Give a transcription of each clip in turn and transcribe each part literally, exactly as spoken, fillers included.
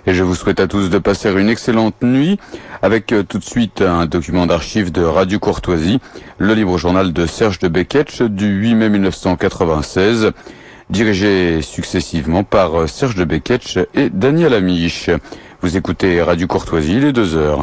Et je vous souhaite à tous de passer une excellente nuit avec euh, tout de suite un document d'archives de Radio Courtoisie, le libre journal de Serge de Beketch du huit mai mille neuf cent quatre-vingt-seize, dirigé successivement par euh, Serge de Beketch et Daniel Amiche. Vous écoutez Radio Courtoisie, les deux heures.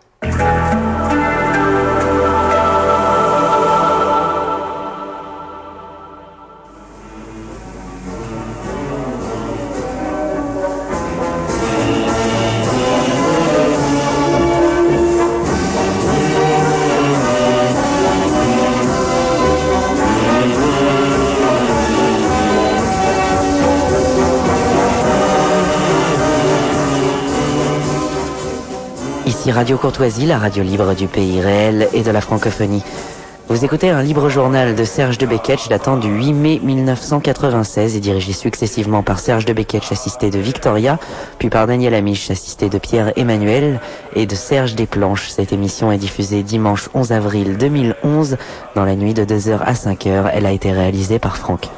Ici Radio Courtoisie, la radio libre du pays réel et de la francophonie. Vous écoutez un libre journal de Serge de Beketch datant du huit mai mille neuf cent quatre-vingt-seize et dirigé successivement par Serge de Beketch assisté de Victoria, puis par Daniel Amiche assisté de Pierre-Emmanuel et de Serge Desplanches. Cette émission est diffusée dimanche onze avril deux mille onze dans la nuit de deux heures à cinq heures. Elle a été réalisée par Franck.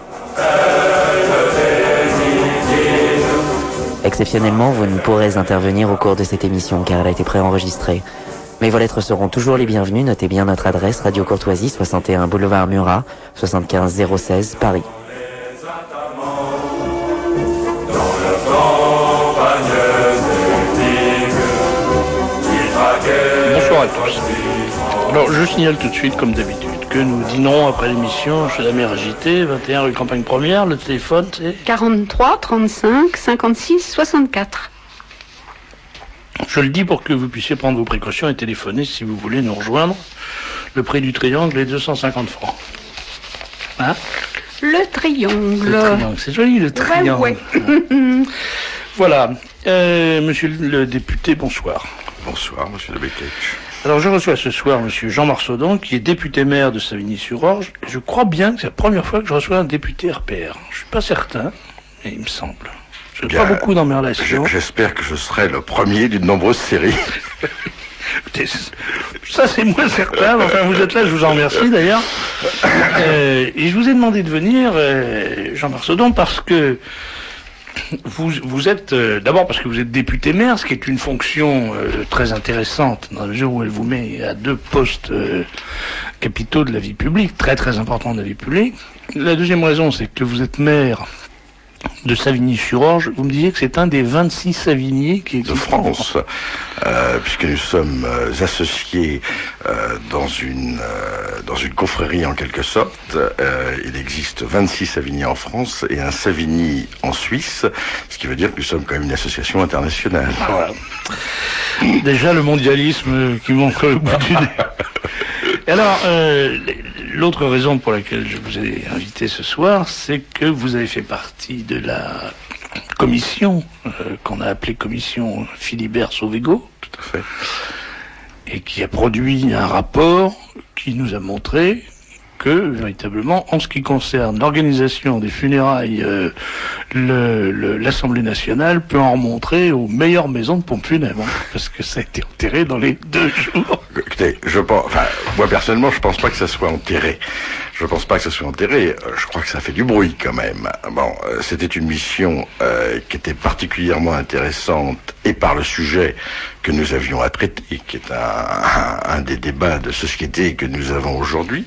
Exceptionnellement, vous ne pourrez intervenir au cours de cette émission car elle a été préenregistrée. Mais vos lettres seront toujours les bienvenues. Notez bien notre adresse, Radio Courtoisie, soixante et un boulevard Murat, soixante-quinze zéro seize, Paris. Bonsoir à tous. Alors, je signale tout de suite, comme d'habitude, que nous dînerons après l'émission chez la mère agitée, vingt et un rue Campagne Première. Le téléphone, c'est quarante-trois trente-cinq cinquante-six soixante-quatre. Je le dis pour que vous puissiez prendre vos précautions et téléphoner si vous voulez nous rejoindre. Le prix du triangle est deux cent cinquante francs. Hein? Le triangle. Le triangle, c'est joli, le triangle. Ouais, ouais. Voilà. Euh, monsieur le député, bonsoir. Bonsoir, monsieur de Beketch. Alors, je reçois ce soir monsieur Jean Marsaudon, qui est député maire de Savigny-sur-Orge. Je crois bien que c'est la première fois que je reçois un député R P R. Je suis pas certain, mais il me semble. Je ne sais pas beaucoup dans mes relations. J'espère que je serai le premier d'une nombreuse série. Ça, c'est moins certain. Enfin, vous êtes là, je vous en remercie d'ailleurs. Euh, et je vous ai demandé de venir, euh, Jean Marsaudon, parce que Vous, vous êtes, euh, d'abord parce que vous êtes député maire, ce qui est une fonction euh, très intéressante dans la mesure où elle vous met à deux postes euh, capitaux de la vie publique, très très importants de la vie publique. La deuxième raison, c'est que vous êtes maire de Savigny-sur-Orge. Vous me disiez que c'est un des vingt-six Savigny qui existent de France, euh, puisque nous sommes euh, associés euh, dans une euh, dans une confrérie en quelque sorte. Euh, il existe vingt-six Savigny en France et un Savigny en Suisse, ce qui veut dire que nous sommes quand même une association internationale. Voilà. Déjà le mondialisme qui montre le bout du nez. Et alors, euh, l'autre raison pour laquelle je vous ai invité ce soir, c'est que vous avez fait partie de la commission euh, qu'on a appelée commission Philibert-Sauvégot, Tout à fait. et qui a produit un rapport qui nous a montré que, véritablement, en ce qui concerne l'organisation des funérailles, euh, le, le, l'Assemblée nationale peut en remontrer aux meilleures maisons de pompes funèbres, hein, parce que ça a été enterré dans les deux jours. Écoutez, je pense, enfin, moi personnellement, je pense pas que ça soit enterré. Je pense pas que ça soit enterré. Je crois que ça fait du bruit quand même. Bon, euh, c'était une mission euh, qui était particulièrement intéressante et par le sujet que nous avions à traiter, qui est un, un, un des débats de société que nous avons aujourd'hui,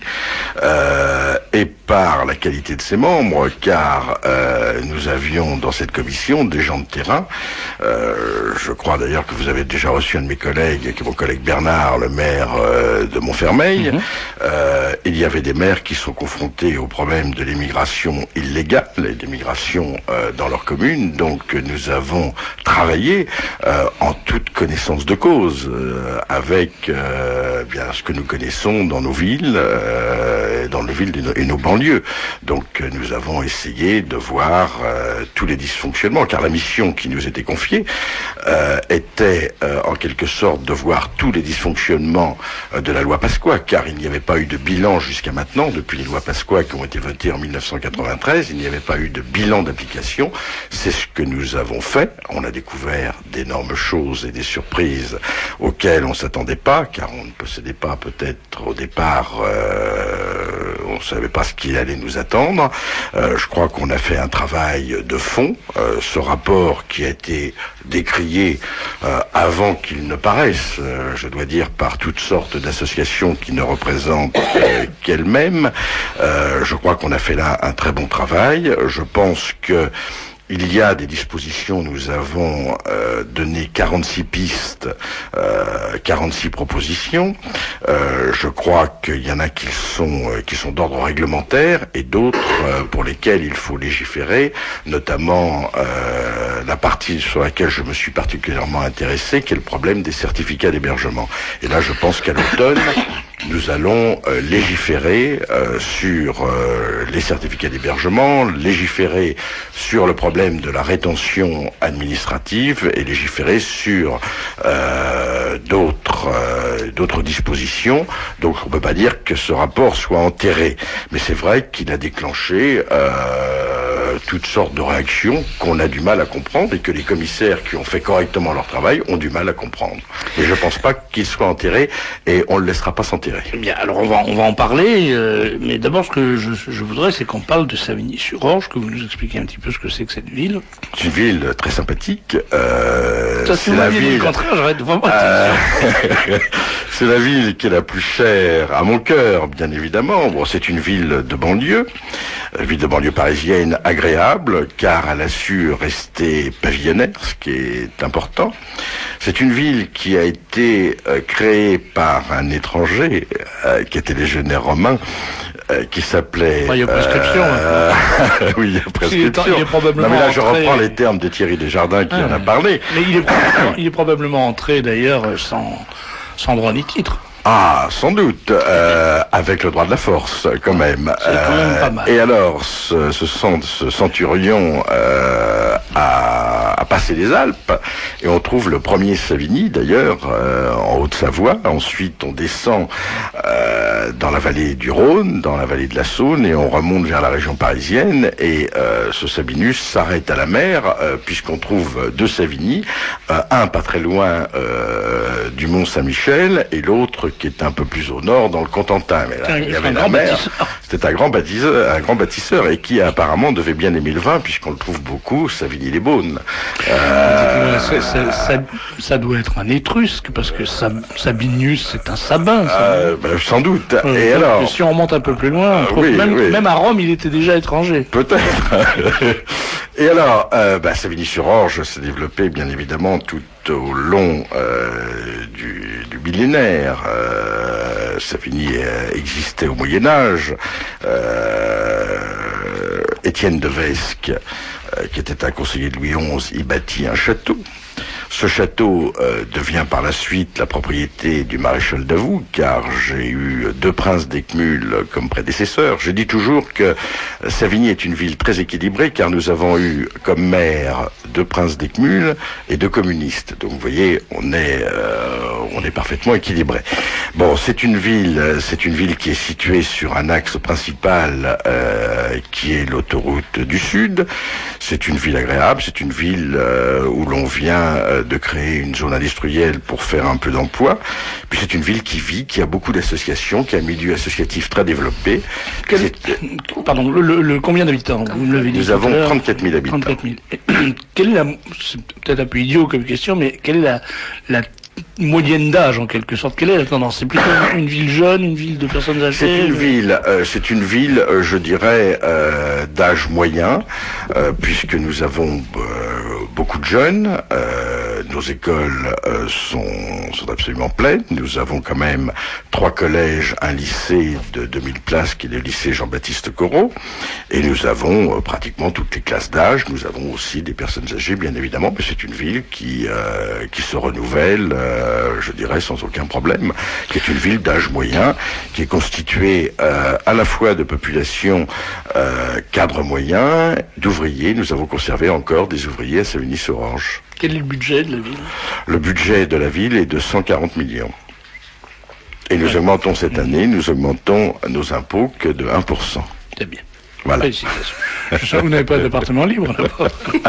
euh, et par la qualité de ses membres, car euh, nous avions dans cette commission des gens de terrain. Euh, je crois d'ailleurs que vous avez déjà reçu un de mes collègues, qui est mon collègue Bernard, le maire euh, de Montfermeil. Mm-hmm. Euh, il y avait des maires qui sont confrontés au problème de l'immigration illégale et d'immigration euh, dans leur commune. Donc nous avons travaillé euh, en toute connaissance de cause euh, avec euh, bien ce que nous connaissons dans nos villes, euh, dans nos villes et nos, et nos banlieues. Donc euh, nous avons essayé de voir euh, tous les dysfonctionnements, car la mission qui nous était confiée euh, était euh, en quelque sorte de voir tous les dysfonctionnements euh, de la loi Pasqua, car il n'y avait pas eu de bilan jusqu'à maintenant depuis les lois Pasqua qui ont été votées en mille neuf cent quatre-vingt-treize. Il n'y avait pas eu de bilan d'application. C'est ce que nous avons fait. On a découvert d'énormes choses et des surprises auxquelles on ne s'attendait pas, car on ne possédait pas peut-être au départ, euh, on savait pas ce qui allait nous attendre. Euh, je crois qu'on a fait un travail de fond. Euh, ce rapport qui a été décrié euh, avant qu'il ne paraisse, euh, je dois dire, par toutes sortes d'associations qui ne représentent euh, qu'elles-mêmes. Euh, je crois qu'on a fait là un très bon travail. Je pense que il y a des dispositions, nous avons euh, donné quarante-six pistes, euh, quarante-six propositions. Euh, je crois qu'il y en a qui sont euh, qui sont d'ordre réglementaire et d'autres euh, pour lesquelles il faut légiférer, notamment euh, la partie sur laquelle je me suis particulièrement intéressé, qui est le problème des certificats d'hébergement. Et là, je pense qu'à l'automne, nous allons euh, légiférer euh, sur euh, les certificats d'hébergement, légiférer sur le problème de la rétention administrative et légiférer sur euh, d'autres euh, d'autres dispositions. Donc on ne peut pas dire que ce rapport soit enterré, mais c'est vrai qu'il a déclenché euh, toutes sortes de réactions qu'on a du mal à comprendre et que les commissaires qui ont fait correctement leur travail ont du mal à comprendre. Et je ne pense pas qu'il soit enterré et on ne le laissera pas s'enterrer. Eh bien, alors on va, on va en parler, euh, mais d'abord ce que je, je voudrais, c'est qu'on parle de Savigny-sur-Orge, que vous nous expliquiez un petit peu ce que c'est que cette ville. C'est une ville très sympathique. Euh, Ça, c'est la ville. Le contraire, j'arrête de voir euh, C'est la ville qui est la plus chère à mon cœur, bien évidemment. Bon, c'est une ville de banlieue, une ville de banlieue parisienne agréable, car elle a su rester pavillonnaire, ce qui est important. C'est une ville qui a été euh, créée par un étranger, euh, qui était légionnaire romain, euh, qui s'appelait... Ah, il y a prescription. Euh, hein. Oui, il y a prescription. Il est, il est probablement non, mais là, je entré... reprends les termes de Thierry Desjardins qui ah, en a parlé. Mais il est probablement, il est probablement entré, d'ailleurs, sans, sans droit ni titre. Ah, sans doute, euh, avec le droit de la force, quand même. C'est quand même pas mal. Et alors, ce, ce, ce centurion euh, a, a passé les Alpes, et on trouve le premier Savigny, d'ailleurs, euh, en Haute-Savoie. Ensuite, on descend euh, dans la vallée du Rhône, dans la vallée de la Saône, et on remonte vers la région parisienne, et euh, ce Sabinus s'arrête à la mer, euh, puisqu'on trouve deux Savigny, euh, un pas très loin euh, du Mont-Saint-Michel, et l'autre qui est un peu plus au nord, dans le Cotentin. Mais là, il y avait la mer. C'était un grand bâtisseur, un grand bâtisseur, et qui apparemment devait bien aimer le vin, puisqu'on le trouve beaucoup, Savigny-les-Beaunes. Euh... Ça, ça, ça, ça doit être un étrusque, parce que Sabinius, c'est un sabin. Euh, ben, sans doute. Euh, et alors, si on remonte un peu plus loin, on trouve oui, même, oui. même à Rome, il était déjà étranger. Peut-être. Et alors, euh, bah, Savigny-sur-Orge s'est développé, bien évidemment, tout au long euh, du, du millénaire. Euh, Savigny euh, existait au Moyen-Âge. Euh, Étienne de Vesque, euh, qui était un conseiller de Louis onze, y bâtit un château. Ce château euh, devient par la suite la propriété du maréchal Davout, car j'ai eu deux princes d'Eckmühl comme prédécesseurs. Je dis toujours que Savigny est une ville très équilibrée, car nous avons eu comme maire deux princes d'Eckmühl et deux communistes. Donc vous voyez, on est, euh, on est parfaitement équilibré. Bon, c'est une ville, c'est une ville qui est située sur un axe principal euh, qui est l'autoroute du Sud. C'est une ville agréable, c'est une ville euh, où l'on vient euh, de créer une zone industrielle pour faire un peu d'emploi. Puis c'est une ville qui vit, qui a beaucoup d'associations, qui a un milieu associatif très développé. Quel... Pardon, le, le, le combien d'habitants vous me l'avez dit? Nous avons trente-quatre mille habitants. trente-quatre mille. Quelle est la, c'est peut-être un peu idiot comme question, mais quelle est la, la moyenne d'âge en quelque sorte? Quelle est la tendance? C'est plutôt une ville jeune, une ville de personnes âgées? C'est une ville, euh, c'est une ville, euh, je dirais, euh, d'âge moyen, euh, puisque nous avons euh, beaucoup de jeunes. Euh, nos écoles euh, sont, sont absolument pleines. Nous avons quand même trois collèges, un lycée de deux mille places, qui est le lycée Jean-Baptiste Corot, et nous avons euh, pratiquement toutes les classes d'âge. Nous avons aussi des personnes âgées, bien évidemment, mais c'est une ville qui euh, qui se renouvelle. Euh, je dirais sans aucun problème, qui est une ville d'âge moyen, qui est constituée euh, à la fois de population euh, cadre moyen, d'ouvriers. Nous avons conservé encore des ouvriers à Savigny-sur-Orge. Quel est le budget de la ville? Le budget de la ville est de cent quarante millions. Et nous ouais. augmentons cette année, nous augmentons nos impôts que de un pour cent. C'est bien. Voilà. Félicitations. Je sens que vous n'avez pas d'appartement libre là-bas.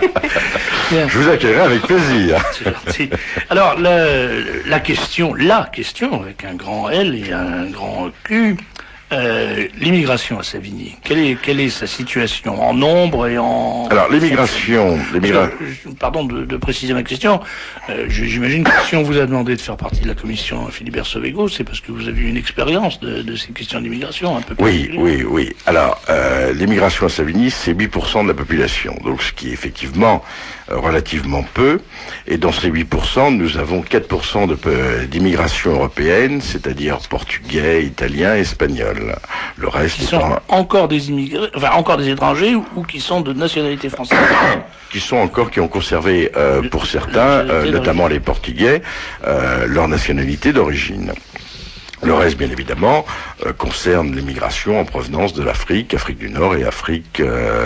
Je vous accueillerai avec plaisir. C'est gentil. Alors, la, la question, la question, avec un grand L et un grand Q, Euh, l'immigration à Savigny, quelle est, quelle est sa situation en nombre et en... Alors, l'immigration... l'immigration... Pardon de, de préciser ma question. Euh, j'imagine que si on vous a demandé de faire partie de la commission Philibert Sovégo, c'est parce que vous avez eu une expérience de, de ces questions d'immigration un peu plus. Oui, oui, oui. Alors, euh, l'immigration à Savigny, c'est huit pour cent de la population, donc ce qui est effectivement euh, relativement peu. Et dans ces huit pour cent, nous avons quatre pour cent de, euh, d'immigration européenne, c'est-à-dire portugais, italien, espagnol. Le reste qui sont étant... encore des immigrés, enfin encore des étrangers ou, ou qui sont de nationalité française. Qui sont encore, qui ont conservé euh, Le, pour certains, euh, notamment les Portugais, euh, leur nationalité d'origine. Le reste, bien évidemment, euh, concerne l'immigration en provenance de l'Afrique, Afrique du Nord et Afrique,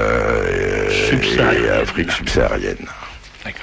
euh, subsaharienne. et Afrique subsaharienne. D'accord.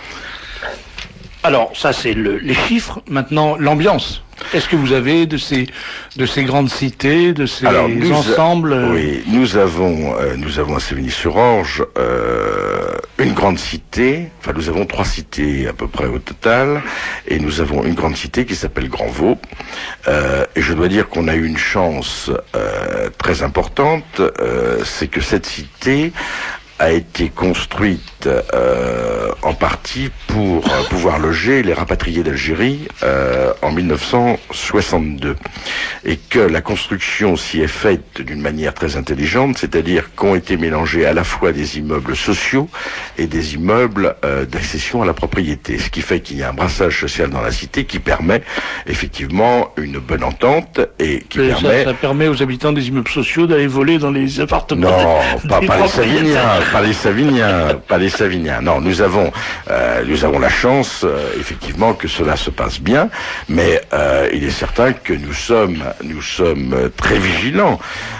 Alors, ça c'est le, les chiffres. Maintenant, l'ambiance. Qu'est-ce que vous avez de ces de ces grandes cités, de ces Alors, nous ensembles a, Oui, nous avons euh, nous avons à Sévigny-sur-Orge euh, une grande cité. Enfin, nous avons trois cités à peu près au total, et nous avons une grande cité qui s'appelle Grand-Vaux. Euh, et je dois dire qu'on a eu une chance euh, très importante, euh, c'est que cette cité a été construite euh, en partie pour euh, pouvoir loger les rapatriés d'Algérie euh, en mille neuf cent soixante-deux, et que la construction s'y est faite d'une manière très intelligente, c'est-à-dire qu'ont été mélangés à la fois des immeubles sociaux et des immeubles euh, d'accession à la propriété, ce qui fait qu'il y a un brassage social dans la cité qui permet effectivement une bonne entente et qui ça, permet... ça permet aux habitants des immeubles sociaux d'aller voler dans les appartements. Non, pas, pas les Savigniens, pas les Savigniens, pas les Savigniens. Non, nous avons, euh, nous avons la chance, euh, effectivement, que cela se passe bien, mais euh, il est certain que nous sommes, nous sommes très vigilants,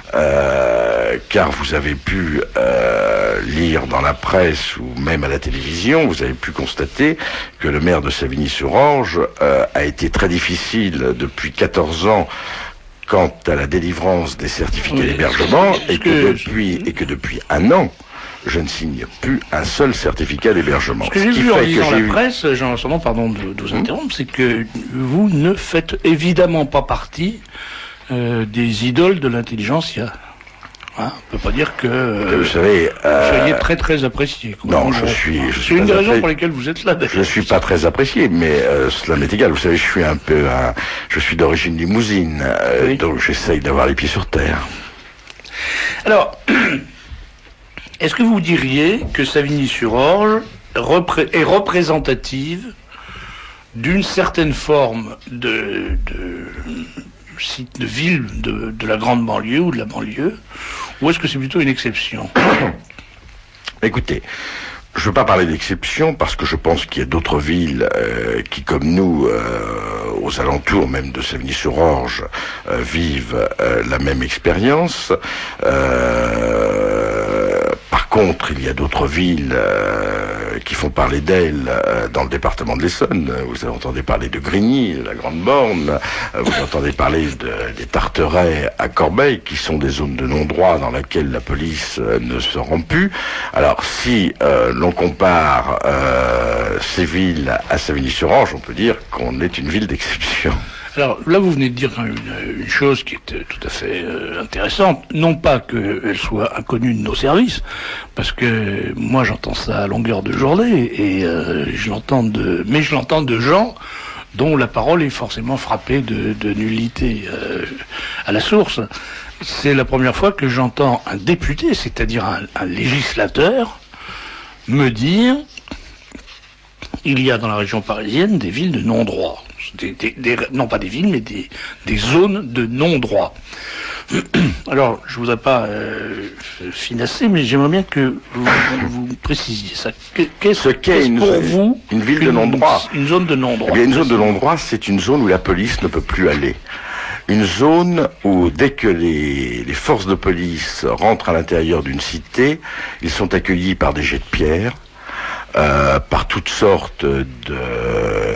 euh, car vous avez pu euh, lire dans la presse ou même à la télévision, vous avez pu constater que le maire de Savigny-sur-Orge euh, a été très difficile depuis quatorze ans quant à la délivrance des certificats oui, d'hébergement, et que, que depuis et que depuis un an, je ne signe plus un seul certificat d'hébergement. Ce que j'ai vu en lisant la presse, Jean Sandon, pardon de, de vous interrompre, c'est que vous ne faites évidemment pas partie euh, des idoles de l'intelligentsia. Hein, on peut pas dire que euh, vous savez, euh, vous soyez très très apprécié. Quoi. Non, je suis. Je c'est une des raisons pour lesquelles vous êtes là. Je ne suis pas très apprécié, mais euh, cela m'est égal. Vous savez, je suis un peu, un, je suis d'origine limousine, euh, oui. Donc j'essaye d'avoir les pieds sur terre. Alors. Est-ce que vous diriez que Savigny-sur-Orge repré- est représentative d'une certaine forme de, de, de ville de, de la grande banlieue ou de la banlieue, ou est-ce que c'est plutôt une exception ? Écoutez, je ne veux pas parler d'exception parce que je pense qu'il y a d'autres villes euh, qui, comme nous, euh, aux alentours même de Savigny-sur-Orge, euh, vivent euh, la même expérience. Euh, Par contre, il y a d'autres villes euh, qui font parler d'elles euh, dans le département de l'Essonne. Vous entendez parler de Grigny, la Grande Borne. Euh, vous entendez parler de, des Tarterets à Corbeil, qui sont des zones de non-droit dans lesquelles la police euh, ne se rend plus. Alors, si euh, l'on compare euh, ces villes à Savigny-sur-Orge, on peut dire qu'on est une ville d'exception. Alors là, vous venez de dire une, une chose qui est tout à fait euh, intéressante. Non pas qu'elle soit inconnue de nos services, parce que moi j'entends ça à longueur de journée, et euh, je l'entends de, mais je l'entends de gens dont la parole est forcément frappée de, de nullité euh, à la source. C'est la première fois que j'entends un député, c'est-à-dire un, un législateur, me dire il y a dans la région parisienne des villes de non-droit. Des, des, des, non pas des villes, mais des, des zones de non-droit. Alors, je ne voudrais pas euh, finasser, mais j'aimerais bien que vous, vous précisiez ça. Qu'est-ce, Ce qu'est qu'est-ce une, pour vous une ville de non-droit Une zone de non-droit. Eh bien, une zone de non-droit, c'est une zone où la police ne peut plus aller. Une zone où, dès que les, les forces de police rentrent à l'intérieur d'une cité, ils sont accueillis par des jets de pierre, Euh, par toutes sortes de,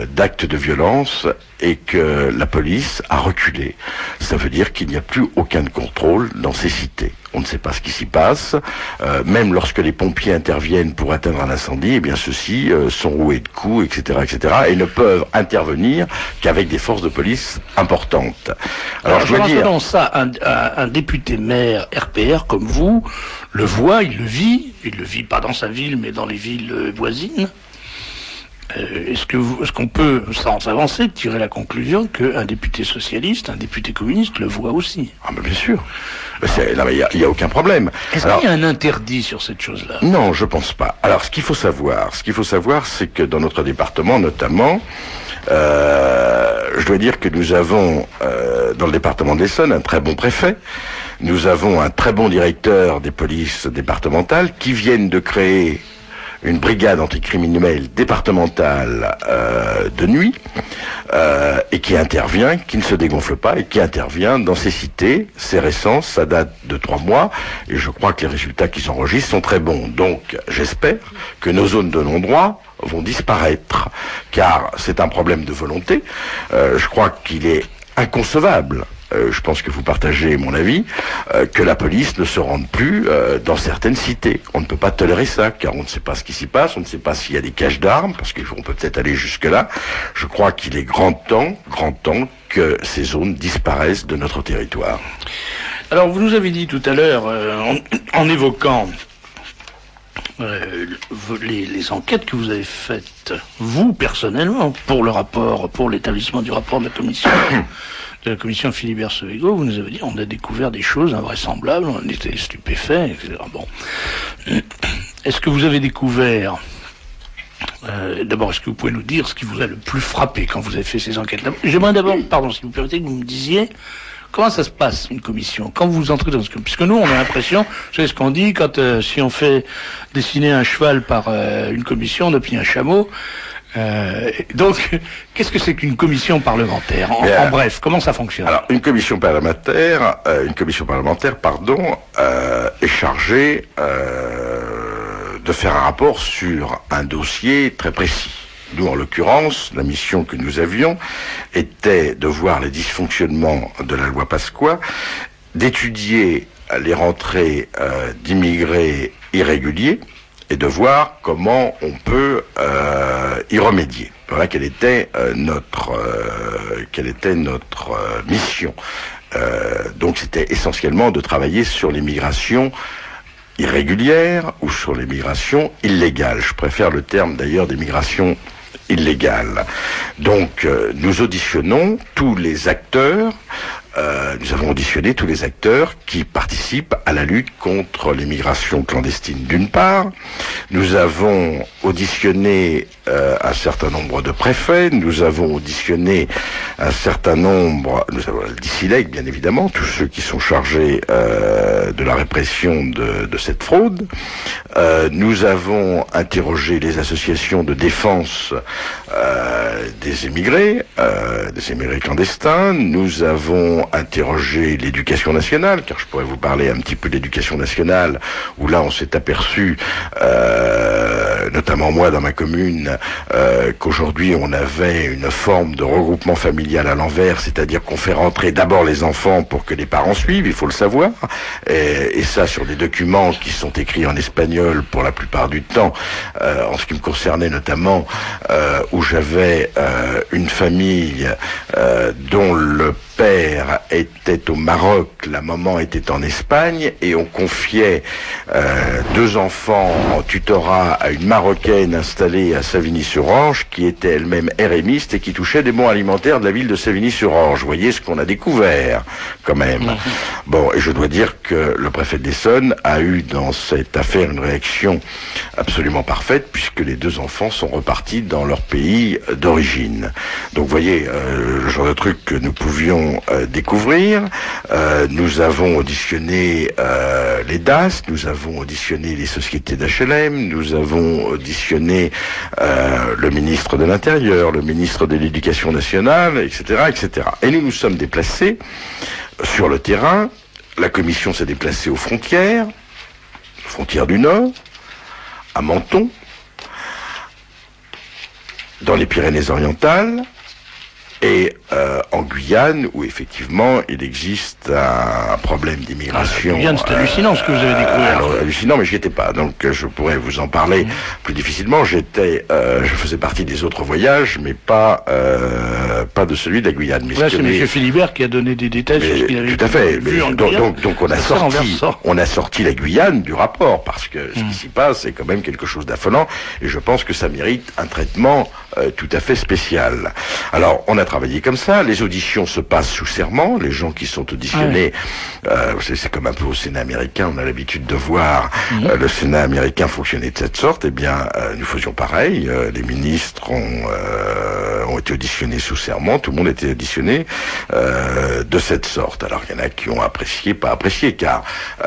euh, d'actes de violence et que la police a reculé. Ça veut dire qu'il n'y a plus aucun contrôle dans ces cités. On ne sait pas ce qui s'y passe. Euh, même lorsque les pompiers interviennent pour éteindre un incendie, eh bien ceux-ci euh, sont roués de coups, et cetera, et cetera, et ne peuvent intervenir qu'avec des forces de police importantes. Alors, Alors je dois dire, ça, un, un, un député maire R P R comme vous le voit, il le vit, il le vit pas dans sa ville, mais dans les villes voisines. Euh, est-ce que vous, est-ce qu'on peut, sans avancer, tirer la conclusion qu'un député socialiste, un député communiste le voit aussi? Ah ben bien sûr. C'est, non mais il y a, a aucun problème. Est-ce Alors, qu'il y a un interdit sur cette chose-là? Non, je pense pas. Alors ce qu'il faut savoir, ce qu'il faut savoir, c'est que dans notre département, notamment, euh, je dois dire que nous avons euh, dans le département de l'Essonne un très bon préfet. Nous avons un très bon directeur des polices départementales qui viennent de créer une brigade anticriminelle départementale euh, de nuit euh, et qui intervient, qui ne se dégonfle pas et qui intervient dans ces cités. C'est récent, ça date de trois mois et je crois que les résultats qui s'enregistrent sont très bons. Donc j'espère que nos zones de non-droit vont disparaître car c'est un problème de volonté. Euh, je crois qu'il est inconcevable. Euh, je pense que vous partagez mon avis, euh, que la police ne se rende plus euh, dans certaines cités. On ne peut pas tolérer ça, car on ne sait pas ce qui s'y passe, on ne sait pas s'il y a des caches d'armes, parce qu'on peut peut-être aller jusque-là. Je crois qu'il est grand temps, grand temps que ces zones disparaissent de notre territoire. Alors, vous nous avez dit tout à l'heure, euh, en, en évoquant euh, les, les enquêtes que vous avez faites, vous, personnellement, pour le rapport, pour l'établissement du rapport de la commission... de la commission Philibert-Sevigo, vous nous avez dit on a découvert des choses invraisemblables, on était stupéfaits, et cetera. Bon. Est-ce que vous avez découvert, euh, d'abord, est-ce que vous pouvez nous dire ce qui vous a le plus frappé quand vous avez fait ces enquêtes-là? J'aimerais d'abord, pardon, si vous permettez, que vous me disiez comment ça se passe, une commission? Quand vous entrez dans ce... Puisque nous, on a l'impression, vous savez ce qu'on dit, quand euh, si on fait dessiner un cheval par euh, une commission, on obtient un chameau. Euh, donc, qu'est-ce que c'est qu'une commission parlementaire en, en bref, comment ça fonctionne? Alors, une commission parlementaire, euh, une commission parlementaire, pardon, euh, est chargée euh, de faire un rapport sur un dossier très précis. Nous, en l'occurrence, la mission que nous avions était de voir les dysfonctionnements de la loi Pasqua, d'étudier les rentrées euh, d'immigrés irréguliers, et de voir comment on peut euh, y remédier. Voilà quelle était euh, notre euh, quelle était notre euh, mission. Euh, donc c'était essentiellement de travailler sur l'immigration irrégulière ou sur l'immigration illégale. Je préfère le terme d'ailleurs d'immigration illégale. Donc euh, nous auditionnons tous les acteurs. Euh, nous avons auditionné tous les acteurs qui participent à la lutte contre l'immigration clandestine d'une part. Nous avons auditionné euh, un certain nombre de préfets, nous avons auditionné un certain nombre, nous avons le D I C I L E C bien évidemment, tous ceux qui sont chargés euh, de la répression de, de cette fraude. Euh, nous avons interrogé les associations de défense euh, des émigrés, euh, des émigrés clandestins. Nous avons interrogé l'éducation nationale, car je pourrais vous parler un petit peu de l'éducation nationale, où là on s'est aperçu, euh, notamment moi dans ma commune, euh, qu'aujourd'hui on avait une forme de regroupement familial à l'envers, c'est-à-dire qu'on fait rentrer d'abord les enfants pour que les parents suivent, il faut le savoir, et, et ça sur des documents qui sont écrits en espagnol pour la plupart du temps, euh, en ce qui me concernait notamment, euh, où j'avais euh, une famille euh, dont le père était au Maroc, la maman était en Espagne, et on confiait euh, deux enfants en tutorat à une Marocaine installée à Savigny-sur-Orge, qui était elle-même érémiste et qui touchait des bons alimentaires de la ville de Savigny-sur-Orge. Vous voyez ce qu'on a découvert, quand même. Mmh. Bon, et je dois dire que le préfet de l'Essonne a eu dans cette affaire une réaction absolument parfaite, puisque les deux enfants sont repartis dans leur pays d'origine. Donc, vous voyez, euh, le genre de truc que nous pouvions Euh, découvrir. Euh, nous avons auditionné euh, les D A S, nous avons auditionné les sociétés d'H L M, nous avons auditionné euh, le ministre de l'Intérieur, le ministre de l'Éducation nationale, et cetera, et cetera. Et nous nous sommes déplacés sur le terrain. La commission s'est déplacée aux frontières, frontières du Nord, à Menton, dans les Pyrénées-Orientales, et euh, en Guyane, où effectivement il existe un problème d'immigration. Ah, Guyane, c'est hallucinant ce que vous avez découvert. Alors, hallucinant, mais j'y étais pas, donc euh, je pourrais vous en parler mmh. plus difficilement. J'étais, euh, je faisais partie des autres voyages, mais pas euh, pas de celui de la Guyane. Mais ouais, c'est M. Philibert qui a donné des détails sur ce qu'il avait tout à fait, vu mais, en donc, Guyane. Donc, donc on a sorti, on a sorti la Guyane du rapport parce que mmh. ce qui s'y passe est quand même quelque chose d'affolant, et je pense que ça mérite un traitement euh, tout à fait spécial. Alors, on a travaillé comme ça. Les auditions se passent sous serment. Les gens qui sont auditionnés, ah oui. euh, c'est, c'est comme un peu au Sénat américain. On a l'habitude de voir mmh. euh, le Sénat américain fonctionner de cette sorte. Eh bien, euh, nous faisions pareil. Euh, les ministres ont, euh, ont été auditionnés sous serment. Tout le monde était auditionné euh, de cette sorte. Alors, il y en a qui ont apprécié, pas apprécié, car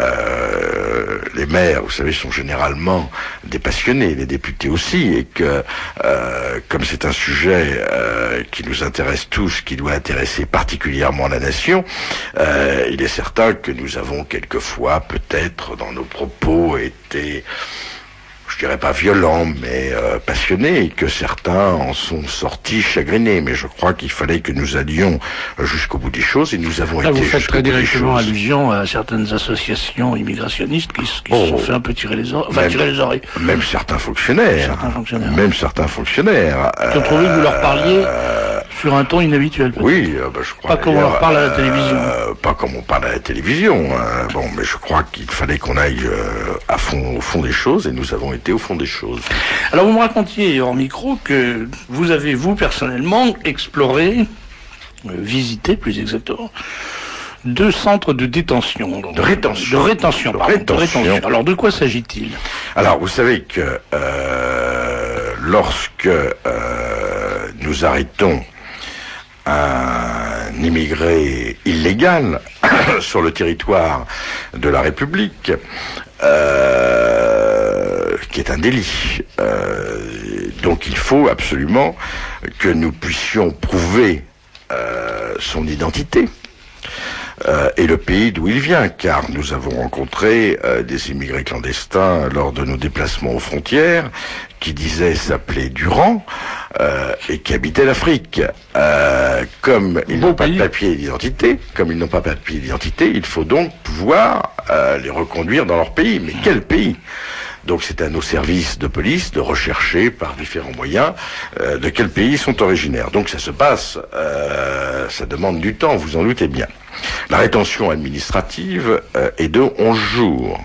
euh, les maires, vous savez, sont généralement des passionnés, les députés aussi, et que euh, comme c'est un sujet euh, qui nous intéresse tous, qui doit intéresser particulièrement la nation, euh, il est certain que nous avons quelquefois, peut-être, dans nos propos, été, je dirais pas violents, mais euh, passionnés, et que certains en sont sortis chagrinés. Mais je crois qu'il fallait que nous allions jusqu'au bout des choses, et nous avons Là, été vous faites jusqu'au très bout des directement choses. allusion à certaines associations immigrationnistes qui, qui Oh, se sont fait un peu tirer les oreilles. Enfin, même, tirer les oreilles. Même certains fonctionnaires. Certains fonctionnaires. Même certains fonctionnaires. J'ai trouvé que vous leur parliez Euh, sur un ton inhabituel. Peut-être. Oui, euh, bah, je crois. Pas comme on leur parle à la télévision. Euh, pas comme on parle à la télévision. Hein. Bon, mais je crois qu'il fallait qu'on aille euh, à fond, au fond des choses, et nous avons été au fond des choses. Alors, vous me racontiez hors micro que vous avez, vous, personnellement, exploré, euh, visité, plus exactement, deux centres de détention. Donc, de rétention. De rétention, de pardon. rétention. De rétention. Alors, de quoi s'agit-il? Alors, vous savez que euh, lorsque euh, nous arrêtons un immigré illégal sur le territoire de la République, euh, qui est un délit. Euh, donc il faut absolument que nous puissions prouver euh, son identité. Euh, et le pays d'où il vient, car nous avons rencontré euh, des immigrés clandestins lors de nos déplacements aux frontières qui disaient s'appeler Durand euh, et qui habitaient l'Afrique. Euh, comme ils Beau n'ont pas pays. de papier d'identité, comme ils n'ont pas de papier d'identité, il faut donc pouvoir euh, les reconduire dans leur pays. Mais quel pays ? Donc c'est à nos services de police de rechercher par différents moyens euh, de quel pays ils sont originaires. Donc ça se passe, euh, ça demande du temps, vous en doutez bien. La rétention administrative euh, est de onze jours.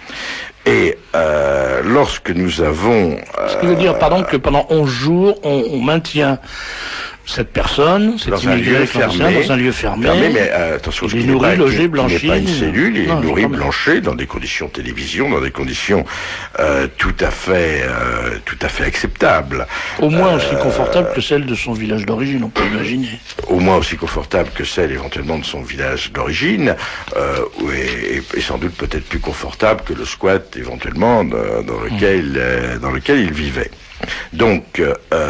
Et euh, lorsque nous avons... Euh, Ce qui veut dire, pardon, que pendant onze jours, on, on maintient cette personne, cet dans un immigré lieu clandestin, fermé, dans un lieu fermé, fermé mais euh, attention, ce il est qui n'est nourri, pas, logé, qui- qui blanchi. n'est pas une cellule, il est Non, nourri, quand même. blanchi, dans des conditions télévision, dans des conditions euh, tout à fait, euh, tout à fait acceptables. Au moins Euh, aussi confortable que celle de son village d'origine, on peut imaginer. Au moins aussi confortable que celle éventuellement de son village d'origine, euh, et, et- et sans doute peut-être plus confortable que le squat éventuellement dans, dans lequel euh, dans lequel il vivait. Donc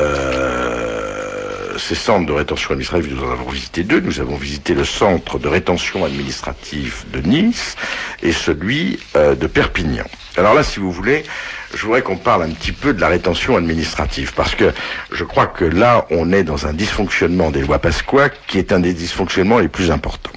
euh, ces centres de rétention administrative, nous en avons visité deux. Nous avons visité le centre de rétention administrative de Nice et celui euh, de Perpignan. Alors là, si vous voulez, je voudrais qu'on parle un petit peu de la rétention administrative, parce que je crois que là, on est dans un dysfonctionnement des lois Pasqua qui est un des dysfonctionnements les plus importants.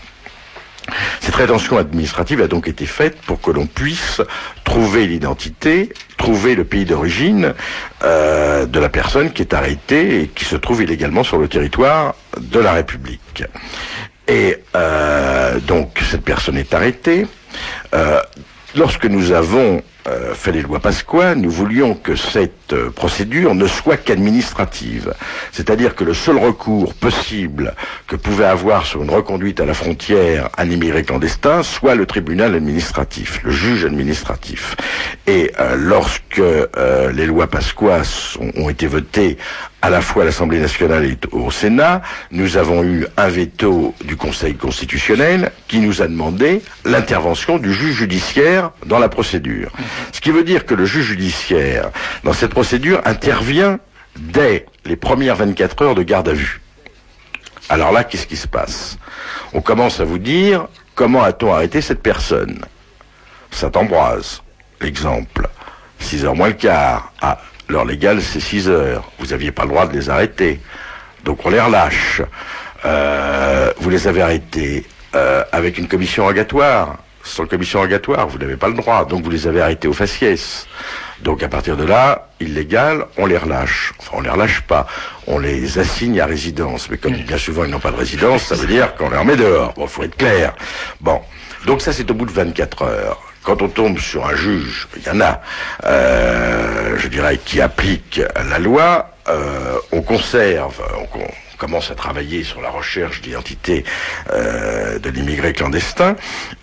Cette rétention administrative a donc été faite pour que l'on puisse trouver l'identité, trouver le pays d'origine euh, de la personne qui est arrêtée et qui se trouve illégalement sur le territoire de la République. Et euh, donc cette personne est arrêtée. Euh, lorsque nous avons euh, fait les lois Pasqua, nous voulions que cette euh, procédure ne soit qu'administrative. C'est-à-dire que le seul recours possible que pouvait avoir sur une reconduite à la frontière un immigré clandestin soit le tribunal administratif, le juge administratif. Et euh, lorsque euh, les lois Pasqua sont, ont été votées à la fois à l'Assemblée nationale et au Sénat, nous avons eu un veto du Conseil constitutionnel qui nous a demandé l'intervention du juge judiciaire dans la procédure. Ce qui veut dire que le juge judiciaire, dans cette procédure, intervient dès les premières vingt-quatre heures de garde à vue. Alors là, qu'est-ce qui se passe? On commence à vous dire, comment a-t-on arrêté cette personne? Saint-Ambroise, exemple. six heures moins le quart. Ah, L'heure légale, c'est six heures. Vous n'aviez pas le droit de les arrêter. Donc on les relâche. Euh, vous les avez arrêtés euh, avec une commission rogatoire. Sans commission rogatoire, vous n'avez pas le droit. Donc vous les avez arrêtés au faciès. Donc à partir de là, illégal, on les relâche. Enfin, on les relâche pas. On les assigne à résidence. Mais comme bien souvent ils n'ont pas de résidence, ça veut dire qu'on les remet dehors. Bon, faut être clair. Bon. Donc ça, c'est au bout de vingt-quatre heures. Quand on tombe sur un juge, il y en a, euh, je dirais, qui applique la loi, euh, on conserve, on, on commence à travailler sur la recherche d'identité euh, de l'immigré clandestin,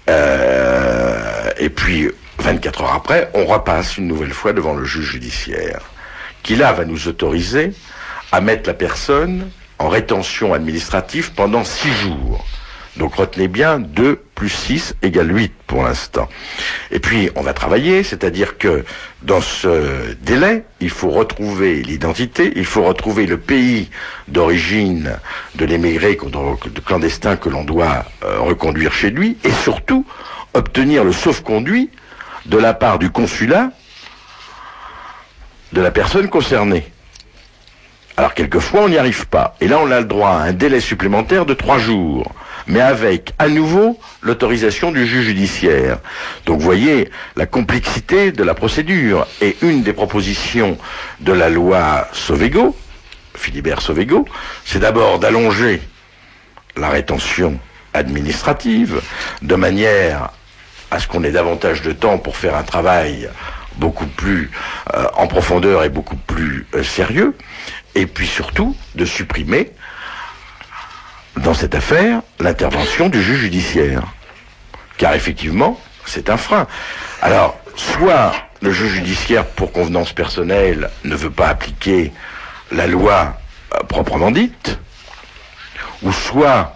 euh, et puis vingt-quatre heures après, on repasse une nouvelle fois devant le juge judiciaire, qui là va nous autoriser à mettre la personne en rétention administrative pendant six jours. Donc retenez bien, deux plus six égale huit pour l'instant. Et puis on va travailler, c'est-à-dire que dans ce délai, il faut retrouver l'identité, il faut retrouver le pays d'origine de l'émigré de clandestin que l'on doit euh, reconduire chez lui, et surtout obtenir le sauf-conduit de la part du consulat de la personne concernée. Alors quelquefois on n'y arrive pas, et là on a le droit à un délai supplémentaire de trois jours. Mais avec, à nouveau, l'autorisation du juge judiciaire. Donc, vous voyez la complexité de la procédure. Et une des propositions de la loi Sauvégot, Philibert Sauvégot, c'est d'abord d'allonger la rétention administrative, de manière à ce qu'on ait davantage de temps pour faire un travail beaucoup plus euh, en profondeur et beaucoup plus euh, sérieux, et puis surtout de supprimer dans cette affaire, l'intervention du juge judiciaire. Car effectivement, c'est un frein. Alors, soit le juge judiciaire, pour convenance personnelle, ne veut pas appliquer la loi euh, proprement dite, ou soit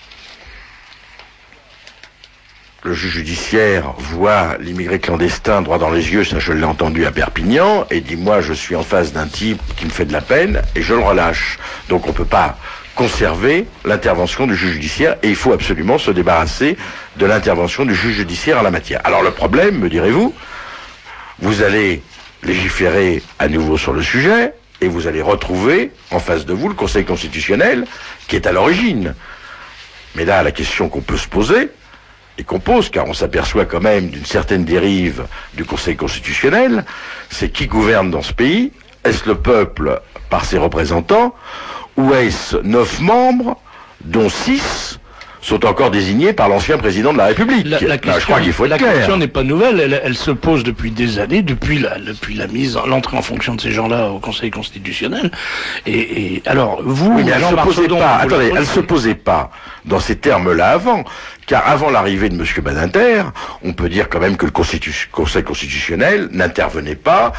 le juge judiciaire voit l'immigré clandestin droit dans les yeux, ça je l'ai entendu à Perpignan, et dit moi je suis en face d'un type qui me fait de la peine, et je le relâche. Donc on peut pas conserver l'intervention du juge judiciaire, et il faut absolument se débarrasser de l'intervention du juge judiciaire en la matière. Alors le problème, me direz-vous, vous allez légiférer à nouveau sur le sujet, et vous allez retrouver en face de vous le Conseil constitutionnel qui est à l'origine. Mais là, la question qu'on peut se poser, et qu'on pose, car on s'aperçoit quand même d'une certaine dérive du Conseil constitutionnel, c'est qui gouverne dans ce pays? Est-ce le peuple par ses représentants, ou est-ce neuf membres, dont six sont encore désignés par l'ancien président de la République? La, la question, ben, je crois qu'il faut être la clair. question n'est pas nouvelle, elle, elle se pose depuis des années, depuis la, depuis la mise, l'entrée en fonction de ces gens-là au Conseil constitutionnel. Et, et alors, vous, oui, mais elle Jean se posait Marcedon, pas. vous Attendez, la elle se posait pas dans ces termes-là avant, car avant l'arrivée de M. Badinter, on peut dire quand même que le Constitu- Conseil constitutionnel n'intervenait pas,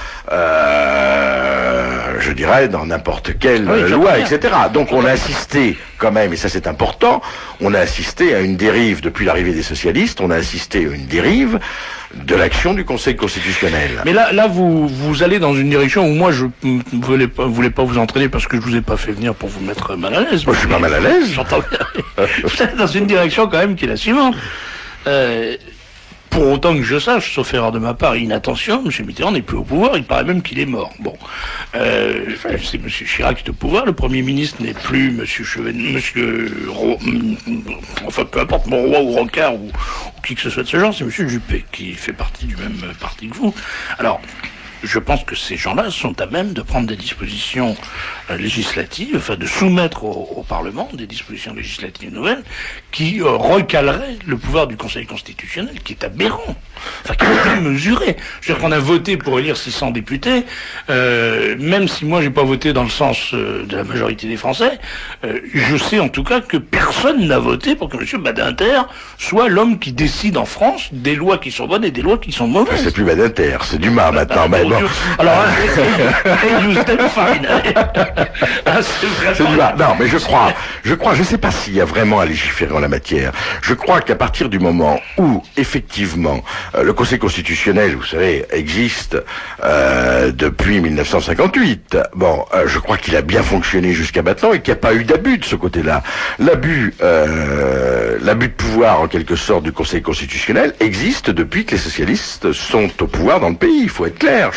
euh, je dirais, dans n'importe quelle oui, loi, et cetera. Donc on a assisté quand même, et ça c'est important, on a assisté à une dérive depuis l'arrivée des socialistes, on a assisté à une dérive de l'action du Conseil constitutionnel. Mais là, là, vous, vous allez dans une direction où moi, je ne voulais pas, voulais pas vous entraîner parce que je vous ai pas fait venir pour vous mettre mal à l'aise. Moi, je suis pas mal à l'aise. J'entends bien. Vous allez dans une direction quand même qui est la suivante. Euh, pour autant que je sache, sauf erreur de ma part et inattention, M. Mitterrand n'est plus au pouvoir, il paraît même qu'il est mort. Bon, euh, c'est M. Chirac qui est au pouvoir, le Premier ministre n'est plus M. Chevènement, M. Ro... enfin peu importe, Monroy ou Rocard ou, ou qui que ce soit de ce genre, c'est M. Juppé qui fait partie du même parti que vous. Alors, je pense que ces gens-là sont à même de prendre des dispositions euh, législatives, enfin de soumettre au, au Parlement des dispositions législatives nouvelles qui euh, recaleraient le pouvoir du Conseil constitutionnel, qui est aberrant, enfin qui est mesuré. Je veux dire qu'on a voté pour élire six cents députés, euh, même si moi j'ai pas voté dans le sens euh, de la majorité des Français, euh, je sais en tout cas que personne n'a voté pour que M. Badinter soit l'homme qui décide en France des lois qui sont bonnes et des lois qui sont mauvaises. C'est plus Badinter, c'est Dumas maintenant. Bah, bon. Alors, et you step fine. Ah, c'est C'est du bas. Non, mais je crois, je crois, je sais pas s'il y a vraiment à légiférer en la matière. Je crois qu'à partir du moment où, effectivement, euh, le Conseil constitutionnel, vous savez, existe euh, depuis mille neuf cent cinquante-huit. Bon, euh, je crois qu'il a bien fonctionné jusqu'à maintenant et qu'il n'y a pas eu d'abus de ce côté-là. L'abus, euh, l'abus de pouvoir, en quelque sorte, du Conseil constitutionnel existe depuis que les socialistes sont au pouvoir dans le pays. Il faut être clair. Je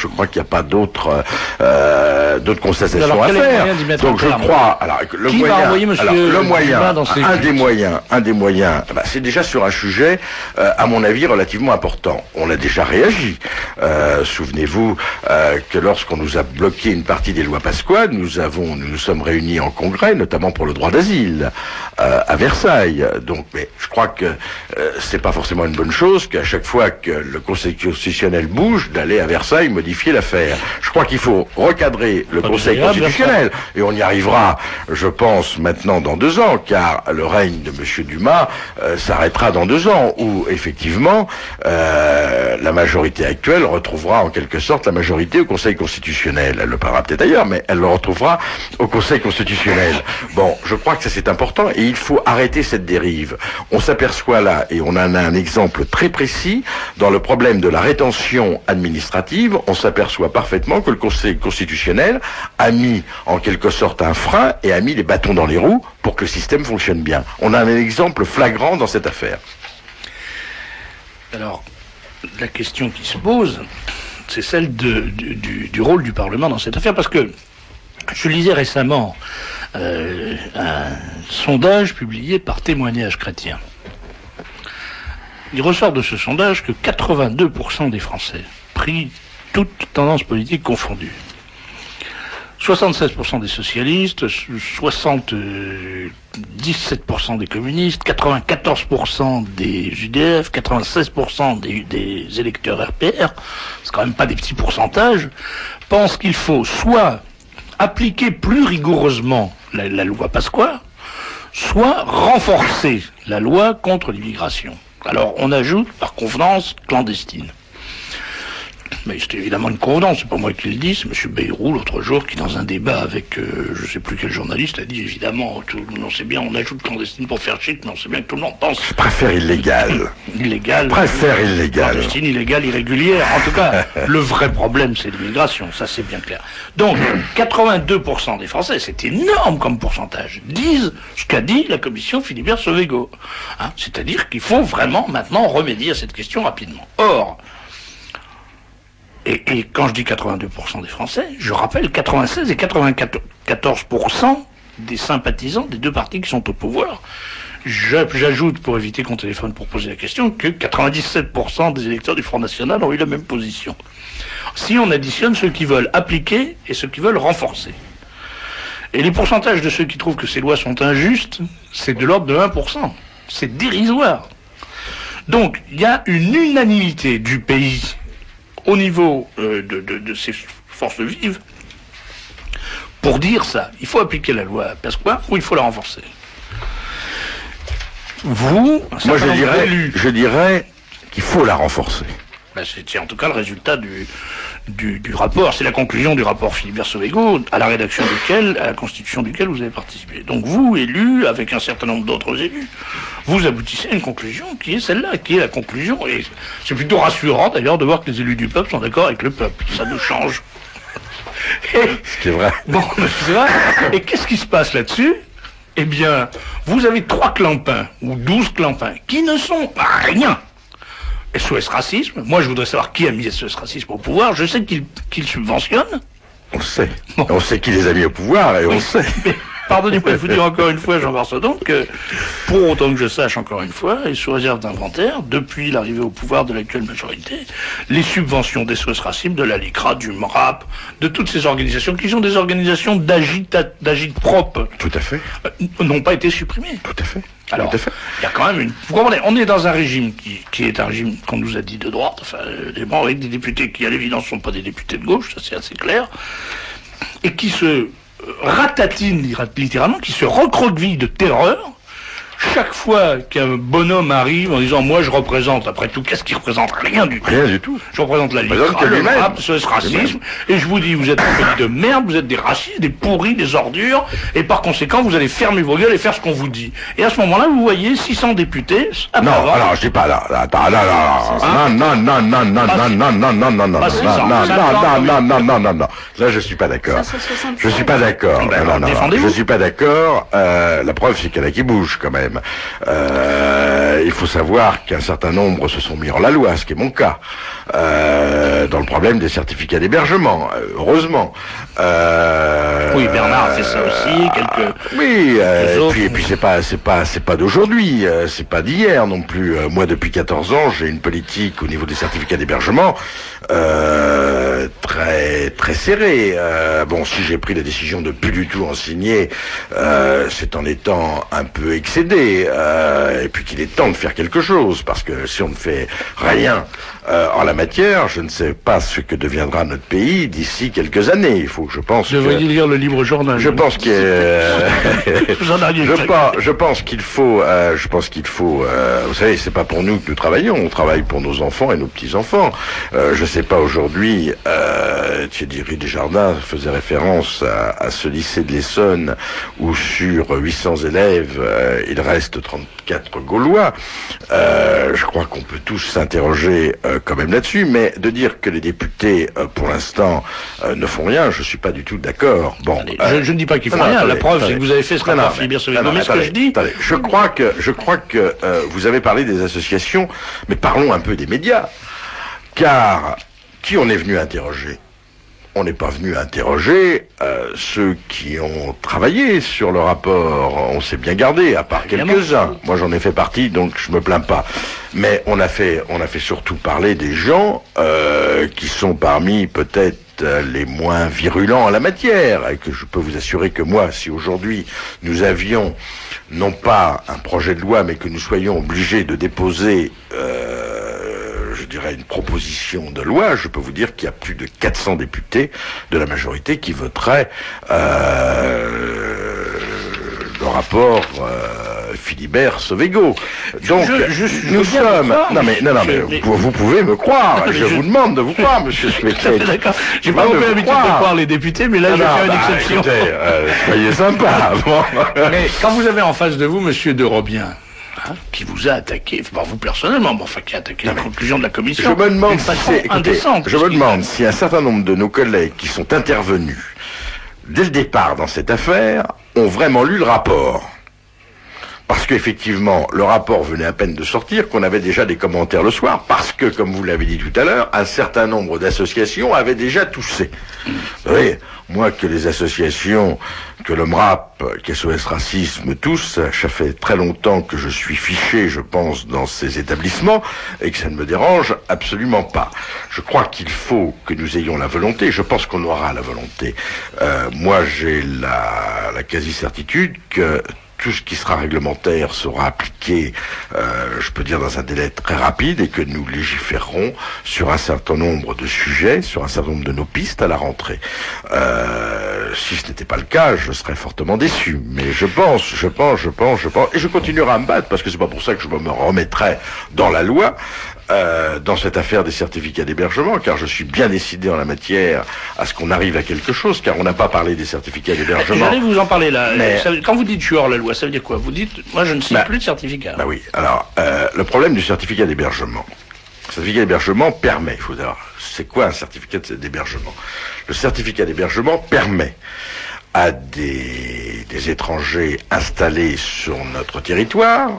je crois qu'il n'y a pas d'autres euh, d'autres constatations alors, à faire. Donc je terme crois, alors le Qui moyen, va envoyer monsieur alors, le moyen, dans ces un des moyens, un des moyens, bah, c'est déjà sur un sujet, euh, à mon avis, relativement important. On a déjà réagi. Euh, souvenez-vous euh, que lorsqu'on nous a bloqué une partie des lois Pasqua, nous avons, nous nous sommes réunis en congrès, notamment pour le droit d'asile, euh, à Versailles. Donc, mais je crois que euh, c'est pas forcément une bonne chose qu'à chaque fois que le Conseil constitutionnel bouge, d'aller à Versailles modifier l'affaire. Je crois qu'il faut recadrer le Pas Conseil constitutionnel, et on y arrivera, je pense, maintenant dans deux ans, car le règne de Monsieur Dumas euh, s'arrêtera dans deux ans, où effectivement euh, la majorité actuelle retrouvera en quelque sorte la majorité au Conseil constitutionnel. Elle le parlera peut-être ailleurs, mais elle le retrouvera au Conseil constitutionnel. Bon, je crois que ça c'est important, et il faut arrêter cette dérive. On s'aperçoit là, et on en a un exemple très précis, dans le problème de la rétention administrative, on s'aperçoit parfaitement que le Conseil constitutionnel a mis en quelque sorte un frein et a mis les bâtons dans les roues pour que le système fonctionne bien. On a un exemple flagrant dans cette affaire. Alors, la question qui se pose, c'est celle de, du, du, du rôle du Parlement dans cette affaire, parce que je lisais récemment euh, un sondage publié par Témoignages chrétiens. Il ressort de ce sondage que quatre-vingt-deux pour cent des Français, pris toutes tendances politiques confondues, soixante-seize pour cent des socialistes, soixante-dix-sept pour cent des communistes, quatre-vingt-quatorze pour cent des U D F, quatre-vingt-seize pour cent des, des électeurs R P R, c'est quand même pas des petits pourcentages, pensent qu'il faut soit appliquer plus rigoureusement la, la loi Pasqua, soit renforcer la loi contre l'immigration. Alors on ajoute par convenance clandestine. Mais c'est évidemment une convenance, c'est pas moi qui le dis, c'est M. Bayrou l'autre jour qui dans un débat avec euh, je sais plus quel journaliste a dit évidemment, tout, on sait bien, on ajoute clandestine pour faire chic, mais on sait bien que tout le monde pense. Je préfère illégal. Illégal. Je préfère illégal. Clandestine, illégale, irrégulière. En tout cas, le vrai problème c'est l'immigration, ça c'est bien clair. Donc, quatre-vingt-deux pour cent des Français, c'est énorme comme pourcentage, disent ce qu'a dit la commission Philibert-Sauvégot. Hein, c'est-à-dire qu'il faut vraiment maintenant remédier à cette question rapidement. Or, Et, et quand je dis quatre-vingt-deux pour cent des Français, je rappelle quatre-vingt-seize et quatre-vingt-quatorze pour cent des sympathisants des deux partis qui sont au pouvoir. J'ajoute, pour éviter qu'on téléphone pour poser la question, que quatre-vingt-dix-sept pour cent des électeurs du Front National ont eu la même position. Si on additionne ceux qui veulent appliquer et ceux qui veulent renforcer. Et les pourcentages de ceux qui trouvent que ces lois sont injustes, c'est de l'ordre de un pour cent. C'est dérisoire. Donc, il y a une unanimité du pays au niveau euh, de, de, de ces forces vives, pour dire ça, il faut appliquer la loi Pasqua ou il faut la renforcer. Vous, moi je dirais, je dirais qu'il faut la renforcer. Ben c'est en tout cas le résultat du, du, du rapport, c'est la conclusion du rapport Philibert-Sauvégot, à la rédaction duquel, à la constitution duquel vous avez participé. Donc vous, élus, avec un certain nombre d'autres élus, vous aboutissez à une conclusion qui est celle-là, qui est la conclusion, et c'est plutôt rassurant d'ailleurs de voir que les élus du peuple sont d'accord avec le peuple, ça nous change. Et, Ce qui est vrai. Bon, c'est vrai. Et qu'est-ce qui se passe là-dessus? Eh bien, vous avez trois clampins, ou douze clampins, qui ne sont rien. S O S Racisme, moi je voudrais savoir qui a mis S O S Racisme au pouvoir, je sais qu'il qu'il subventionne. On sait. Bon. On sait qui les a mis au pouvoir, et on Oui, sait. Mais, pardonnez-moi de vous dire encore une fois, Jean Barsodon, que pour autant que je sache encore une fois, et sous réserve d'inventaire, depuis l'arrivée au pouvoir de l'actuelle majorité, les subventions des S O S Racisme, de la LICRA, du M R A P, de toutes ces organisations, qui sont des organisations d'agite-propre, Tout à fait. euh, n'ont pas été supprimées. Tout à fait. Alors, Tout à fait. il y a quand même une... Vous comprenez, on est dans un régime qui, qui est un régime qu'on nous a dit de droite, enfin, euh, des membres avec des députés qui, à l'évidence, ne sont pas des députés de gauche, ça c'est assez clair, et qui se euh, ratatinent littéralement, qui se recroquevillent de terreur, chaque fois qu'un bonhomme arrive en disant « Moi, je représente, après tout, qu'est-ce qu'il représente? Rien du tout. Rien du tout. Je représente la représente LICRA, que le lui-même. M R A P, ce racisme, et je vous dis, vous êtes un pays de merde, vous êtes des racistes, des pourris, des ordures, et par conséquent, vous allez fermer vos gueules et faire ce qu'on vous dit. » Et à ce moment-là, vous voyez six cents députés... Non, alors je dis pas là, là, attends, là, là, là, non, non, non, non, non, non, non, non, non, non, non, non, non, non, non, non, non, non, non, là je suis pas d'accord. Je suis pas d'accord. Ben, Non, non, non, défendez-vous. je suis pas d'accord. Euh, la preuve, c'est qu'il y en a qui bougent quand même. même. Euh, il faut savoir qu'un certain nombre se sont mis hors la loi, ce qui est mon cas, euh, dans le problème des certificats d'hébergement, heureusement. Euh, oui, Bernard a fait ça aussi, quelques... Oui, euh, et puis, et puis autres. c'est pas, c'est pas, c'est pas d'aujourd'hui, euh, c'est pas d'hier non plus. Euh, moi, depuis quatorze ans, j'ai une politique au niveau des certificats d'hébergement euh, très, très serrée. Euh, bon, si j'ai pris la décision de plus du tout en signer, euh, c'est en étant un peu excédé, euh, et puis qu'il est temps de faire quelque chose, parce que si on ne fait rien euh, en la matière, je ne sais pas ce que deviendra notre pays d'ici quelques années. Il faut que je pense. Vous devriez que... lire le livre journal. Je pense que euh... Vous en auriez je fait. pense, je pense qu'il faut, euh, je pense qu'il faut. Euh, vous savez, c'est pas pour nous que nous travaillons. On travaille pour nos enfants et nos petits enfants. Euh, je sais pas aujourd'hui. Euh, Thierry Desjardins faisait référence à, à ce lycée de l'Essonne où sur huit cents élèves, euh, il reste trente-quatre Gaulois. Euh, je crois qu'on peut tous s'interroger euh, quand même là-dessus, mais de dire que les députés, euh, pour l'instant, euh, ne font rien, je suis pas du tout d'accord. Bon, Allez, euh, je, je ne dis pas qu'il faut non, rien. attendez, La preuve, attendez. c'est que vous avez fait ce Non, non, rapport mais- Philibert non, non, Mais ce que attendez, je dis, attendez. Je crois que, je crois que euh, vous avez parlé des associations, mais parlons un peu des médias, car qui on est venu interroger? On n'est pas venu interroger euh, ceux qui ont travaillé sur le rapport. On s'est bien gardé, à part Évidemment. quelques-uns. Moi, j'en ai fait partie, donc je me plains pas. Mais on a fait, on a fait surtout parler des gens euh, qui sont parmi peut-être euh, les moins virulents en la matière, et que je peux vous assurer que moi, si aujourd'hui nous avions non pas un projet de loi, mais que nous soyons obligés de déposer euh, je dirais une proposition de loi, je peux vous dire qu'il y a plus de quatre cents députés de la majorité qui voteraient euh, le rapport euh, Philibert-Sauvégot. Donc Je- je suis- nous je veux bien vous sommes. croire, Non mais non non mais, monsieur, mais- vous, vous pouvez me croire. Mais je, je- vous demande de vous croire, Monsieur tout à fait Specret. d'accord. J'ai Pas pas de beaucoup vous l'habitude de croire. croire les députés, mais là, je vais Ah, faire une bah, exception. écoutez, euh, soyez sympa. Bon. Mais quand vous avez en face de vous Monsieur de Robien, hein, qui vous a attaqué, pas vous personnellement, mais enfin qui a attaqué Non, la mais conclusion de la Je commission, me demande d'une si façon c'est, écoutez, indécente. je me parce qu'il- demande si un certain nombre de nos collègues qui sont intervenus dès le départ dans cette affaire ont vraiment lu le rapport. Parce qu'effectivement, le rapport venait à peine de sortir, qu'on avait déjà des commentaires le soir, parce que, comme vous l'avez dit tout à l'heure, un certain nombre d'associations avaient déjà toussé. Vous savez, moi, que les associations, que le M R A P, qu'S O S Racisme, tous, ça fait très longtemps que je suis fiché, je pense, dans ces établissements, et que ça ne me dérange absolument pas. Je crois qu'il faut que nous ayons la volonté, je pense qu'on aura la volonté. Euh, moi, j'ai la, la quasi-certitude que tout ce qui sera réglementaire sera appliqué, euh, je peux dire, dans un délai très rapide, et que nous légiférerons sur un certain nombre de sujets, sur un certain nombre de nos pistes à la rentrée. Euh, si ce n'était pas le cas, je serais fortement déçu. Mais je pense, je pense, je pense, je pense, et je continuerai à me battre, parce que c'est pas pour ça que je me remettrai dans la loi, euh, dans cette affaire des certificats d'hébergement, car je suis bien décidé en la matière à ce qu'on arrive à quelque chose, car on n'a pas parlé des certificats d'hébergement. J'allais vous en parler là. Mais- Ça veut- Quand vous dites je suis hors la loi, ça veut dire quoi? Vous dites, moi je ne signe Bah, plus de certificat. Bah oui. Alors, euh, le problème du certificat d'hébergement. Le certificat d'hébergement permet, il faut savoir, c'est quoi un certificat d'hébergement? Le certificat d'hébergement permet à des, des étrangers installés sur notre territoire,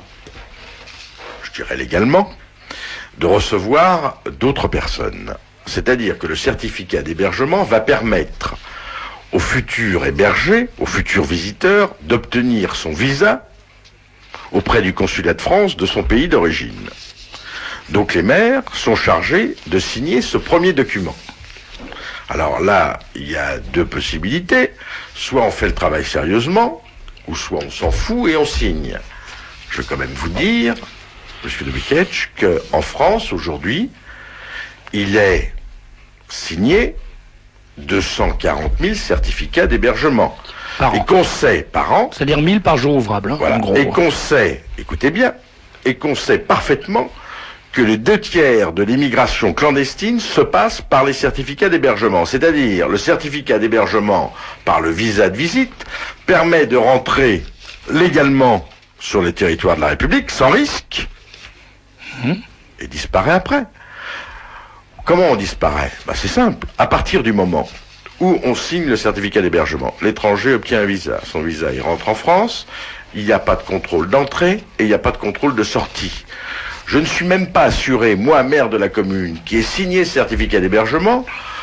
je dirais légalement, de recevoir d'autres personnes. C'est-à-dire que le certificat d'hébergement va permettre aux futurs hébergés, aux futurs visiteurs, d'obtenir son visa auprès du consulat de France de son pays d'origine. Donc les maires sont chargés de signer ce premier document. Alors là, il y a deux possibilités. Soit on fait le travail sérieusement, ou soit on s'en fout et on signe. Je vais quand même vous dire, monsieur de Biketch, qu'en France, aujourd'hui, il est signé deux cent quarante mille certificats d'hébergement. Par Et an. qu'on sait, par an, C'est-à-dire mille par jour ouvrable, hein, voilà. en gros. Et qu'on sait, écoutez bien, et qu'on sait parfaitement que les deux tiers de l'immigration clandestine se passent par les certificats d'hébergement. C'est-à-dire, le certificat d'hébergement par le visa de visite permet de rentrer légalement sur le territoire de la République sans risque et disparaît après. Comment on disparaît? Bah, c'est simple. À partir du moment où on signe le certificat d'hébergement. L'étranger obtient un visa. Son visa, il rentre en France, il n'y a pas de contrôle d'entrée et il n'y a pas de contrôle de sortie. Je ne suis même pas assuré, moi, maire de la commune, qui ai signé ce certificat d'hébergement,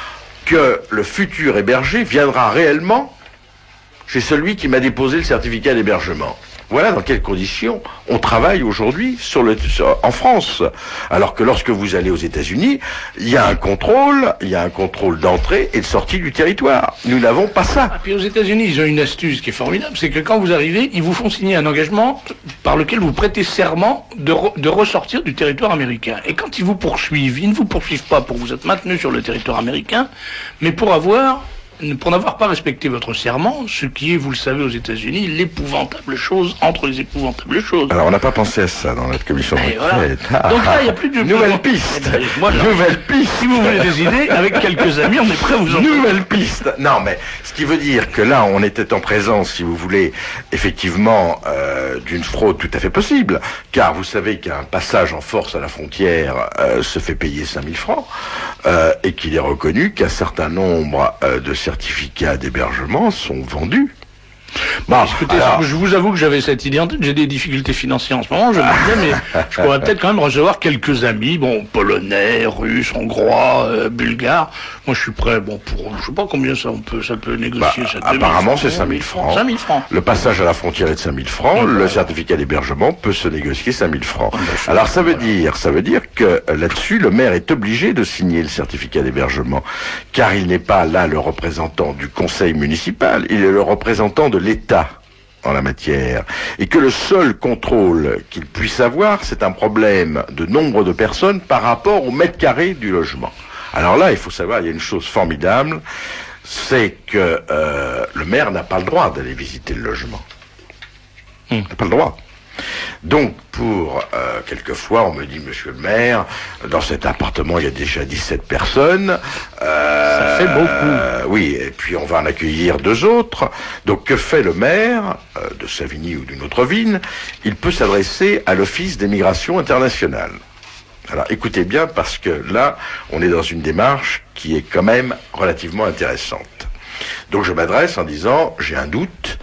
que le futur hébergé viendra réellement chez celui qui m'a déposé le certificat d'hébergement. Voilà dans quelles conditions on travaille aujourd'hui sur le, sur, en France. Alors que lorsque vous allez aux États-Unis, il y a un contrôle, il y a un contrôle d'entrée et de sortie du territoire. Nous n'avons pas ça. Ah, puis aux États-Unis, ils ont une astuce qui est formidable, c'est que quand vous arrivez, ils vous font signer un engagement par lequel vous prêtez serment de, re, de ressortir du territoire américain. Et quand ils vous poursuivent, ils ne vous poursuivent pas pour vous être maintenu sur le territoire américain, mais pour avoir... pour n'avoir pas respecté votre serment, ce qui est, vous le savez, aux États-Unis, l'épouvantable chose entre les épouvantables choses. Alors, on n'a pas pensé à ça dans notre commission d'enquête. Voilà. Ah, Donc là, il n'y a plus de... Nouvelle piste. Eh ben, moi, là, Nouvelle piste. Si vous voulez des idées, avec quelques amis, on est prêt à vous en... Nouvelle piste. Non, mais ce qui veut dire que là, on était en présence, si vous voulez, effectivement, euh, d'une fraude tout à fait possible. Car vous savez qu'un passage en force à la frontière euh, se fait payer cinq mille francs euh, et qu'il est reconnu qu'un certain nombre euh, de certificats d'hébergement sont vendus. Bon, écoutez, alors... je vous avoue que j'avais cette idée en tête, j'ai des difficultés financières en ce moment, je me disais, mais je pourrais peut-être quand même recevoir quelques amis, bon, polonais, russes, hongrois, euh, bulgares. Moi, je suis prêt, bon, pour, je sais pas combien ça, on peut, ça peut négocier. Bah, apparemment, c'est cinq mille francs. cinq mille francs. Le passage à la frontière est de cinq mille francs, mmh, le ouais. certificat d'hébergement peut se négocier cinq mille francs. Mmh, alors, ça veut voilà. dire, ça veut dire que là-dessus, le maire est obligé de signer le certificat d'hébergement, car il n'est pas là le représentant du conseil municipal, il est le représentant de l'État en la matière, et que le seul contrôle qu'il puisse avoir, c'est un problème de nombre de personnes par rapport au mètre carré du logement. Alors là, il faut savoir, il y a une chose formidable, c'est que euh, le maire n'a pas le droit d'aller visiter le logement. Mmh. Il n'a pas le droit. Donc, pour euh, quelquefois, on me dit, monsieur le maire, dans cet appartement, il y a déjà dix-sept personnes. Euh, Ça fait beaucoup. Euh, oui, et puis on va en accueillir deux autres. Donc, que fait le maire euh, de Savigny ou d'une autre ville? Il peut s'adresser à l'Office des migrations internationales. Alors, écoutez bien, parce que là, on est dans une démarche qui est quand même relativement intéressante. Donc, je m'adresse en disant, j'ai un doute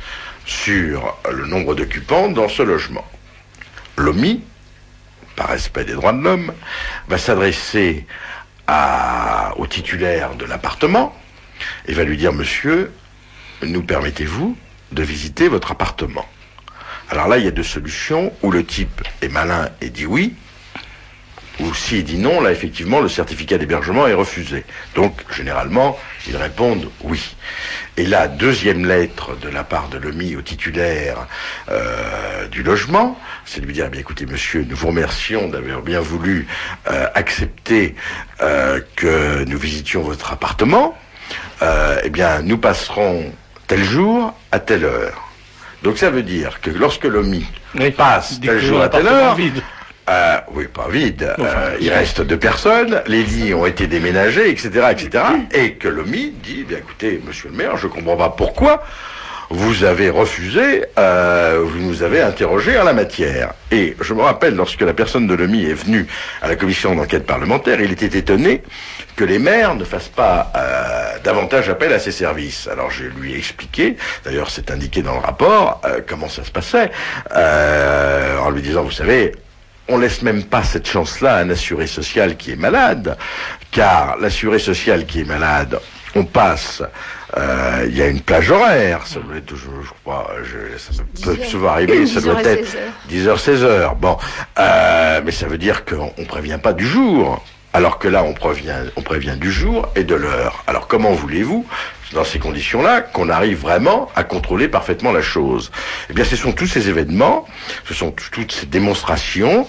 sur le nombre d'occupants dans ce logement. L'O M I, par respect des droits de l'homme, va s'adresser à, au titulaire de l'appartement et va lui dire, monsieur, nous permettez-vous de visiter votre appartement? Alors là, il y a deux solutions, où le type est malin et dit oui, ou s'il dit non, là, effectivement, le certificat d'hébergement est refusé. Donc, généralement, ils répondent oui. Et la deuxième lettre de la part de l'O M I au titulaire euh, du logement, c'est de lui dire, eh bien, écoutez, monsieur, nous vous remercions d'avoir bien voulu euh, accepter euh, que nous visitions votre appartement. Euh, eh bien, nous passerons tel jour à telle heure. Donc, ça veut dire que lorsque l'O M I oui, passe tel jour à telle heure... Vide. Euh, oui, pas vide. Enfin, euh, il reste deux personnes. Les lits ont été déménagés, et cetera, et cetera. Et que l'O M I dit, bien écoutez, monsieur le maire, je comprends pas pourquoi vous avez refusé, euh, vous nous avez interrogé en la matière. Et je me rappelle, lorsque la personne de l'O M I est venue à la commission d'enquête parlementaire, il était étonné que les maires ne fassent pas euh, davantage appel à ces services. Alors je lui ai expliqué, d'ailleurs c'est indiqué dans le rapport, euh, comment ça se passait, euh, en lui disant, vous savez, on laisse même pas cette chance-là à un assuré social qui est malade, car l'assuré social qui est malade, on passe, euh, il y a une plage horaire, ça doit être, je, je crois, je, ça peut souvent arriver, ça doit être dix heures, seize heures, bon, euh, mais ça veut dire qu'on on prévient pas du jour, alors que là on prévient, on prévient du jour et de l'heure. Alors comment voulez-vous, dans ces conditions-là, qu'on arrive vraiment à contrôler parfaitement la chose? Eh bien, ce sont tous ces événements, ce sont toutes ces démonstrations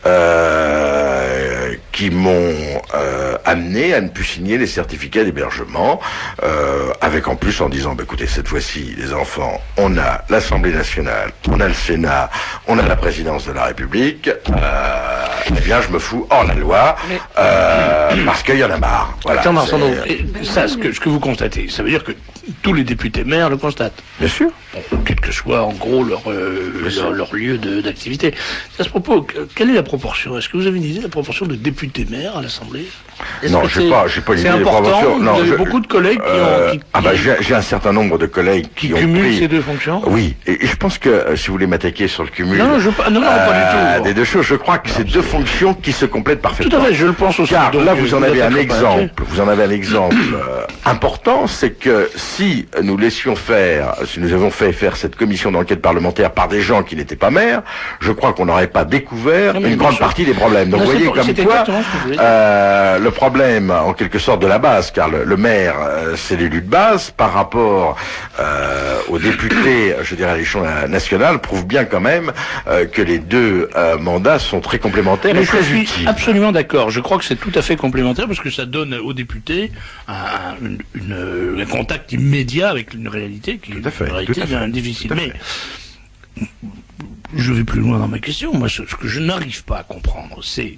euh, qui m'ont euh, amené à ne plus signer les certificats d'hébergement, euh, avec en plus en disant, bah, écoutez, cette fois-ci, les enfants, on a l'Assemblée nationale, on a le Sénat, on a la présidence de la République, euh, eh bien, je me fous hors la loi, euh, parce qu'il y en a marre. Voilà. Attends, Marcelo, ça, ce que, ce que vous constatez, ça veut dire que tous les députés maires le constatent. Bien sûr. Bon, quel que soit en gros leur, euh, leur, leur lieu de, d'activité. À ce propos, quelle est la proportion? Est-ce que vous avez une idée de la proportion de députés maires à l'Assemblée? Est-ce non, que j'ai pas, j'ai pas l'idée des proportions. Vous non, avez je, beaucoup de collègues qui euh, ont... Qui, ah bah j'ai, j'ai un certain nombre de collègues qui, qui ont cumulent pris... ces deux fonctions. Oui, et, et je pense que euh, si vous voulez m'attaquer sur le cumul... Non, non, je, non, non, euh, pas du tout. Des deux choses, je crois que c'est deux fonctions qui se complètent parfaitement. Tout à fait, je le pense aussi. Car donc, là, vous en avez un exemple. Vous en avez un exemple euh, important, c'est que si nous laissions faire, si nous avons fait faire cette commission d'enquête parlementaire par des gens qui n'étaient pas maires, je crois qu'on n'aurait pas découvert non, une grande sûr. partie des problèmes. Donc non, vous voyez pour, comme quoi euh, le problème, en quelque sorte, de la base, car le, le maire, euh, c'est l'élu de base, par rapport euh, aux députés, je dirais à l'échelon national, prouve bien quand même euh, que les deux euh, mandats sont très complémentaires Mais et je très suis utiles. Absolument d'accord. Je crois que c'est tout à fait complémentaire parce que ça donne aux députés un, une, une, un contact immédiat avec une réalité qui tout à fait, est une réalité bien difficile. Mais je vais plus loin dans ma question. Moi, ce, ce que je n'arrive pas à comprendre, c'est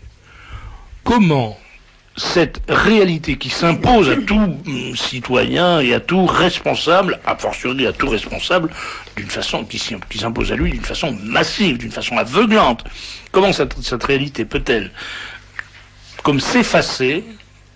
comment cette réalité qui s'impose à tout hum, citoyen et à tout responsable, a fortiori à tout responsable, d'une façon qui, qui s'impose à lui d'une façon massive, d'une façon aveuglante. Comment cette, cette réalité peut-elle, comme s'effacer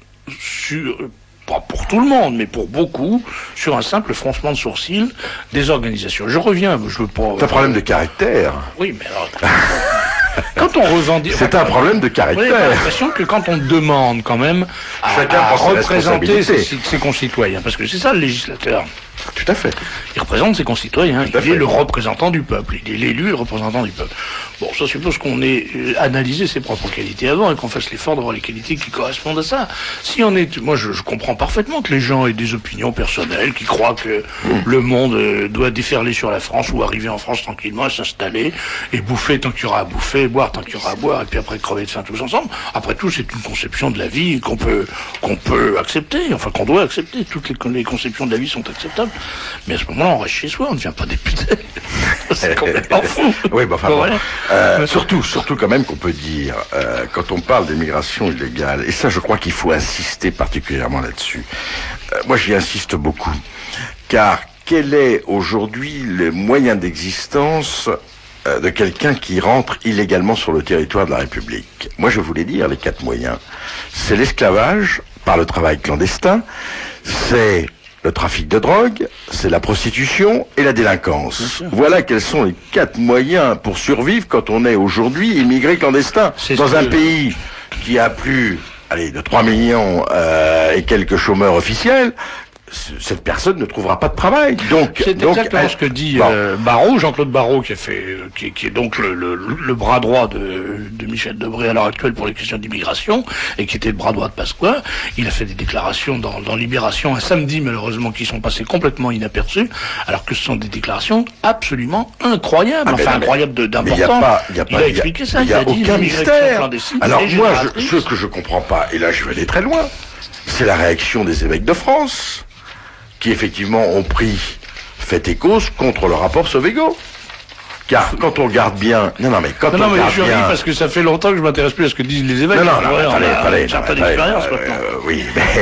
sur, pas pour tout le monde, mais pour beaucoup, sur un simple froncement de sourcils des organisations. Je reviens, je veux pas... C'est un problème de caractère. Oui, mais alors... Quand on revendique... C'est un problème de caractère. Vous avez l'impression que quand on demande quand même à, à représenter ses, ses concitoyens, parce que c'est ça le législateur. Tout à fait. Il représente ses concitoyens, il est le représentant du peuple, il est l'élu, le représentant du peuple. Bon, ça suppose qu'on ait euh, analysé ses propres qualités avant et qu'on fasse l'effort d'avoir les qualités qui correspondent à ça. Si on est, moi je, je comprends parfaitement que les gens aient des opinions personnelles, qui croient que mmh. le monde euh, doit déferler sur la France ou arriver en France tranquillement et s'installer et bouffer tant qu'il y aura à bouffer, boire tant qu'il y aura à boire et puis après crever de faim tous ensemble. Après tout, c'est une conception de la vie qu'on peut qu'on peut accepter, enfin qu'on doit accepter. Toutes les, les conceptions de la vie sont acceptables. Mais à ce moment-là, on reste chez soi, on ne devient pas député. C'est complètement fou. Oui, bah, enfin, bon, voilà. euh, surtout, surtout quand même qu'on peut dire, euh, quand on parle d'immigration illégale, et ça je crois qu'il faut insister particulièrement là-dessus. Euh, moi j'y insiste beaucoup, car quel est aujourd'hui le moyen d'existence euh, de quelqu'un qui rentre illégalement sur le territoire de la République? Moi je voulais dire les quatre moyens. C'est l'esclavage par le travail clandestin, c'est le trafic de drogue, c'est la prostitution et la délinquance. Voilà quels sont les quatre moyens pour survivre quand on est aujourd'hui immigré clandestin dans un pays qui a plus, allez, de trois millions euh, et quelques chômeurs officiels. Cette personne ne trouvera pas de travail. Donc, c'est donc, exactement elle... ce que dit bon. euh, Barrot, Jean-Claude Barrot, qui a fait, qui, qui est donc le, le, le bras droit de, de Michel Debré à l'heure actuelle pour les questions d'immigration, et qui était le bras droit de Pasqua. Il a fait des déclarations dans, dans Libération un samedi, malheureusement, qui sont passées complètement inaperçues, alors que ce sont des déclarations absolument incroyables, ah, enfin mais, incroyables de, d'importance. Il, pas, il, a pas, il a expliqué ça. Il n'y a, il a, aucun dit mystère. Alors moi, je, ce que je comprends pas, et là je vais aller très loin, c'est la réaction des évêques de France, qui effectivement ont pris fait et cause contre le rapport Sovégo. Car quand on regarde bien... Non, non, mais quand non, on non, mais regarde je suis bien... parce que ça fait longtemps que je m'intéresse plus à ce que disent les évêques. Non, non, non, ouais, attendez, attendez. J'ai pas d'expérience euh, maintenant. Euh, oui,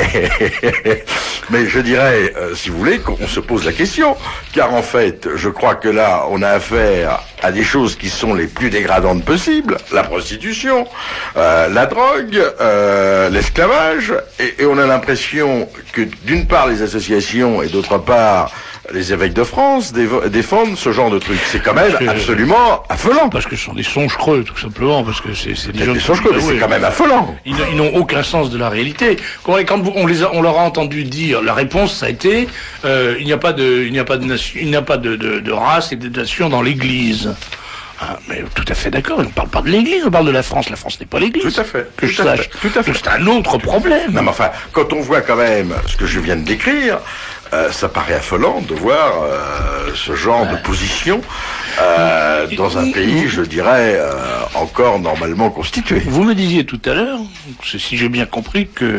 mais... mais je dirais, euh, si vous voulez, qu'on se pose la question. Car en fait, je crois que là, on a affaire à des choses qui sont les plus dégradantes possibles. La prostitution, euh, la drogue, euh, l'esclavage. Et, et on a l'impression que, d'une part, les associations et d'autre part... les évêques de France défendent ce genre de trucs. C'est quand même que, absolument affolant. Parce que ce sont des songes creux, tout simplement. Parce que c'est, c'est des, des songes creux, mais c'est quand même affolant. Ils, ils n'ont aucun sens de la réalité. Quand on, les a, on leur a entendu dire, la réponse ça a été euh, il n'y a pas de, il n'y a pas de nation, il n'y a pas de, de, de race et de nation dans l'Église. Ah, mais tout à fait d'accord, on ne parle pas de l'Église, on parle de la France. La France n'est pas l'Église. Tout à fait. Que tout je à sache. Fait, tout à fait. C'est un autre problème. Non, mais enfin, quand on voit quand même ce que je viens de décrire, euh, ça paraît affolant de voir euh, ce genre ouais. de position euh, dans un pays, je dirais, euh, encore normalement constitué. Vous me disiez tout à l'heure, si j'ai bien compris, que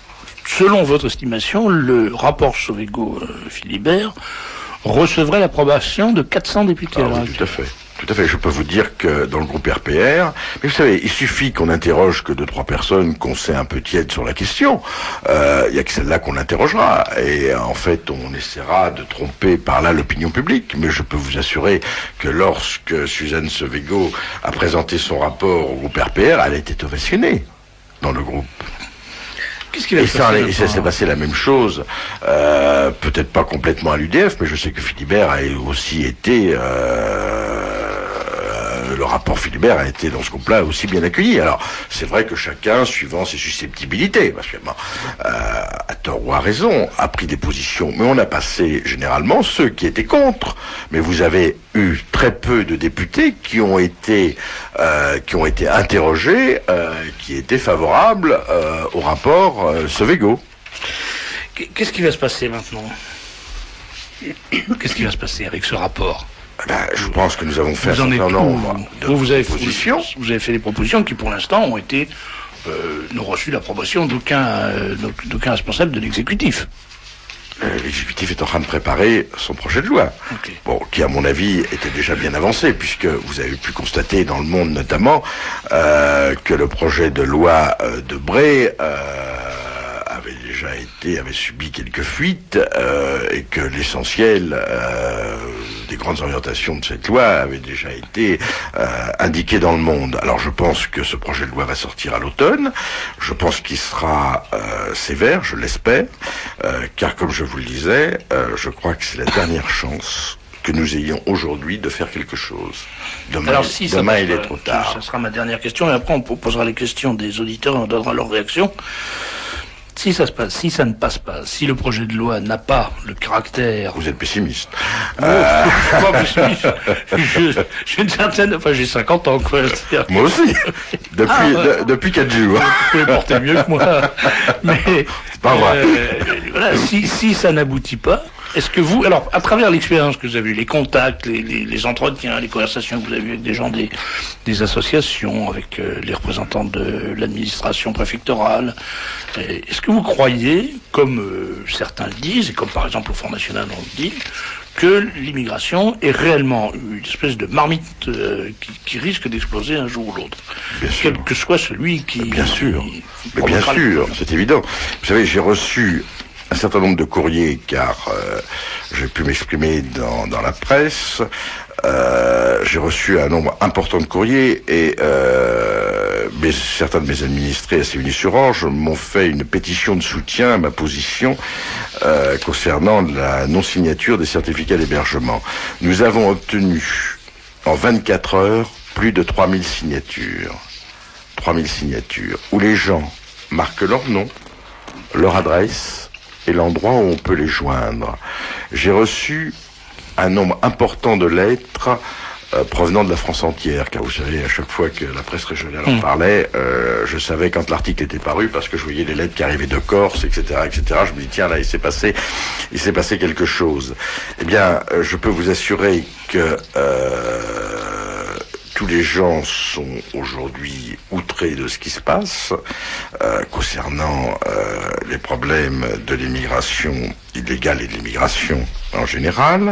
selon votre estimation, le rapport Sovégo-Philibert recevrait l'approbation de quatre cents députés. Ah, oui, tout à fait. Tout à fait. Je peux vous dire que dans le groupe R P R, mais vous savez, il suffit qu'on interroge que deux, trois personnes qu'on sait un peu tièdes sur la question. Euh, il y a que celle-là qu'on interrogera. Et en fait, on essaiera de tromper par là l'opinion publique. Mais je peux vous assurer que lorsque Suzanne Sevego a présenté son rapport au groupe R P R, elle a été ovationnée dans le groupe. Qu'est-ce qui va et se ça, passer et ça s'est passé la même chose, euh, peut-être pas complètement à l'U D F, mais je sais que Philibert a aussi été... Euh, le rapport Philibert a été dans ce groupe-là aussi bien accueilli. Alors, c'est vrai que chacun, suivant ses susceptibilités, parce que, bon, euh, à tort ou à raison, a pris des positions. Mais on a passé, généralement, ceux qui étaient contre. Mais vous avez eu très peu de députés qui ont été, euh, qui ont été interrogés, euh, qui étaient favorables euh, au rapport euh, Sevego. Qu'est-ce qui va se passer maintenant? Qu'est-ce qui va se passer avec ce rapport? Ben, je pense que nous avons fait vous un certain nombre de vous, vous avez, propositions. Vous, vous avez fait des propositions qui, pour l'instant, ont été euh, n'ont reçu l'approbation d'aucun euh, d'aucun responsable de l'exécutif. L'exécutif est en train de préparer son projet de loi, okay. Bon, qui à mon avis était déjà bien avancé, puisque vous avez pu constater dans le Monde notamment euh, que le projet de loi euh, de Bray euh, avait déjà été, avait subi quelques fuites, euh, et que l'essentiel euh, des grandes orientations de cette loi avait déjà été euh, indiqué dans le Monde. Alors je pense que ce projet de loi va sortir à l'automne. Je pense qu'il sera euh, sévère, je l'espère, euh, car comme je vous le disais, euh, je crois que c'est la dernière chance que nous ayons aujourd'hui de faire quelque chose. Demain, Alors, si demain ça, il est trop tard. Ça sera ma dernière question, et après on posera les questions des auditeurs et on donnera leur réaction. Si ça se passe, si ça ne passe pas, si le projet de loi n'a pas le caractère... Vous êtes pessimiste. Non, euh... je suis pas pessimiste. Je, j'ai une certaine... Enfin, j'ai cinquante ans, quoi. Moi aussi. Depuis, ah, ouais. de, depuis quatre jours. Vous pouvez porter mieux que moi. Mais... C'est pas vrai. Euh, voilà, si, si ça n'aboutit pas, est-ce que vous... Alors, à travers l'expérience que vous avez eue, les contacts, les, les, les entretiens, les conversations que vous avez eues avec des gens des, des associations, avec euh, les représentants de l'administration préfectorale, est-ce que vous croyez, comme euh, certains le disent, et comme par exemple au Front National on le dit, que l'immigration est réellement une espèce de marmite euh, qui, qui risque d'exploser un jour ou l'autre, quel que soit celui qui... Bien sûr, qui, qui mais bien sûr, c'est évident. Vous savez, j'ai reçu un certain nombre de courriers, car euh, j'ai pu m'exprimer dans, dans la presse. Euh, j'ai reçu un nombre important de courriers et euh, mais certains de mes administrés à Sévigné-sur-Orge m'ont fait une pétition de soutien à ma position euh, concernant la non-signature des certificats d'hébergement. Nous avons obtenu en vingt-quatre heures plus de trois mille signatures. trois mille signatures, où les gens marquent leur nom, leur adresse et l'endroit où on peut les joindre. J'ai reçu un nombre important de lettres euh, provenant de la France entière, car vous savez, à chaque fois que la presse régionale en parlait, euh, je savais quand l'article était paru, parce que je voyais les lettres qui arrivaient de Corse, et cetera, et cetera. Je me dis, tiens, là, il s'est passé, il s'est passé quelque chose. Eh bien, euh, je peux vous assurer que euh, tous les gens sont aujourd'hui outrés de ce qui se passe euh, concernant euh, les problèmes de l'immigration illégale et de l'immigration en général,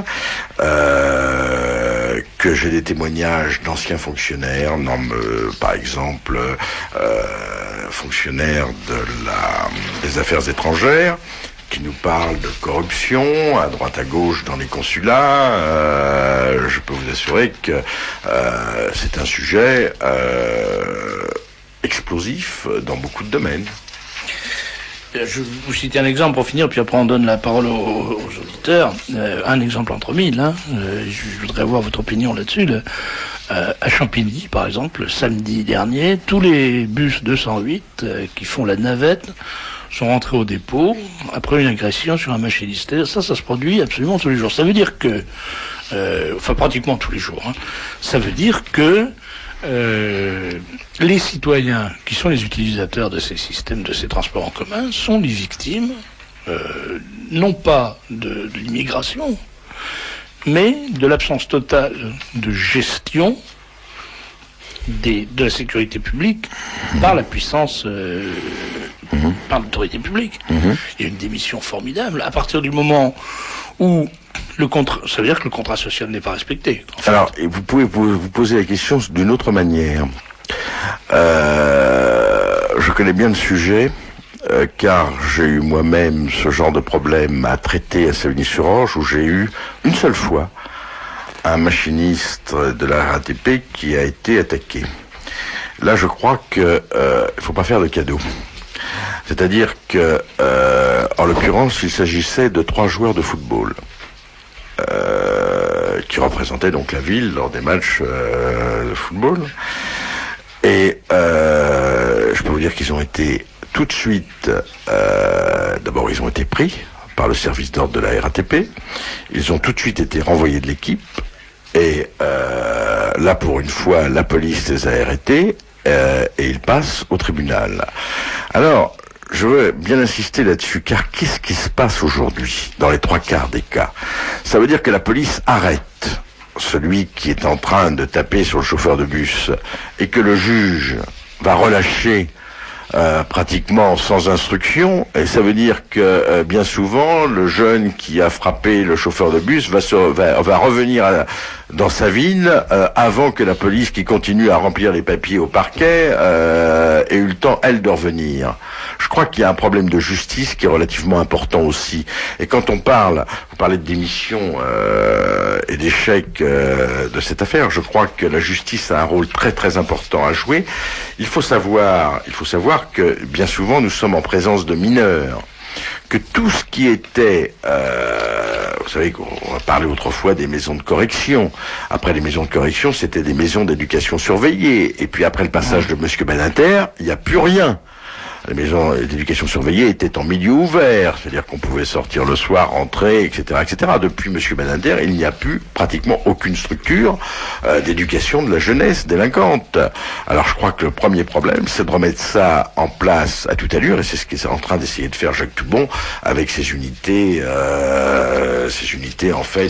euh, que j'ai des témoignages d'anciens fonctionnaires, non, euh, par exemple euh, fonctionnaires de la, des affaires étrangères, qui nous parlent de corruption à droite à gauche dans les consulats. Euh, je peux vous assurer que euh, c'est un sujet euh, explosif dans beaucoup de domaines. Je vais vous citer un exemple pour finir, puis après on donne la parole aux, aux auditeurs. Euh, un exemple entre mille, hein. euh, je voudrais avoir votre opinion là-dessus. Là. Euh, à Champigny, par exemple, le samedi dernier, tous les bus deux cent huit euh, qui font la navette sont rentrés au dépôt après une agression sur un machiniste. Ça, ça se produit absolument tous les jours. Ça veut dire que, euh, enfin pratiquement tous les jours, hein, ça veut dire que euh, les citoyens qui sont les utilisateurs de ces systèmes, de ces transports en commun, sont les victimes, euh, non pas de, de l'immigration, mais de l'absence totale de gestion des, de la sécurité publique par la puissance euh, mmh. par l'autorité publique. Mmh. Il y a une démission formidable. À partir du moment où le contrat, ça veut dire que le contrat social n'est pas respecté. En fait. Alors, vous pouvez vous, vous poser la question d'une autre manière. Euh, je connais bien le sujet, euh, car j'ai eu moi-même ce genre de problème à traiter à Savigny-sur-Orge, où j'ai eu une seule fois un machiniste de la R A T P qui a été attaqué. Là, je crois que euh, il faut pas faire de cadeaux. C'est-à-dire que, euh, en l'occurrence, il s'agissait de trois joueurs de football. Euh, qui représentait donc la ville lors des matchs euh, de football. Et euh, je peux vous dire qu'ils ont été tout de suite, euh, d'abord ils ont été pris par le service d'ordre de la R A T P, ils ont tout de suite été renvoyés de l'équipe, et euh, là pour une fois la police les a arrêtés, euh, et ils passent au tribunal. Alors, je veux bien insister là-dessus, car qu'est-ce qui se passe aujourd'hui, dans les trois quarts des cas? Ça veut dire que la police arrête celui qui est en train de taper sur le chauffeur de bus, et que le juge va relâcher euh, pratiquement sans instruction, et ça veut dire que euh, bien souvent, le jeune qui a frappé le chauffeur de bus va, se, va, va revenir à, dans sa ville euh, avant que la police, qui continue à remplir les papiers au parquet, euh, ait eu le temps, elle, de revenir. Je crois qu'il y a un problème de justice qui est relativement important aussi. Et quand on parle, vous parlez de démission euh, et d'échec euh, de cette affaire, je crois que la justice a un rôle très très important à jouer. Il faut savoir, il faut savoir que bien souvent nous sommes en présence de mineurs, que tout ce qui était, euh, vous savez qu'on a parlé autrefois des maisons de correction. Après les maisons de correction, c'était des maisons d'éducation surveillée. Et puis après le passage de Monsieur Badinter, il n'y a plus rien. Les maisons d'éducation surveillée étaient en milieu ouvert, c'est-à-dire qu'on pouvait sortir le soir, rentrer, et cetera, et cetera. Depuis Monsieur Badinter, il n'y a plus pratiquement aucune structure euh, d'éducation de la jeunesse délinquante. Alors je crois que le premier problème, c'est de remettre ça en place à toute allure, et c'est ce qu'est en train d'essayer de faire Jacques Toubon avec ses unités, euh, ses unités en fait,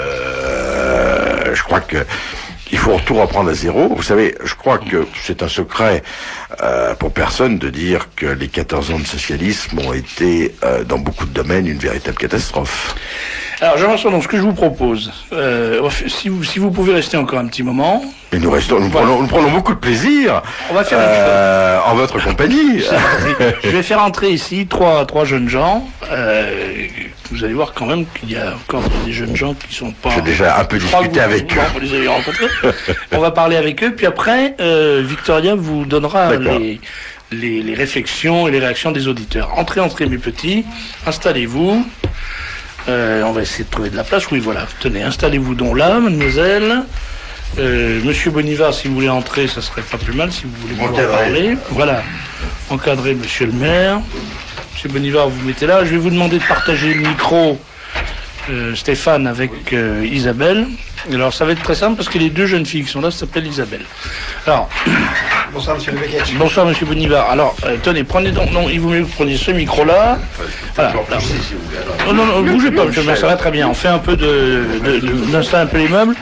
euh, je crois que il faut tout reprendre à zéro. Vous savez, je crois que c'est un secret euh, pour personne de dire que les quatorze ans de socialisme ont été, euh, dans beaucoup de domaines, une véritable catastrophe. Alors, Jean-François, donc, ce que je vous propose, euh, si, vous, si vous pouvez rester encore un petit moment... Et nous restons, nous, voilà. prenons, nous prenons beaucoup de plaisir On va faire euh, en votre compagnie. Je vais faire entrer ici trois, trois jeunes gens. Euh, vous allez voir quand même qu'il y a encore des jeunes gens qui sont pas... J'ai déjà un peu discuté avec eux. Vous les avez rencontrés. On va parler avec eux, puis après, euh, Victoria vous donnera les, les, les réflexions et les réactions des auditeurs. Entrez, entrez mes petits, installez-vous. Euh, on va essayer de trouver de la place. Oui, voilà. Tenez, installez-vous donc là, mademoiselle. Euh, Monsieur Bonivard, si vous voulez entrer, ça serait pas plus mal, si vous voulez pouvoir parler. Voilà. Encadrez Monsieur le maire. Monsieur Bonivard, vous mettez là. Je vais vous demander de partager le micro, euh, Stéphane, avec euh, Isabelle. Alors, ça va être très simple parce que les deux jeunes filles qui sont là s'appellent Isabelle. Alors. Bonsoir, Monsieur Becquet. Bonsoir, Monsieur Bonivard. Alors, euh, tenez, prenez donc. Non, il vaut mieux que vous preniez ce micro-là. Voilà. Alors, non, non, non, bougez pas, Monsieur le maire, ça va très bien. On fait un peu de, de, de d'installer un peu les meubles.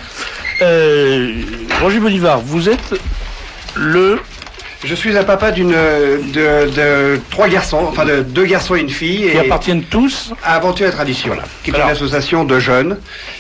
Euh, Roger Bonivard, vous êtes le... Je suis un papa d'une de, de trois garçons, enfin de deux garçons et une fille. Qui et appartiennent tous à Aventure et Tradition, voilà. Qui est Alors, une association de jeunes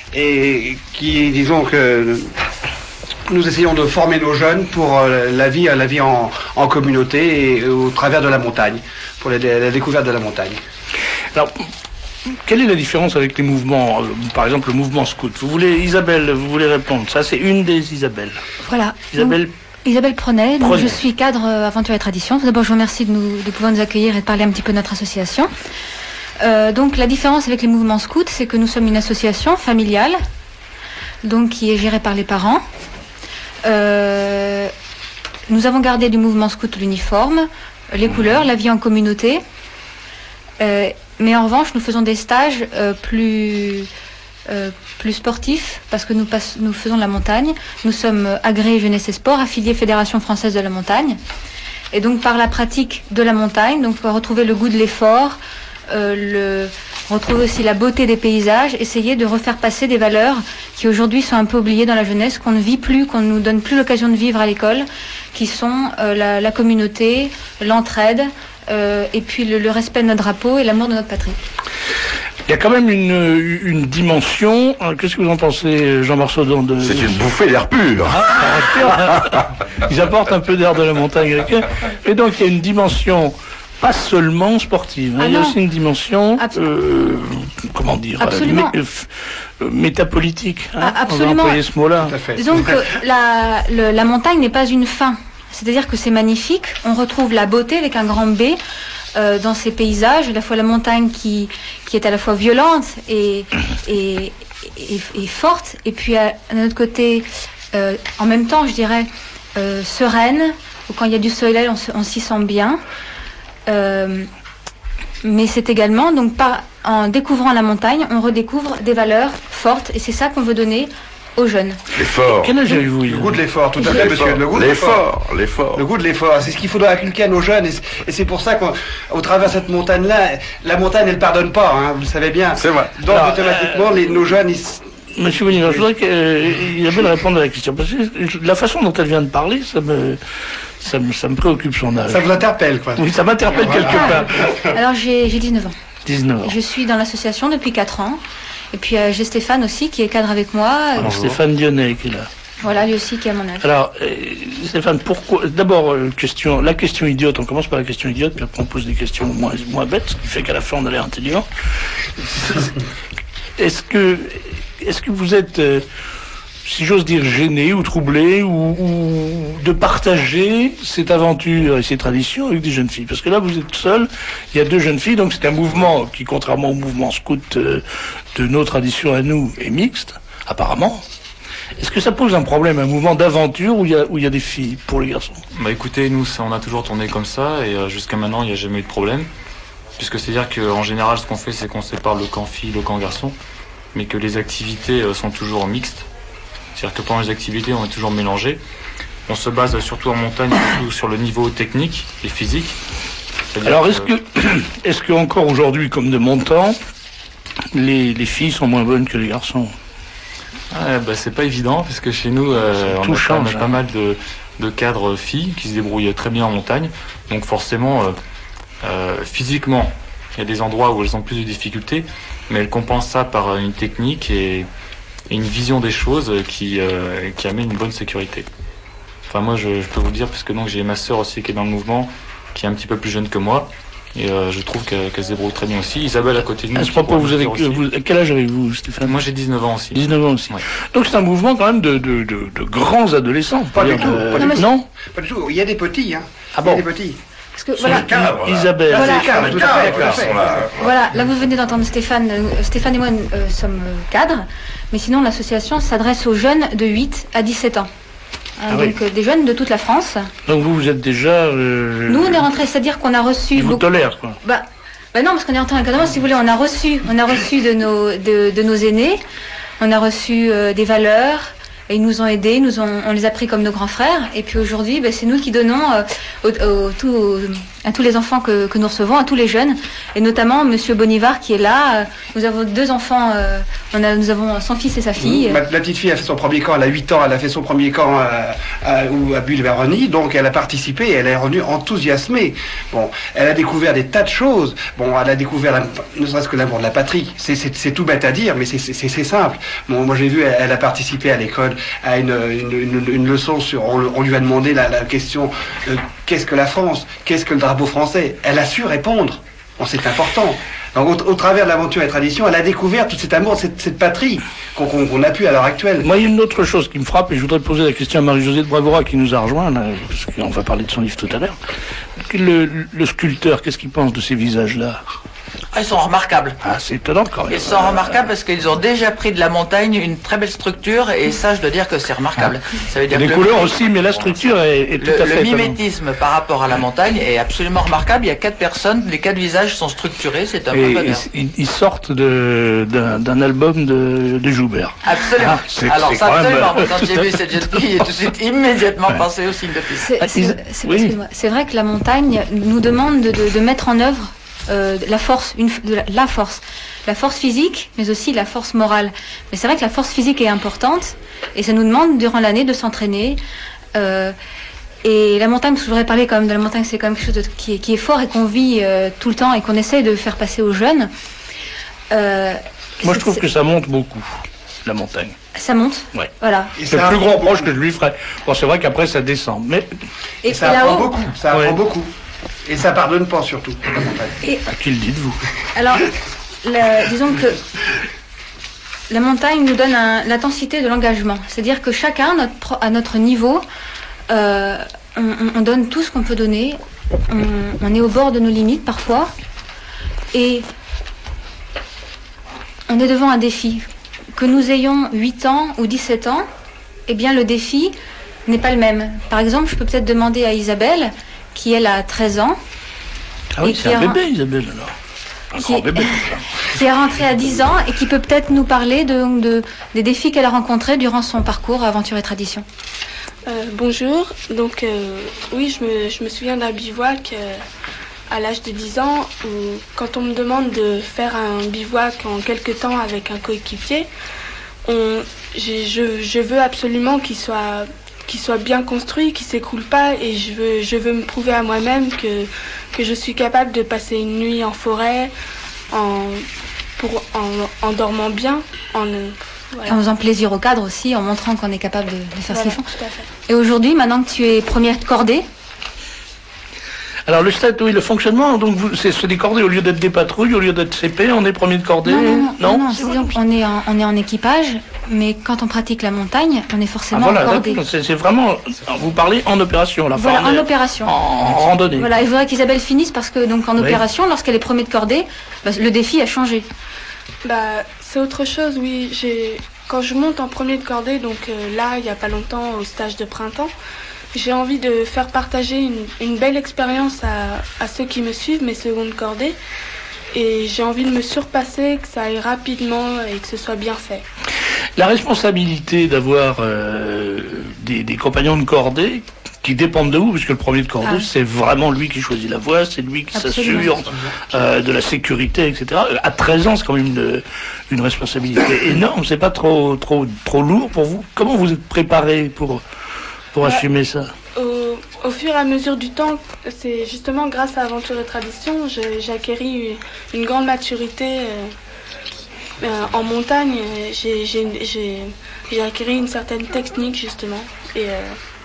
et qui, disons que nous essayons de former nos jeunes pour la vie, la vie en, en communauté et au travers de la montagne, pour la, la découverte de la montagne. Alors, quelle est la différence avec les mouvements, euh, par exemple le mouvement scout? Vous voulez, Isabelle, vous voulez répondre? Ça, c'est une des Isabelles. Voilà. Isabelle. Donc, Isabelle Prenet, donc Prenet. Je suis cadre euh, Aventure et Tradition. Tout d'abord, je vous remercie de, nous, de pouvoir nous accueillir et de parler un petit peu de notre association. Euh, donc, la différence avec les mouvements scouts, c'est que nous sommes une association familiale, donc qui est gérée par les parents. Euh, nous avons gardé du mouvement scout l'uniforme, les couleurs, la vie en communauté. Euh, mais en revanche, nous faisons des stages euh, plus... Euh, plus sportifs parce que nous, passe, nous faisons de la montagne. Nous sommes euh, agréés Jeunesse et Sport, affiliés Fédération Française de la Montagne. Et donc par la pratique de la montagne, donc on va retrouver le goût de l'effort, euh, le, retrouver aussi la beauté des paysages, essayer de refaire passer des valeurs qui aujourd'hui sont un peu oubliées dans la jeunesse, qu'on ne vit plus, qu'on ne nous donne plus l'occasion de vivre à l'école, qui sont euh, la, la communauté, l'entraide, euh, et puis le, le respect de notre drapeau et l'amour de notre patrie. Il y a quand même une, une dimension. Qu'est-ce que vous en pensez, Jean Marsaudon de... C'est une bouffée d'air pur. Ah, ils apportent un peu d'air de la montagne avec eux. Et donc il y a une dimension pas seulement sportive. Hein, ah il y a non. aussi une dimension, Abs- euh, comment dire, Absolument. mé- euh, métapolitique. Hein, Ah, absolument. On va employer ce mot-là. Tout à fait. Disons que la, le- la montagne n'est pas une fin. C'est-à-dire que c'est magnifique. On retrouve la beauté avec un grand B euh, dans ces paysages. À la fois la montagne qui, qui est à la fois violente et, et, et, et forte. Et puis à, à notre côté, euh, en même temps, je dirais, euh, sereine. Où quand il y a du soleil, on, se- on s'y sent bien. Euh, mais c'est également, donc par, en découvrant la montagne, on redécouvre des valeurs fortes. Et c'est ça qu'on veut donner aux jeunes. L'effort. Quel âge avez-vous? Le goût de l'effort, tout à fait, monsieur. Le goût de l'effort. L'effort. L'effort. Le goût de l'effort, c'est ce qu'il faudra inculquer à nos jeunes, et c'est- et c'est pour ça qu'au travers de cette montagne-là, la montagne, elle pardonne pas, hein, vous le savez bien. C'est vrai. Donc Alors, automatiquement, les, nos jeunes, ils, s- Monsieur Boniver, je voudrais qu'Isabelle réponde à la question. Parce que je- la façon dont elle vient de parler, ça me, ça me, ça me préoccupe son âge. ça vous interpelle, quoi. Oui, ça m'interpelle quelque part. Alors j'ai j'ai dix-neuf ans. dix-neuf ans. Je suis dans l'association depuis quatre ans. Et puis euh, j'ai Stéphane aussi qui est cadre avec moi. Alors, Stéphane Dionnet qui est là. Voilà, lui aussi qui est à mon âge. Alors, euh, Stéphane, pourquoi d'abord euh, question, la question idiote. On commence par la question idiote, puis après on pose des questions moins, moins bêtes, ce qui fait qu'à la fin on a l'air intelligent. Est-ce que, est-ce que vous êtes, euh, si j'ose dire, gêné ou troublé, ou, ou de partager cette aventure et ces traditions avec des jeunes filles? Parce que là, vous êtes seul, il y a deux jeunes filles, donc c'est un mouvement qui, contrairement au mouvement scout euh, de nos traditions à nous, est mixte, apparemment. Est-ce que ça pose un problème, un mouvement d'aventure où il y a, où il y a des filles pour les garçons? Bah écoutez, nous ça, on a toujours tourné comme ça et euh, jusqu'à maintenant il n'y a jamais eu de problème. Puisque c'est-à-dire qu'en général ce qu'on fait c'est qu'on sépare le camp filles, le camp garçon, mais que les activités euh, sont toujours mixtes. C'est-à-dire que pendant les activités on est toujours mélangés. On se base surtout en montagne, surtout sur le niveau technique et physique. C'est-à-dire Alors est-ce que, est-ce que encore aujourd'hui, comme de mon temps, les, les filles sont moins bonnes que les garçons? Ouais, bah, c'est pas évident parce que chez nous euh, on, Tout a, change, on a hein. pas mal de, de cadres filles qui se débrouillent très bien en montagne. Donc forcément, euh, euh, physiquement, il y a des endroits où elles ont plus de difficultés, mais elles compensent ça par une technique et, et une vision des choses qui, euh, qui amène une bonne sécurité. Enfin moi je, je peux vous dire, parce que donc j'ai ma sœur aussi qui est dans le mouvement, qui est un petit peu plus jeune que moi. Et euh, je trouve qu'elle qu'elle se débrouille très bien aussi. Isabelle à côté de nous. À ce propos, vous avez, aussi. vous, quel âge avez-vous, Stéphane? Moi j'ai dix-neuf ans aussi. dix-neuf ans aussi. Ouais. Donc c'est un mouvement quand même de, de, de, de grands adolescents. Pas du dire, tout, de- pas du tout. Non? Pas du tout. Il y a des petits, hein. Ah bon? Il y a des petits. Parce que voilà, Isabelle. Voilà. C'est cadre, tout à fait, tout à fait. voilà, là vous venez d'entendre Stéphane. euh, Stéphane et moi euh, sommes euh, cadres, mais sinon l'association s'adresse aux jeunes de huit à dix-sept ans. Hein, Ah oui. donc euh, des jeunes de toute la France. Donc vous, vous êtes déjà... euh, Nous on est rentrés, c'est-à-dire qu'on a reçu Ils vous beaucoup- tolèrent, quoi. Bah, bah non, parce qu'on est rentré en encadrement, si vous voulez, on a reçu, on a reçu de nos, de, de nos aînés, on a reçu euh, des valeurs, et ils nous ont aidés, nous ont, on les a pris comme nos grands frères, et puis aujourd'hui, bah, c'est nous qui donnons euh, au- au- tout- au- à tous les enfants que, que nous recevons, à tous les jeunes, et notamment Monsieur Bonivar qui est là. euh, Nous avons deux enfants, euh, on a, nous avons son fils et sa fille. Ma- La petite fille a fait son premier camp, elle a huit ans, elle a fait son premier camp à, à, ou à Bulle-Vérony, donc elle a participé et elle est revenue enthousiasmée. Bon, elle a découvert des tas de choses. Bon, elle a découvert, la- ne serait-ce que l'amour de la patrie. C'est- C'est c'est tout bête à dire, mais c'est- c'est c'est simple. Bon, moi j'ai vu, elle, elle a participé à l'école à une, une, une, une leçon sur, on, on lui a demandé la, la question, euh, qu'est-ce que la France? Qu'est-ce que le drapeau français? Elle a su répondre. Bon, c'est important. Donc, au, au travers de l'aventure et la tradition, elle a découvert tout cet amour, cette, cette patrie qu'on qu'on- qu'on a pu à l'heure actuelle. Moi, il y a une autre chose qui me frappe, et je voudrais poser la question à Marie-Josée de Bravura qui nous a rejoint, là, parce qu'on va parler de son livre tout à l'heure. Le, le sculpteur, qu'est-ce qu'il pense de ces visages-là? Ah, ils sont remarquables. Ah, c'est étonnant quand même. Ils sont remarquables parce qu'ils ont déjà pris de la montagne une très belle structure et ça, je dois dire que c'est remarquable. Ça veut Il y a dire des que le- couleurs aussi, mais la structure est, est tout Le, à fait le étonnante. mimétisme par rapport à la montagne est absolument remarquable. Il y a quatre personnes, les quatre visages sont structurés, c'est un Et peu bonheur. ils, ils sortent de- d'un d'un album de, de Joubert. Absolument. Ah, c'est- Alors c'est ça, quand même- absolument. Quand j'ai vu cette jeune fille, j'ai tout de suite immédiatement pensé au signe de fils. C'est- Ah, C'est ils- c'est- oui. excuse-moi, c'est vrai que la montagne nous demande de, de- de mettre en œuvre euh, la force, une, de la, la force, la force physique, mais aussi la force morale. Mais c'est vrai que la force physique est importante et ça nous demande durant l'année de s'entraîner. Euh, Et la montagne, parce que je voudrais parler quand même de la montagne, c'est quand même quelque chose de, qui, est, qui est fort et qu'on vit euh, tout le temps et qu'on essaie de faire passer aux jeunes. Euh, Moi, je trouve que ça monte beaucoup, la montagne. Ça monte. Ouais. Voilà. C'est le plus grand reproche que je lui ferais. Bon, c'est vrai qu'après, ça descend. Mais... Et, et ça et apprend beaucoup. Ça apprend ouais. beaucoup. Et ça pardonne pas, surtout, la montagne. Et... À qui le dites-vous? Alors, la, disons que la montagne nous donne un, l'intensité de l'engagement. C'est-à-dire que chacun, notre, à notre niveau, euh, on, on donne tout ce qu'on peut donner. On, on est au bord de nos limites parfois. Et on est devant un défi. Que nous ayons huit ans ou dix-sept ans, eh bien le défi n'est pas le même. Par exemple, je peux peut-être demander à Isabelle, qui elle a treize ans. Ah oui, et c'est qui un a- bébé, Isabelle, alors. Un qui, grand bébé, comme ça. qui est rentrée à dix ans et qui peut peut-être nous parler de, de- des défis qu'elle a rencontrés durant son parcours Aventure et Tradition. Euh, bonjour, donc euh, oui, je me, je me souviens d'un bivouac euh, à l'âge de dix ans où quand on me demande de faire un bivouac en quelque temps avec un coéquipier, on, j'ai- je, je veux absolument qu'il soit, qu'il soit bien construit, qu'il s'écroule pas et je veux, je veux me prouver à moi-même que, que je suis capable de passer une nuit en forêt en, pour, en, en dormant bien, en... euh, Voilà. En faisant plaisir au cadre aussi, en montrant qu'on est capable de, de faire Voilà, ce qu'ils font. tout à fait. Et aujourd'hui, maintenant que tu es première de cordée, Alors, le stade, oui, le fonctionnement, donc, vous- c'est c'est des cordées, au lieu d'être des patrouilles, au lieu d'être C P, on est premier de cordée. non, non, non, non, non, c'est c'est donc on est en, on est en équipage, mais quand on pratique la montagne, on est Ah, forcément voilà, en cordée. d'accord, c'est c'est vraiment, vous parlez en opération, là. Voilà, enfin, on en est opération. En, en randonnée. Voilà, il faudrait qu'Isabelle finisse parce que donc en Oui. opération, lorsqu'elle est première de cordée, bah, le défi a changé. Bah, c'est autre chose, oui. J'ai... Quand je monte en premier de cordée, donc euh, là, il n'y a pas longtemps, au stage de printemps, j'ai envie de faire partager une, une belle expérience à, à ceux qui me suivent, mes secondes cordées. Et j'ai envie de me surpasser, que ça aille rapidement et que ce soit bien fait. La responsabilité d'avoir euh, des, des compagnons de cordée qui dépendent de vous, puisque le premier de cordée, Ah. c'est vraiment lui qui choisit la voie, c'est lui qui Absolument. s'assure euh, de la sécurité, et cetera. À treize ans, c'est quand même une, une responsabilité énorme, c'est pas trop, trop, trop lourd pour vous? Comment vous êtes préparé pour, pour Ouais. assumer ça? Au, au fur et à mesure du temps, c'est justement grâce à Aventure et Tradition, je- j'ai acquéri une, une grande maturité euh, euh, en montagne. euh, J'ai j'ai- j'ai- j'ai acquéri une certaine technique justement. Et euh,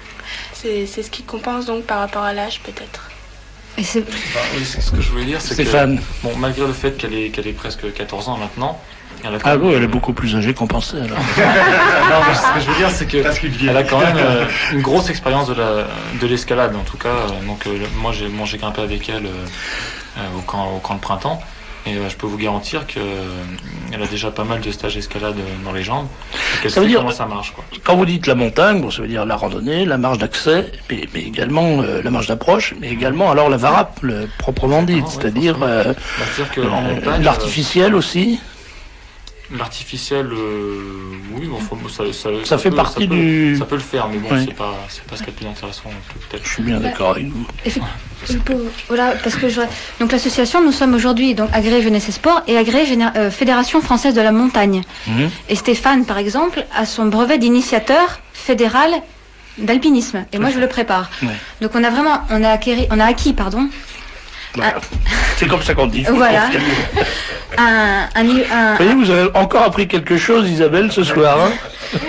c'est c'est ce qui compense donc par rapport à l'âge peut-être. Et c'est Bah, oui, c'est ce que je voulais dire, c'est que Stéphane. bon, malgré le fait qu'elle ait, qu'elle ait presque quatorze ans maintenant, elle a quand Ah même- oui, elle est beaucoup plus âgée qu'on pensait, alors. Non, mais ce que je veux dire, c'est que Parce qu'il vient. elle a quand même euh, une grosse expérience de la de l'escalade, en tout cas. euh, donc euh, moi, j'ai moi j'ai grimpé avec elle euh, euh, au camp au camp de printemps, et euh, je peux vous garantir que euh, elle a déjà pas mal de stages escalade euh, dans les jambes. Et qu'elle Ça veut sait dire- comment ça marche, quoi. Quand vous dites la montagne, bon, ça veut dire la randonnée, la marche d'accès, mais, mais également euh, la marche d'approche, mais également alors la varap, le, proprement dit, Ah, ouais, c'est-à-dire forcément. euh, Bah, c'est-à-dire que en euh, montagne, l'artificiel aussi. euh, l'artificiel, euh, oui, bon, faut- ça, ça, Ça fait peut- partie peut- du- Ça peut le faire, mais bon, Oui. c'est pas c'est pas ce qui est le plus intéressant, peut-être. Je suis bien d'accord avec vous. Il peut- Voilà, parce que je... donc l'association, nous sommes aujourd'hui donc agréés Jeunesse et Sport et agréés Géné- euh, Fédération Française de la Montagne. Mhm. Et Stéphane, par exemple, a son brevet d'initiateur fédéral d'alpinisme. Et moi, je le prépare. Ouais. Donc on a vraiment, on a acquis, on a acquis, pardon, Voilà. C'est comme ça qu'on dit. faut Ah. Voilà. confirmer. un, un, ni- un- Vous voyez, vous avez encore appris quelque chose, Isabelle, ce soir. Hein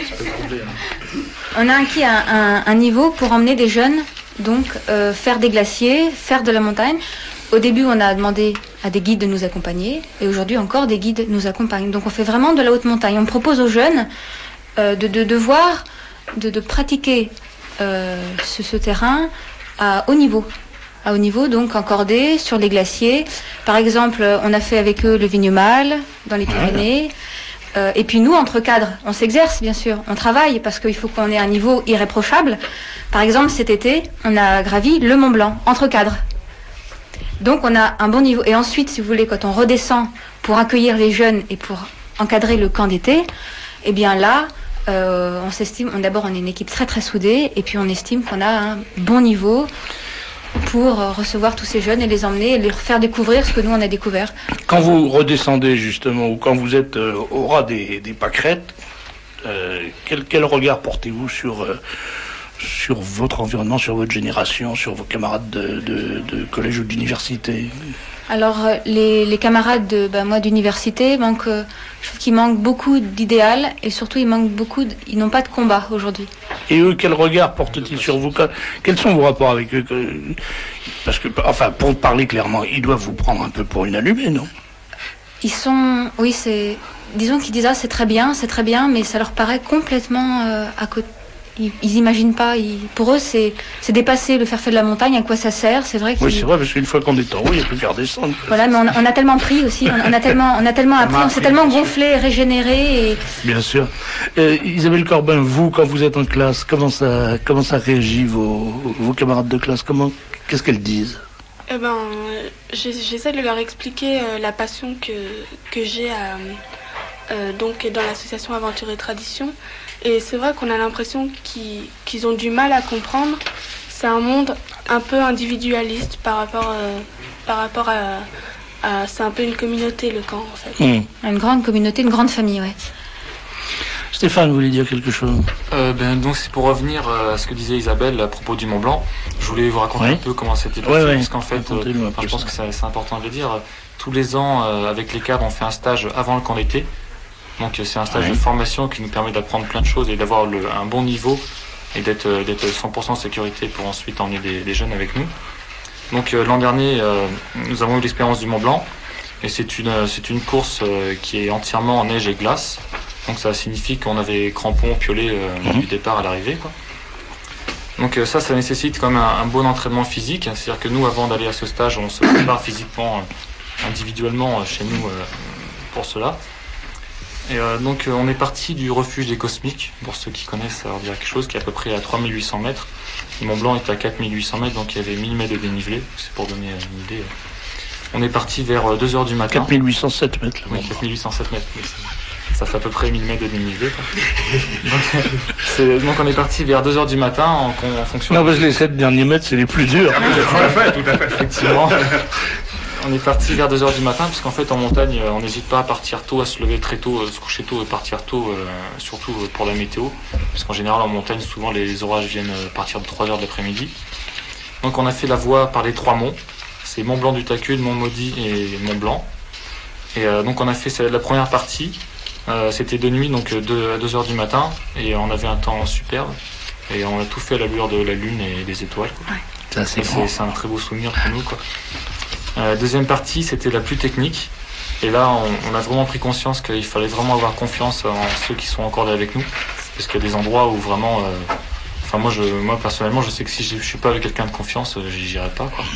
on a acquis un, un- un niveau pour emmener des jeunes, donc euh, faire des glaciers, faire de la montagne. Au début, on a demandé à des guides de nous accompagner, et aujourd'hui encore, des guides nous accompagnent. Donc on fait vraiment de la haute montagne. On propose aux jeunes euh, de, de, de voir, de, de pratiquer euh, ce, ce terrain à haut niveau. À haut niveau, donc en cordée, sur les glaciers. Par exemple, on a fait avec eux le Vignemale, dans les Pyrénées. Euh, et puis nous, entre cadres, on s'exerce, bien sûr. On travaille, parce qu'il faut qu'on ait un niveau irréprochable. Par exemple, cet été, on a gravi le Mont Blanc, entre cadres. Donc on a un bon niveau. Et ensuite, si vous voulez, quand on redescend pour accueillir les jeunes et pour encadrer le camp d'été, eh bien là, euh, on s'estime, on, d'abord on est une équipe très très soudée, et puis on estime qu'on a un bon niveau pour euh, recevoir tous ces jeunes et les emmener et leur faire découvrir ce que nous on a découvert. Quand vous redescendez justement, ou quand vous êtes euh, au ras des, des pâquerettes, euh, quel, quel regard portez-vous sur, euh, sur votre environnement, sur votre génération, sur vos camarades de, de, de collège ou d'université? Alors, euh, les, les camarades de, bah, moi, d'université, manquent, euh, je trouve qu'ils manquent beaucoup d'idéal et surtout, ils manquent beaucoup, de, ils n'ont pas de combat aujourd'hui. Et eux, quel regard portent-ils sur vous? Quels sont vos rapports avec eux? Parce que, enfin, pour parler clairement, ils doivent vous prendre un peu pour une allumée, non? Ils sont, oui, c'est, disons qu'ils disent, ah, c'est très bien, c'est très bien, mais ça leur paraît complètement euh, à côté. Ils, ils imaginent pas. Ils, pour eux, c'est, c'est dépasser le faire-fait de la montagne. À quoi ça sert? C'est vrai. Oui, c'est vrai, parce qu'une fois qu'on est en haut, il n'y a plus qu'à redescendre. Voilà, mais on a, on a tellement pris aussi. On, on a tellement, on a tellement appris. On s'est tellement gonflé, régénéré. Et... Bien sûr. Euh, Isabelle Corbin, vous, quand vous êtes en classe, comment ça, comment ça réagit vos, vos camarades de classe? Comment, qu'est-ce qu'elles disent? Eh ben, j'essaie de leur expliquer euh, la passion que que j'ai à, euh, donc dans l'association Aventure et Tradition. Et c'est vrai qu'on a l'impression qu'ils, qu'ils ont du mal à comprendre. C'est un monde un peu individualiste par rapport, euh, par rapport à, à... C'est un peu une communauté, le camp, en fait. Mmh. Une grande communauté, une grande famille, ouais. Stéphane, vous voulez dire quelque chose? euh, ben, Donc c'est pour revenir à ce que disait Isabelle à propos du Mont Blanc. Je voulais vous raconter oui. un peu comment c'était passé. Oui, oui. Parce qu'en fait, euh, enfin, je pense que c'est, c'est important de le dire. Tous les ans, euh, avec les cadres, on fait un stage avant le camp d'été. Donc c'est un stage ouais. de formation qui nous permet d'apprendre plein de choses et d'avoir le, un bon niveau et d'être, d'être cent pour cent en sécurité pour ensuite emmener des, des jeunes avec nous. Donc euh, l'an dernier, euh, nous avons eu l'expérience du Mont Blanc et c'est une, c'est une course euh, qui est entièrement en neige et glace. Donc ça signifie qu'on avait crampons, piolets euh, mmh. du départ à l'arrivée, quoi. Donc euh, ça, ça nécessite quand même un, un bon entraînement physique. C'est-à-dire que nous, avant d'aller à ce stage, on se prépare physiquement, euh, individuellement euh, chez nous euh, pour cela. Et euh, donc euh, on est parti du refuge des Cosmiques, pour ceux qui connaissent, ça leur dira quelque chose, qui est à peu près à trois mille huit cents mètres. Le Mont Blanc est à quatre mille huit cents mètres, donc il y avait mille mètres de dénivelé, c'est pour donner une idée. On est parti vers deux heures du matin. quatre mille huit cent sept mètres. Là, oui, quatre mille huit cent sept mètres. Ça fait à peu près mille mètres de dénivelé. donc, c'est, donc on est parti vers deux heures du matin en, en fonction... Non, parce que les sept derniers mètres, c'est les plus durs. Ah, tout à fait, tout à fait. Effectivement. On est parti vers deux heures du matin, parce qu'en fait, en montagne, on n'hésite pas à partir tôt, à se lever très tôt, à se coucher tôt et partir tôt, euh, surtout pour la météo. Parce qu'en général, en montagne, souvent, les orages viennent à partir de trois heures de l'après-midi. Donc, on a fait la voie par les trois monts. C'est Mont Blanc du Tacul, Mont Maudit et Mont Blanc. Et euh, donc, on a fait la première partie. Euh, c'était de nuit, donc de, à deux heures du matin. Et on avait un temps superbe. Et on a tout fait à la lueur de la lune et des étoiles, quoi. Ouais. Ça, c'est, c'est, c'est un très beau souvenir pour nous, quoi. La euh, deuxième partie, c'était la plus technique. Et là, on, on a vraiment pris conscience qu'il fallait vraiment avoir confiance en ceux qui sont encore là avec nous. Parce qu'il y a des endroits où vraiment... Euh, enfin, moi, je, moi, personnellement, je sais que si je ne suis pas avec quelqu'un de confiance, j'y irai pas, quoi.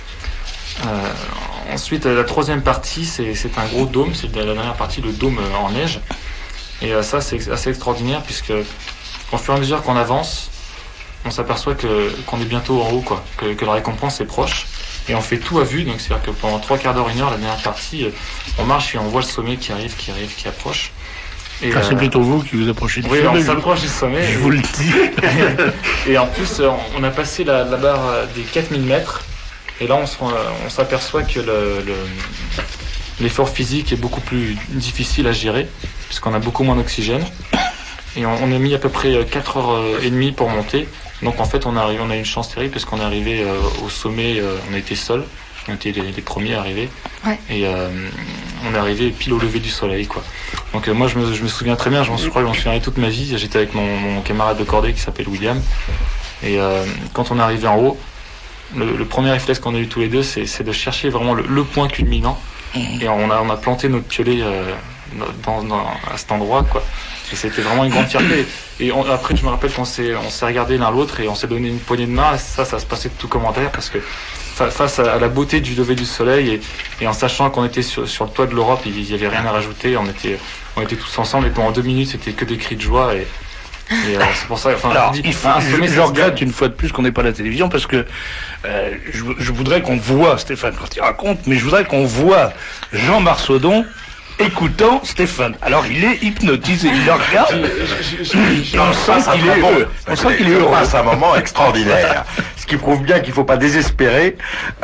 Euh, ensuite, la troisième partie, c'est, c'est un gros dôme. C'est la dernière partie, le dôme en neige. Et euh, ça, c'est assez extraordinaire, puisque au fur et à mesure qu'on avance, on s'aperçoit que, qu'on est bientôt en haut, quoi. Que, que la récompense est proche. Et on fait tout à vue, donc c'est-à-dire que pendant trois quarts d'heure, une heure, la dernière partie, on marche et on voit le sommet qui arrive, qui arrive, qui approche. Et ah, euh... c'est plutôt vous qui vous approchez du oui, sommet. Oui, on s'approche du sommet. Je vous le dis. Et en plus, on a passé la, la barre des quatre mille mètres. Et là, on, se, on s'aperçoit que le, le, l'effort physique est beaucoup plus difficile à gérer, puisqu'on a beaucoup moins d'oxygène. Et on, on a mis à peu près quatre heures trente pour monter. Donc en fait, on a, arrivé, on a eu une chance terrible parce qu'on est arrivé euh, au sommet, euh, on a été seuls, on était les, les premiers à arriver. Ouais. Et euh, on est arrivé pile au lever du soleil, quoi. Donc euh, moi, je me, je me souviens très bien, je m'en crois que j'en souviendrai toute ma vie. J'étais avec mon, mon camarade de cordée qui s'appelle William. Et euh, quand on est arrivé en haut, le, le premier réflexe qu'on a eu tous les deux, c'est, c'est de chercher vraiment le, le point culminant. Mmh. Et on a, on a planté notre piolet euh, dans, dans, à cet endroit, quoi. Et c'était vraiment une grande fierté. Et on, après, je me rappelle qu'on s'est, on s'est regardé l'un l'autre et on s'est donné une poignée de main. Et ça, ça se passait de tout commentaire parce que face à la beauté du lever du soleil et, et en sachant qu'on était sur, sur le toit de l'Europe, il n'y avait rien à rajouter. On était, on était tous ensemble et pendant deux minutes, c'était que des cris de joie. Et, et euh, c'est pour ça. Enfin, alors, je, dis, il faut, un sommet, je, je regrette une fois de plus qu'on n'ait pas la télévision parce que euh, je, je voudrais qu'on voit Stéphane quand il raconte, mais je voudrais qu'on voit Jean Marsaudon écoutant Stéphane. Alors il est hypnotisé, il le regarde. On sent qu'il est heureux. On sent qu'il est heureux. C'est un moment extraordinaire. Ce ce qui prouve bien qu'il ne faut pas désespérer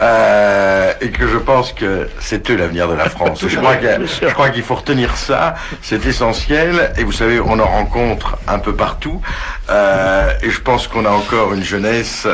euh, et que je pense que c'est eux l'avenir de la France. Je crois, que, je crois qu'il faut retenir ça, c'est essentiel. Et vous savez, on en rencontre un peu partout. Euh, et je pense qu'on a encore une jeunesse,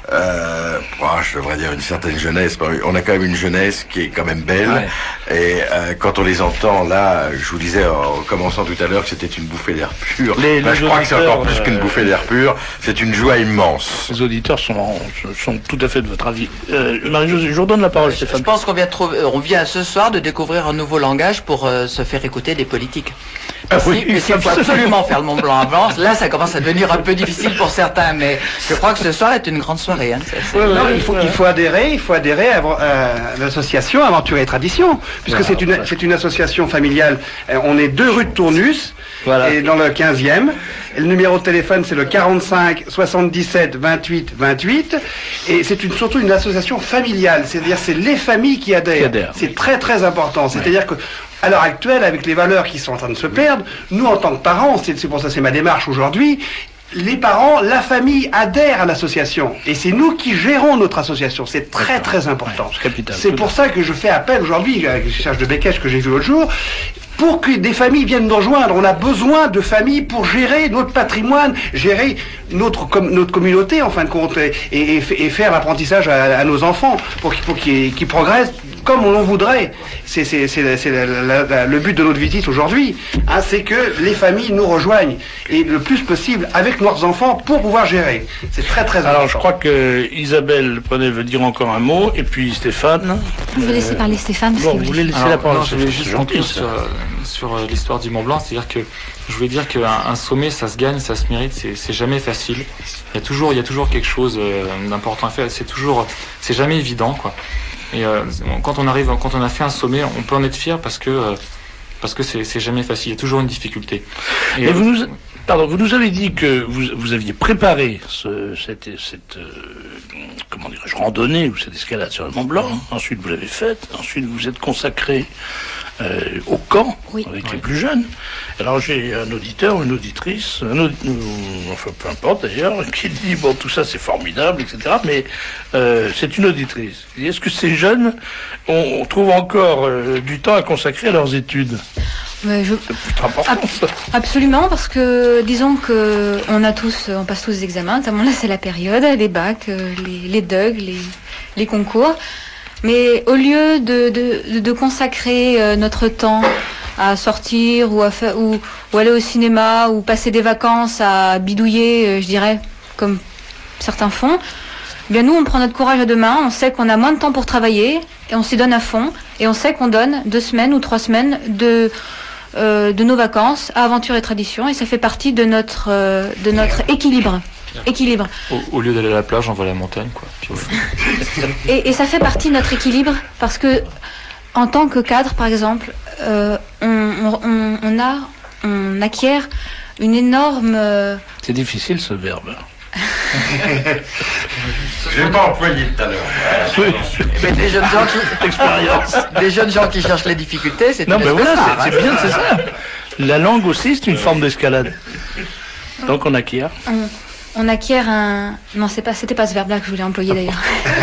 euh, oh, je devrais dire une certaine jeunesse. On a quand même une jeunesse qui est quand même belle. Ouais. Et euh, quand on les entend là, je vous disais en commençant tout à l'heure que c'était une bouffée d'air pur. Les, ben, les je crois que c'est encore plus euh, qu'une bouffée d'air pur. C'est une joie immense. Les auditeurs sont, sont tout à fait de votre avis. Euh, Marie-Josée, je vous redonne la parole, je, Stéphane. Je pense qu'on vient, trouver, on vient ce soir de découvrir un nouveau langage pour euh, se faire écouter des politiques. Ah, oui, mais s'il faut absolument faire le Mont Blanc à blanc, là ça commence à devenir un peu difficile pour certains, mais je crois que ce soir est une grande soirée. Hein. C'est, c'est... Ouais, ouais, il, faut, il faut adhérer, il faut adhérer à, à l'association Aventure et Tradition, puisque voilà, c'est, une, c'est une association familiale. On est deux rue de Tournus, voilà. Et dans le quinzième. Et le numéro de téléphone c'est le quarante-cinq soixante-dix-sept vingt-huit vingt-huit, et c'est une, surtout une association familiale, c'est-à-dire c'est les familles qui adhèrent. Qui adhèrent c'est oui. très très important, c'est-à-dire ouais. que à l'heure actuelle, avec les valeurs qui sont en train de se perdre, nous en tant que parents, c'est, c'est pour ça que c'est ma démarche aujourd'hui, les parents, la famille adhèrent à l'association. Et c'est nous qui gérons notre association. C'est très très important. Ouais, c'est capital, c'est pour ça que je fais appel aujourd'hui, avec le Serge de Beketch que j'ai vu l'autre jour, pour que des familles viennent nous rejoindre. On a besoin de familles pour gérer notre patrimoine, gérer notre, com- notre communauté, en fin de compte, et, et, et faire l'apprentissage à, à nos enfants, pour, pour qu'ils, qu'ils progressent comme on l'en voudrait. C'est, c'est, c'est, c'est la, la, la, le but de notre visite aujourd'hui, hein, c'est que les familles nous rejoignent, et le plus possible avec leurs enfants pour pouvoir gérer. C'est très très important. Alors je crois que Isabelle Prenet veut dire encore un mot, et puis Stéphane. Je vais laisser parler Stéphane. Bon, vous voulez laisser Alors, la parole. Non, je vais juste gentil sur, sur l'histoire du Mont Blanc, c'est-à-dire que je voulais dire qu'un un sommet, ça se gagne, ça se mérite, c'est, c'est jamais facile. Il y a toujours, il y a toujours quelque chose euh, d'important à faire. C'est toujours, c'est jamais évident, quoi. Et euh, quand on arrive, quand on a fait un sommet, on peut en être fier parce que euh, parce que c'est, c'est jamais facile. Il y a toujours une difficulté. Et, Et euh, vous nous, pardon, vous nous avez dit que vous, vous aviez préparé ce, cette, cette euh, comment dirais-je, randonnée ou cette escalade sur le Mont Blanc. Ensuite, vous l'avez faite. Ensuite, vous vous êtes consacré Euh, au camp, oui. avec oui. les plus jeunes. Alors j'ai un auditeur, une auditrice, un aud... enfin peu importe d'ailleurs, qui dit bon tout ça c'est formidable, et cetera. Mais euh, c'est une auditrice. Dit, est-ce que ces jeunes on, on trouve encore euh, du temps à consacrer à leurs études? Mais je... C'est plus important. Ab- absolument, parce que disons que on a tous, on passe tous des examens. Notamment là c'est la période, les bacs, les, les D U G, les, les concours. Mais au lieu de, de, de consacrer euh, notre temps à sortir ou, à fa- ou, ou aller au cinéma ou passer des vacances à bidouiller, euh, je dirais, comme certains font, eh bien nous on prend notre courage à deux mains, on sait qu'on a moins de temps pour travailler et on s'y donne à fond et on sait qu'on donne deux semaines ou trois semaines de, euh, de nos vacances à Aventure et Tradition et ça fait partie de notre, euh, de notre équilibre. Équilibre. Au, au lieu d'aller à la plage, on va à la montagne, quoi. Puis on... et, et ça fait partie de notre équilibre parce que, en tant que cadre, par exemple, euh, on, on, on a, on acquiert une énorme. Euh... C'est difficile ce verbe. Je l'ai pas employé tout à l'heure. Oui. Mais des jeunes gens qui, expérience. Des jeunes gens qui cherchent les difficultés, c'est. Non, mais voilà, c'est, c'est bien, c'est ça. La langue aussi, c'est une forme d'escalade. Donc on acquiert. On... On acquiert un... Non, c'est pas, c'était pas ce verbe-là que je voulais employer d'ailleurs.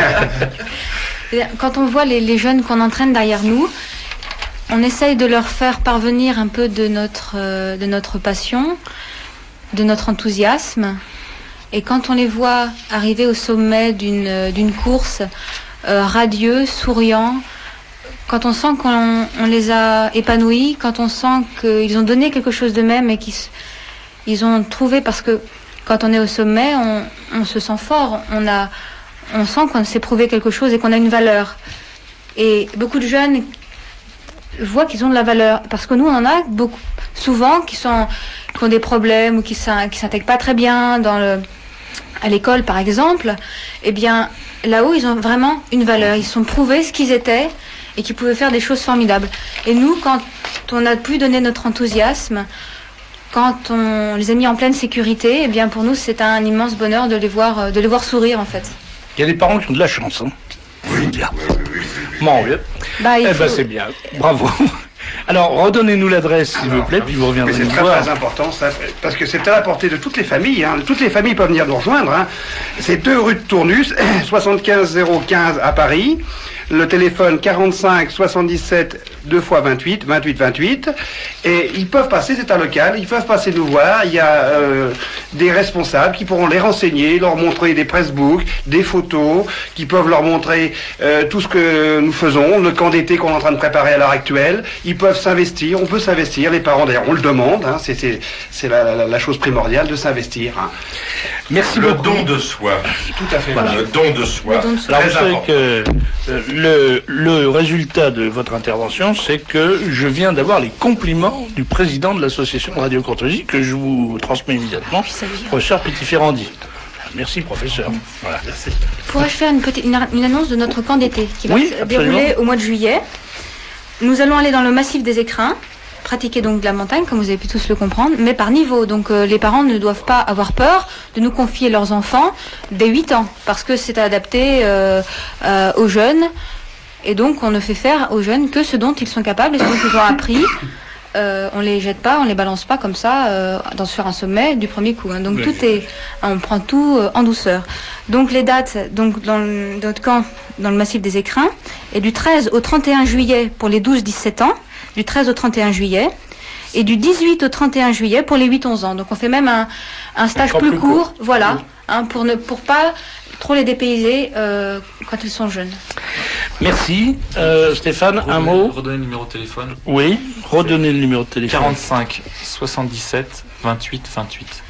Quand on voit les, les jeunes qu'on entraîne derrière nous, on essaye de leur faire parvenir un peu de notre, euh, de notre passion, de notre enthousiasme. Et quand on les voit arriver au sommet d'une, d'une course, euh, radieux, souriants, quand on sent qu'on on les a épanouis, quand on sent qu'ils ont donné quelque chose d'eux-mêmes et qu'ils ils ont trouvé, parce que quand on est au sommet, on, on se sent fort, on, a, on sent qu'on s'est prouvé quelque chose et qu'on a une valeur. Et beaucoup de jeunes voient qu'ils ont de la valeur, parce que nous, on en a beaucoup, souvent qui, sont, qui ont des problèmes ou qui ne s'intègrent pas très bien dans le, à l'école, par exemple. Eh bien, là-haut, ils ont vraiment une valeur. Ils sont prouvés ce qu'ils étaient et qu'ils pouvaient faire des choses formidables. Et nous, quand on a pu donner notre enthousiasme, quand on les a mis en pleine sécurité, eh bien pour nous c'est un immense bonheur de les voir, de les voir sourire en fait. Il y a des parents qui ont de la chance, hein. Oui, bien. Bon, oui. Bah, il eh faut... ben c'est bien, bravo. Alors, redonnez-nous l'adresse, s'il vous plaît, puis vous reviendrez Mais nous c'est très, voir. très important, ça, parce que c'est à la portée de toutes les familles. Hein. Toutes les familles peuvent venir nous rejoindre. Hein. C'est deux rue de Tournus, soixante-quinze zéro quinze à Paris. Le téléphone quarante-cinq soixante-dix-sept deux fois vingt-huit, vingt-huit vingt-huit. Et ils peuvent passer, c'est un local, ils peuvent passer nous voir. Il y a euh, des responsables qui pourront les renseigner, leur montrer des pressbooks, des photos, qui peuvent leur montrer euh, tout ce que nous faisons, le camp d'été qu'on est en train de préparer à l'heure actuelle. Ils peuvent s'investir, on peut s'investir. Les parents, d'ailleurs, on le demande. Hein, c'est c'est, c'est la, la, la chose primordiale de s'investir. Hein. Merci le beaucoup. don de soi. Tout à fait. Voilà. Le don de soi. Le don de soi. Alors, vous Très savez important. que euh, le, le résultat de votre intervention, c'est que je viens d'avoir les compliments du président de l'association de Radio Courtoisie, que je vous transmets immédiatement, professeur Petit-Ferrandi. Merci, professeur. Voilà. Merci. Pourrais-je faire une, petite, une, une annonce de notre camp d'été qui va Oui, se absolument. dérouler au mois de juillet. Nous allons aller dans le massif des Écrins, pratiquer donc de la montagne, comme vous avez pu tous le comprendre, mais par niveau. Donc euh, les parents ne doivent pas avoir peur de nous confier leurs enfants dès huit ans, parce que c'est adapté euh, euh, aux jeunes. Et donc on ne fait faire aux jeunes que ce dont ils sont capables et ce dont ils ont appris. Euh, on les jette pas, on les balance pas comme ça euh, dans sur un sommet du premier coup. Hein. Donc Oui. tout est, on prend tout euh, en douceur. Donc les dates, donc dans le, notre camp, dans le massif des Écrins, est du treize au trente et un juillet pour les douze dix-sept ans, du treize au trente et un juillet, et du dix-huit au trente et un juillet pour les huit onze ans. Donc on fait même un, un stage Encore plus, plus court, court. voilà, Oui. hein, pour ne pour pas trop les dépayser euh, quand ils sont jeunes. Merci. Euh, Stéphane, un Redonnez- mot. Redonnez le numéro de téléphone. Oui, redonnez le numéro de téléphone. quarante-cinq soixante-dix-sept vingt-huit vingt-huit.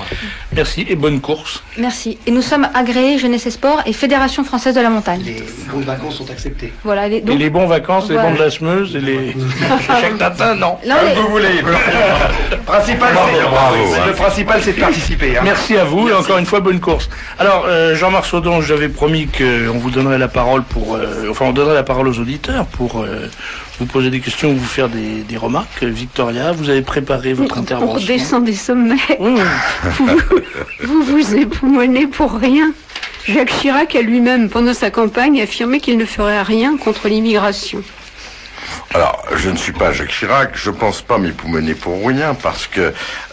Merci et bonne course. Merci. Et nous sommes agréés Jeunesse et Sport et Fédération Française de la Montagne. Les bons de vacances sont acceptés. Voilà. Les, Et donc, les bons vacances, les Voilà. bons de la semeuse et les chèques tatin, non. non, Comme mais- vous voulez. Le principal, Bravo, c'est, bravo, hein. le principal, c'est de participer. Hein. Merci à vous et encore une fois bonne course. Alors euh, Jean-Marc Saudon, j'avais promis qu'on vous donnerait la parole pour, euh, enfin on donnerait la parole aux auditeurs pour euh, vous poser des questions ou vous faire des, des remarques. Victoria, vous avez préparé votre On intervention. redescend des sommets. Oui, oui. Vous vous, vous époumonez pour rien. Jacques Chirac a lui-même, pendant sa campagne, affirmé qu'il ne ferait rien contre l'immigration. Alors, je ne suis pas Jacques Chirac, je pense pas m'époumoner pour rien, parce que,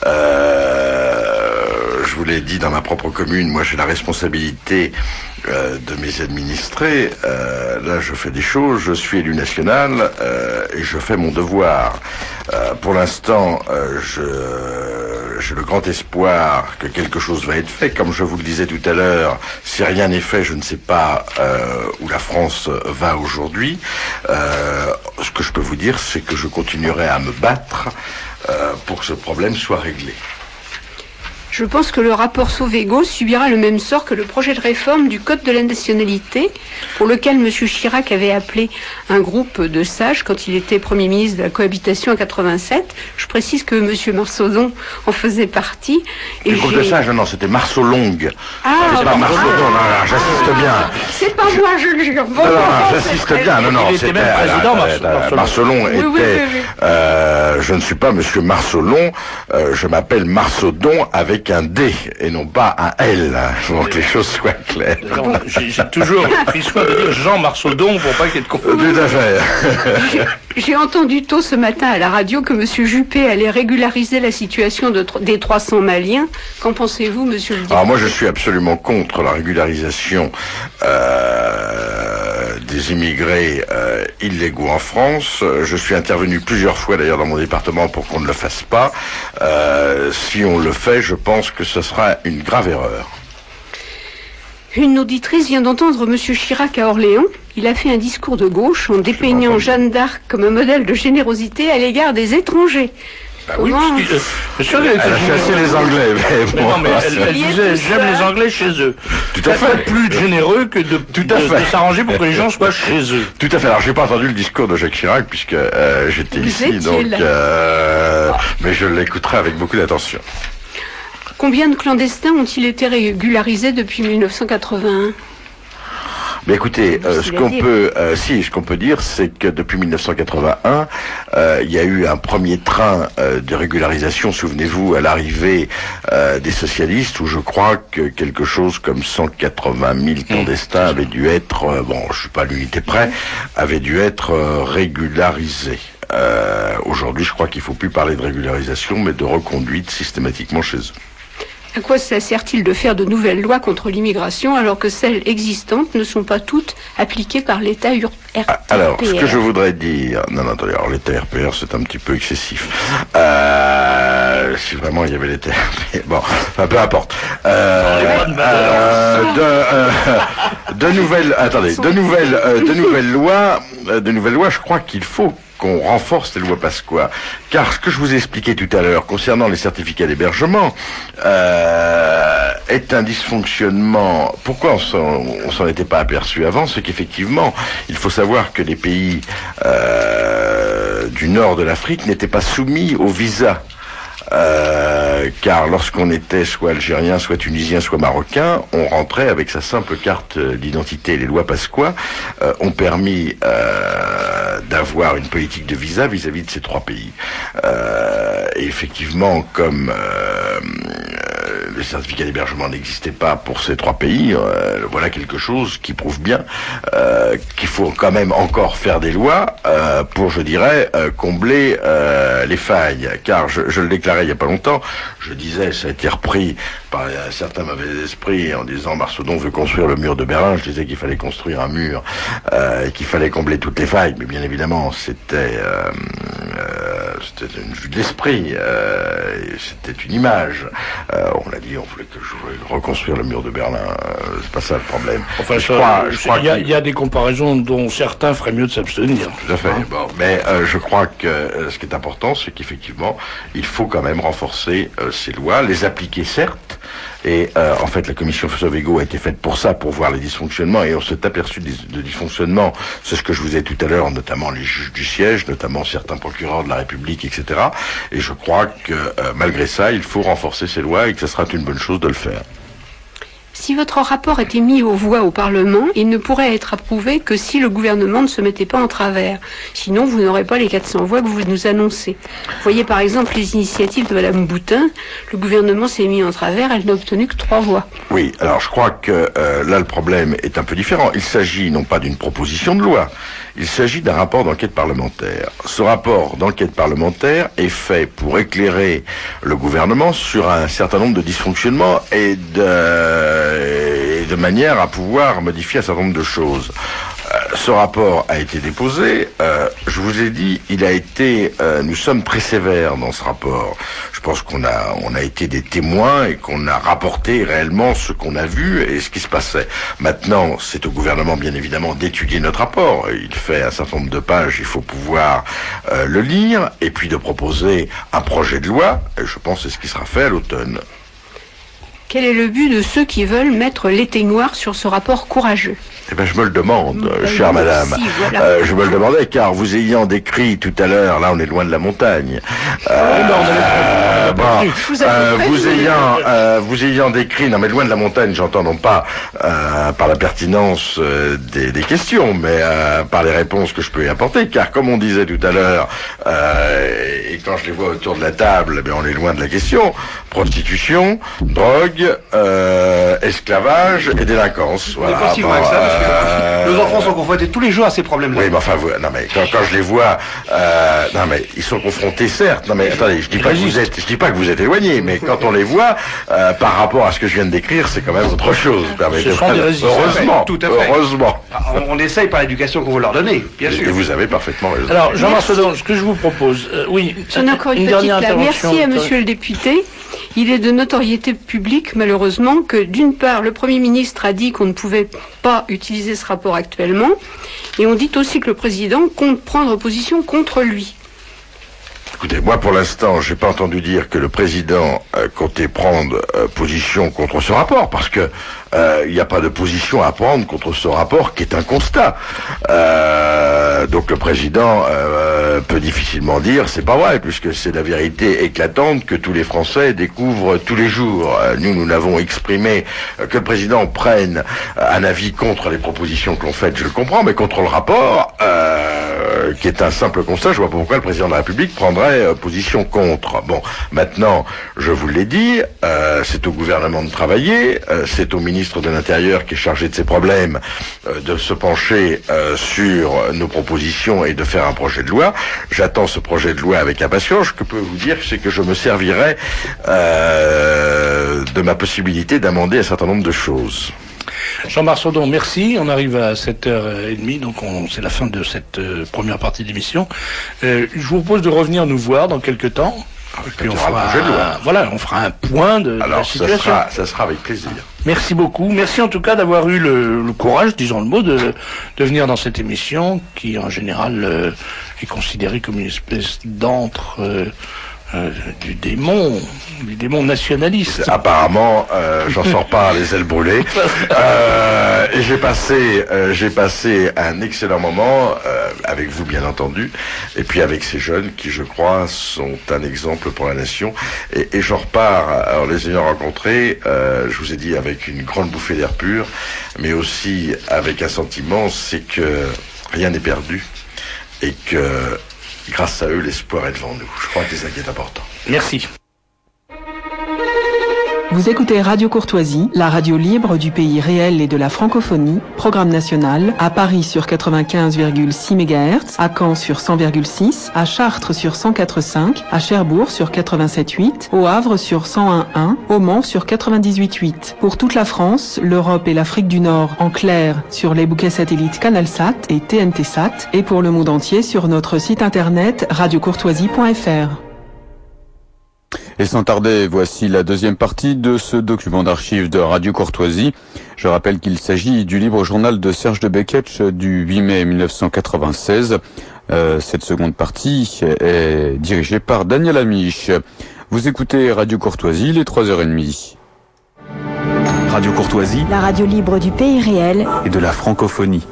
euh, je vous l'ai dit, dans ma propre commune, moi j'ai la responsabilité euh, de mes administrés. Euh, là, je fais des choses, je suis élu national euh, et je fais mon devoir. Euh, pour l'instant, euh, je, j'ai le grand espoir que quelque chose va être fait. Comme je vous le disais tout à l'heure, si rien n'est fait, je ne sais pas euh, où la France va aujourd'hui. Euh, ce que je peux vous dire, c'est que je continuerai à me battre euh, pour que ce problème soit réglé. Je pense que le rapport Sauvé-Gaulle subira le même sort que le projet de réforme du Code de la nationalité, pour lequel M. Chirac avait appelé un groupe de sages quand il était Premier ministre de la cohabitation en quatre-vingt-sept. Je précise que M. Marsaudon en faisait partie. Et Le groupe j'ai- de sages, non, c'était Marceau Longue. Ah, c'est pas Marceau, non, non, non, j'insiste bien. c'est pas moi, je le jure. Bon, Non, non, bon, j'insiste c'est bien. Non, non, Il était c'était même président, euh, Marceau- euh, Marceau Marcelon Oui, était. oui, oui, oui. euh, je ne suis pas Monsieur Marcelon. euh, je m'appelle Marsaudon avec un D et non pas un L. Donc les choses soient claires. Alors, J'ai j'ai toujours pris soin de dire Jean Marsaudon pour pas qu'il y ait de confusion. Tout à fait. J'ai entendu tôt ce matin à la radio que M. Juppé allait régulariser la situation de, tro- des trois cents Maliens. Qu'en pensez-vous, Monsieur le député? Alors moi je suis absolument contre la régularisation euh, des immigrés euh, illégaux en France. Je suis intervenu plusieurs fois d'ailleurs dans mon département pour qu'on ne le fasse pas. Euh, si on le fait, je pense que ce sera une grave erreur. Une auditrice vient d'entendre M. Chirac à Orléans. Il a fait un discours de gauche en dépeignant Jeanne d'Arc comme un modèle de générosité à l'égard des étrangers. Bah oui, Comment- parce que, euh, monsieur, Elle a chassé les Anglais, mais Mais bon. non, mais elle, elle Il est disait tout j'aime seul. les Anglais chez eux. Tout à C'est fait. plus généreux que de, Tout à de- fait. de s'arranger pour que les gens soient chez eux. Tout à fait. Alors j'ai pas entendu le discours de Jacques Chirac puisque euh, j'étais Vous ici, étiez donc là. euh, mais je l'écouterai avec beaucoup d'attention. Combien de clandestins ont-ils été régularisés depuis mille neuf cent quatre-vingt-un? Mais écoutez, euh, ce Difficile à qu'on dire. peut, euh, si, ce qu'on peut dire, c'est que depuis mille neuf cent quatre-vingt-un, euh, il y a eu un premier train euh, de régularisation. Souvenez-vous, à l'arrivée euh, des socialistes, où je crois que quelque chose comme cent quatre-vingt mille clandestins avaient dû être, euh, bon, je suis pas à l'unité près, avaient dû être euh, régularisés. euh, aujourd'hui, je crois qu'il ne faut plus parler de régularisation, mais de reconduite systématiquement chez eux. À quoi ça sert-il de faire de nouvelles lois contre l'immigration alors que celles existantes ne sont pas toutes appliquées par l'État R P R? Alors, ce que je voudrais dire... Non, non, attendez, alors l'État R P R, c'est un petit peu excessif. Euh, si vraiment il y avait l'État R P R... Bon, enfin, peu importe. Euh, euh, de, euh, de nouvelles... Attendez, de nouvelles, euh, de nouvelles lois... Euh, de nouvelles lois, je crois qu'il faut qu'on renforce les lois Pasqua. Car ce que je vous ai expliqué tout à l'heure concernant les certificats d'hébergement euh, est un dysfonctionnement. Pourquoi on s'en, on s'en était pas aperçu avant? C'est qu'effectivement, il faut savoir que les pays euh, du nord de l'Afrique n'étaient pas soumis au visa. Euh, car lorsqu'on était soit algérien, soit tunisien, soit marocain, on rentrait avec sa simple carte d'identité. Les lois Pasqua euh, ont permis euh, d'avoir une politique de visa vis-à-vis de ces trois pays. Euh, et effectivement, comme euh, le certificat d'hébergement n'existait pas pour ces trois pays, euh, voilà quelque chose qui prouve bien euh, qu'il faut quand même encore faire des lois euh, pour, je dirais, euh, combler euh, les failles. Car je, je le déclarais il n'y a pas longtemps, je disais, ça a été repris par un certain mauvais esprit en disant Marcedon veut construire le mur de Berlin. Je disais qu'il fallait construire un mur euh, et qu'il fallait combler toutes les failles. Mais bien évidemment, c'était euh, euh, c'était une vue de l'esprit, euh, c'était une image. Euh, on l'a dit, on voulait que je voulais reconstruire le mur de Berlin. Euh, c'est pas ça le problème. Enfin, je crois, je crois il y, qu'il... y a des comparaisons dont certains feraient mieux de s'abstenir. Tout à fait. Hein? Bon, mais euh, je crois que euh, ce qui est important, c'est qu'effectivement, il faut quand même renforcer euh, ces lois, les appliquer certes, et euh, en fait la commission Sauvégo a été faite pour ça, pour voir les dysfonctionnements, et on s'est aperçu de, de dysfonctionnements, c'est ce que je vous ai dit tout à l'heure, notamment les juges du siège, notamment certains procureurs de la République, et cetera. Et je crois que euh, malgré ça, il faut renforcer ces lois et que ce sera une bonne chose de le faire. Si votre rapport était mis aux voix au Parlement, il ne pourrait être approuvé que si le gouvernement ne se mettait pas en travers. Sinon, vous n'aurez pas les quatre cents voix que vous nous annoncez. Voyez par exemple les initiatives de Madame Boutin. Le gouvernement s'est mis en travers, elle n'a obtenu que trois voix. Oui, alors je crois que euh, là le problème est un peu différent. Il s'agit non pas d'une proposition de loi, il s'agit d'un rapport d'enquête parlementaire. Ce rapport d'enquête parlementaire est fait pour éclairer le gouvernement sur un certain nombre de dysfonctionnements et de... et de manière à pouvoir modifier un certain nombre de choses. Euh, ce rapport a été déposé, euh, je vous ai dit, il a été, euh, nous sommes très sévères dans ce rapport. Je pense qu'on a, on a été des témoins et qu'on a rapporté réellement ce qu'on a vu et ce qui se passait. Maintenant, c'est au gouvernement, bien évidemment, d'étudier notre rapport. Il fait un certain nombre de pages, il faut pouvoir euh, le lire et puis de proposer un projet de loi. Et je pense que c'est ce qui sera fait à l'automne. Quel est le but de ceux qui veulent mettre l'éteignoir sur ce rapport courageux? Eh ben, je me le demande, ben, chère madame. Aussi, voilà. euh, je me le demandais, car vous ayant décrit tout à l'heure, là on est loin de la montagne, euh, euh, bon, euh, vous ayant euh, vous ayant décrit, non mais loin de la montagne, j'entends non pas euh, par la pertinence euh, des, des questions, mais euh, par les réponses que je peux y apporter, car comme on disait tout à l'heure, euh, et quand je les vois autour de la table, eh bien, on est loin de la question, prostitution, drogue, euh, esclavage et délinquance. Voilà. Pas si loin que ça, parce que euh... nos enfants sont confrontés tous les jours à ces problèmes-là. Oui, mais enfin, vous, non mais quand, quand je les vois, euh, non mais ils sont confrontés, certes. Non mais attendez, je dis pas que vous êtes, je dis pas que vous êtes éloignés, mais quand on les voit, euh, par rapport à ce que je viens de décrire, c'est quand même autre chose. Ce sont des résistants. Heureusement, tout à fait. Heureusement. On, on essaye par l'éducation qu'on veut leur donner, bien sûr. Et vous avez parfaitement raison. Alors, Jean Marcedon, ce que je vous propose, euh, oui. J'en ai encore une, une petite là. Merci à Monsieur le député. Il est de notoriété publique, malheureusement, que d'une part, le Premier ministre a dit qu'on ne pouvait pas utiliser ce rapport actuellement, et on dit aussi que le président compte prendre position contre lui. Écoutez, moi pour l'instant, j'ai pas entendu dire que le président euh, comptait prendre euh, position contre ce rapport, parce que il n'y a pas de position à prendre contre ce rapport qui est un constat. Euh, donc le président euh, peut difficilement dire c'est pas vrai, puisque c'est la vérité éclatante que tous les Français découvrent tous les jours. Euh, nous, nous n'avons exprimé euh, que le président prenne euh, un avis contre les propositions que l'on fait, je le comprends, mais contre le rapport, euh, euh, qui est un simple constat. Je vois pas pourquoi le président de la République prendrait euh, position contre. Bon, maintenant, je vous l'ai dit, euh, c'est au gouvernement de travailler, euh, c'est au ministre de l'Intérieur qui est chargé de ces problèmes euh, de se pencher euh, sur nos propositions et de faire un projet de loi. J'attends ce projet de loi avec impatience. Ce que je peux vous dire, c'est que je me servirai euh, de ma possibilité d'amender un certain nombre de choses. Jean-Marc Saudon, merci. On arrive à sept heures trente, donc on, c'est la fin de cette euh, première partie d'émission. Euh, je vous propose de revenir nous voir dans quelques temps. Et puis on fera, un, voilà, on fera un point de, Alors, de la situation. Ça sera, ça sera avec plaisir. Merci beaucoup. Merci en tout cas d'avoir eu le, le courage, disons le mot, de, de venir dans cette émission qui en général euh, est considérée comme une espèce d'antre euh, euh, du démon, du démon nationaliste. Apparemment, euh, j'en sors pas les ailes brûlées. Euh, et j'ai passé, euh, j'ai passé un excellent moment euh, avec vous, bien entendu, et puis avec ces jeunes qui, je crois, sont un exemple pour la nation. Et, et j'en repars, alors les ayant rencontrés, euh, je vous ai dit avec une grande bouffée d'air pur, mais aussi avec un sentiment, c'est que rien n'est perdu et que grâce à eux, l'espoir est devant nous. Je crois que c'est ça qui est important. Merci. Vous écoutez Radio Courtoisie, la radio libre du pays réel et de la francophonie, programme national, à Paris sur quatre-vingt-quinze virgule six mégahertz, à Caen sur cent virgule six, à Chartres sur cent quatre virgule cinq, à Cherbourg sur quatre-vingt-sept virgule huit, au Havre sur cent un virgule un, au Mans sur quatre-vingt-dix-huit virgule huit. Pour toute la France, l'Europe et l'Afrique du Nord en clair sur les bouquets satellites CanalSat et T N T Sat, et pour le monde entier sur notre site internet radio courtoisie point f r. Et sans tarder, voici la deuxième partie de ce document d'archives de Radio Courtoisie. Je rappelle qu'il s'agit du livre journal de Serge de Beketch du huit mai mille neuf cent quatre-vingt-seize. Euh, cette seconde partie est dirigée par Daniel Amiche. Vous écoutez Radio Courtoisie, les trois heures trente. Radio Courtoisie, la radio libre du pays réel et de la francophonie.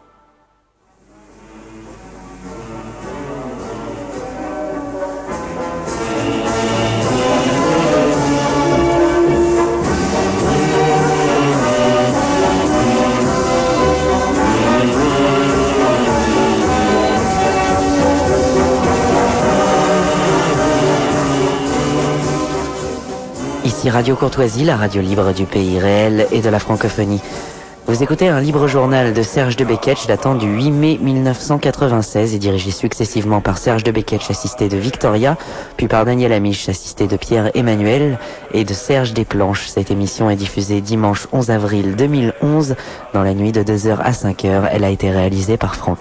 Ici Radio Courtoisie, la radio libre du pays réel et de la francophonie. Vous écoutez un libre journal de Serge de Beketch datant du huit mai mille neuf cent quatre-vingt-seize et dirigé successivement par Serge de Beketch assisté de Victoria, puis par Daniel Amiche assisté de Pierre-Emmanuel et de Serge Desplanches. Cette émission est diffusée dimanche onze avril deux mille onze dans la nuit de deux heures à cinq heures. Elle a été réalisée par Franck.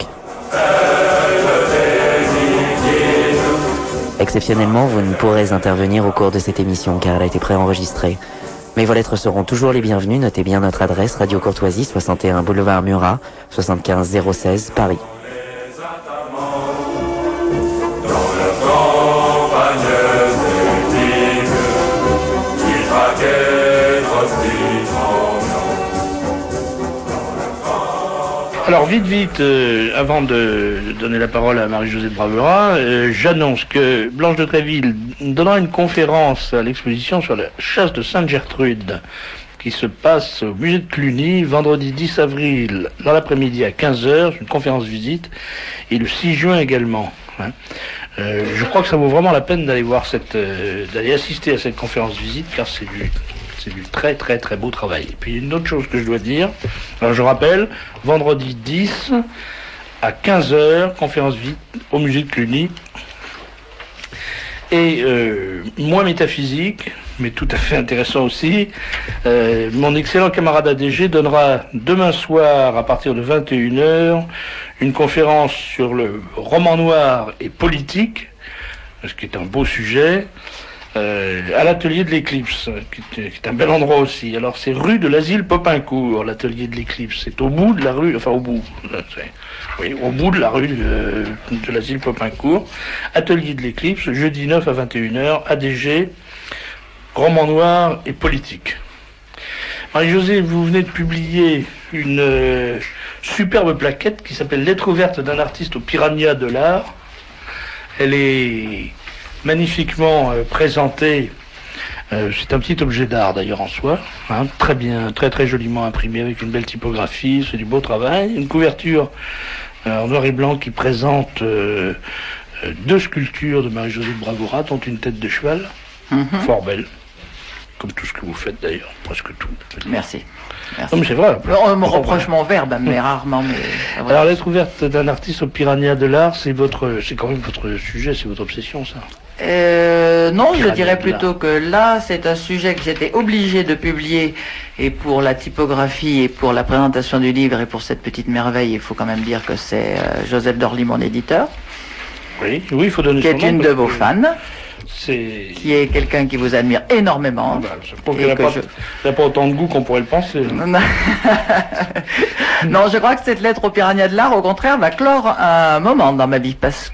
Exceptionnellement, vous ne pourrez intervenir au cours de cette émission car elle a été préenregistrée. Mais vos lettres seront toujours les bienvenues. Notez bien notre adresse, Radio Courtoisie, soixante et un boulevard Murat, soixante-quinze zéro seize, Paris. Alors vite vite, euh, avant de donner la parole à Marie-Josée de Bravera, euh, j'annonce que Blanche de Tréville donnera une conférence à l'exposition sur la chasse de Sainte-Gertrude qui se passe au musée de Cluny vendredi dix avril dans l'après-midi à quinze heures, une conférence visite, et le six juin également. Hein. Euh, je crois que ça vaut vraiment la peine d'aller voir cette, euh, d'aller assister à cette conférence visite car c'est du C'est du très très très beau travail. Et puis une autre chose que je dois dire, alors je rappelle, vendredi dix à quinze heures, conférence vite au musée de Cluny. Et euh, moins métaphysique, mais tout à fait intéressant aussi, euh, mon excellent camarade A D G donnera demain soir à partir de vingt et une heures une conférence sur le roman noir et politique, ce qui est un beau sujet. Euh, à l'atelier de l'Éclipse, qui est, qui est un bel endroit aussi. Alors c'est rue de l'Asile Popincourt, l'atelier de l'Éclipse. C'est au bout de la rue, enfin au bout, oui, au bout de la rue de, de l'Asile Popincourt. Atelier de l'Éclipse, jeudi neuf à vingt et une heures, A D G, roman noir et politique. Marie-Josée, vous venez de publier une euh, superbe plaquette qui s'appelle Lettre ouverte d'un artiste au Piranha de l'art. Elle est magnifiquement euh, présenté, euh, c'est un petit objet d'art d'ailleurs en soi, hein, très bien, très très joliment imprimé avec une belle typographie, c'est du beau travail, une couverture Alors, noir et blanc qui présente euh, euh, deux sculptures de Marie-Josée de Bravura, dont une tête de cheval, mm-hmm. fort belle, comme tout ce que vous faites d'ailleurs, presque tout. Merci. Merci. Non, mais c'est vrai. On me reproche mon verbe, mais rarement. Mais... Alors, l'être ouverte d'un artiste au Piranha de l'art, c'est votre, c'est quand même votre sujet, c'est votre obsession, ça. Euh, non, je dirais plutôt que là, c'est un sujet que j'étais obligé de publier, et pour la typographie et pour la présentation du livre et pour cette petite merveille, il faut quand même dire que c'est euh, Joseph Dorly, mon éditeur. Oui, oui, il faut donner qui son est nom, une de vos fans. C'est... Qui est quelqu'un qui vous admire énormément. Bah, je trouve qu'il n'a pas, je... pas autant de goût qu'on pourrait le penser. Non, je crois que cette lettre au Piranha de l'art, au contraire, va clore un moment dans ma vie, parce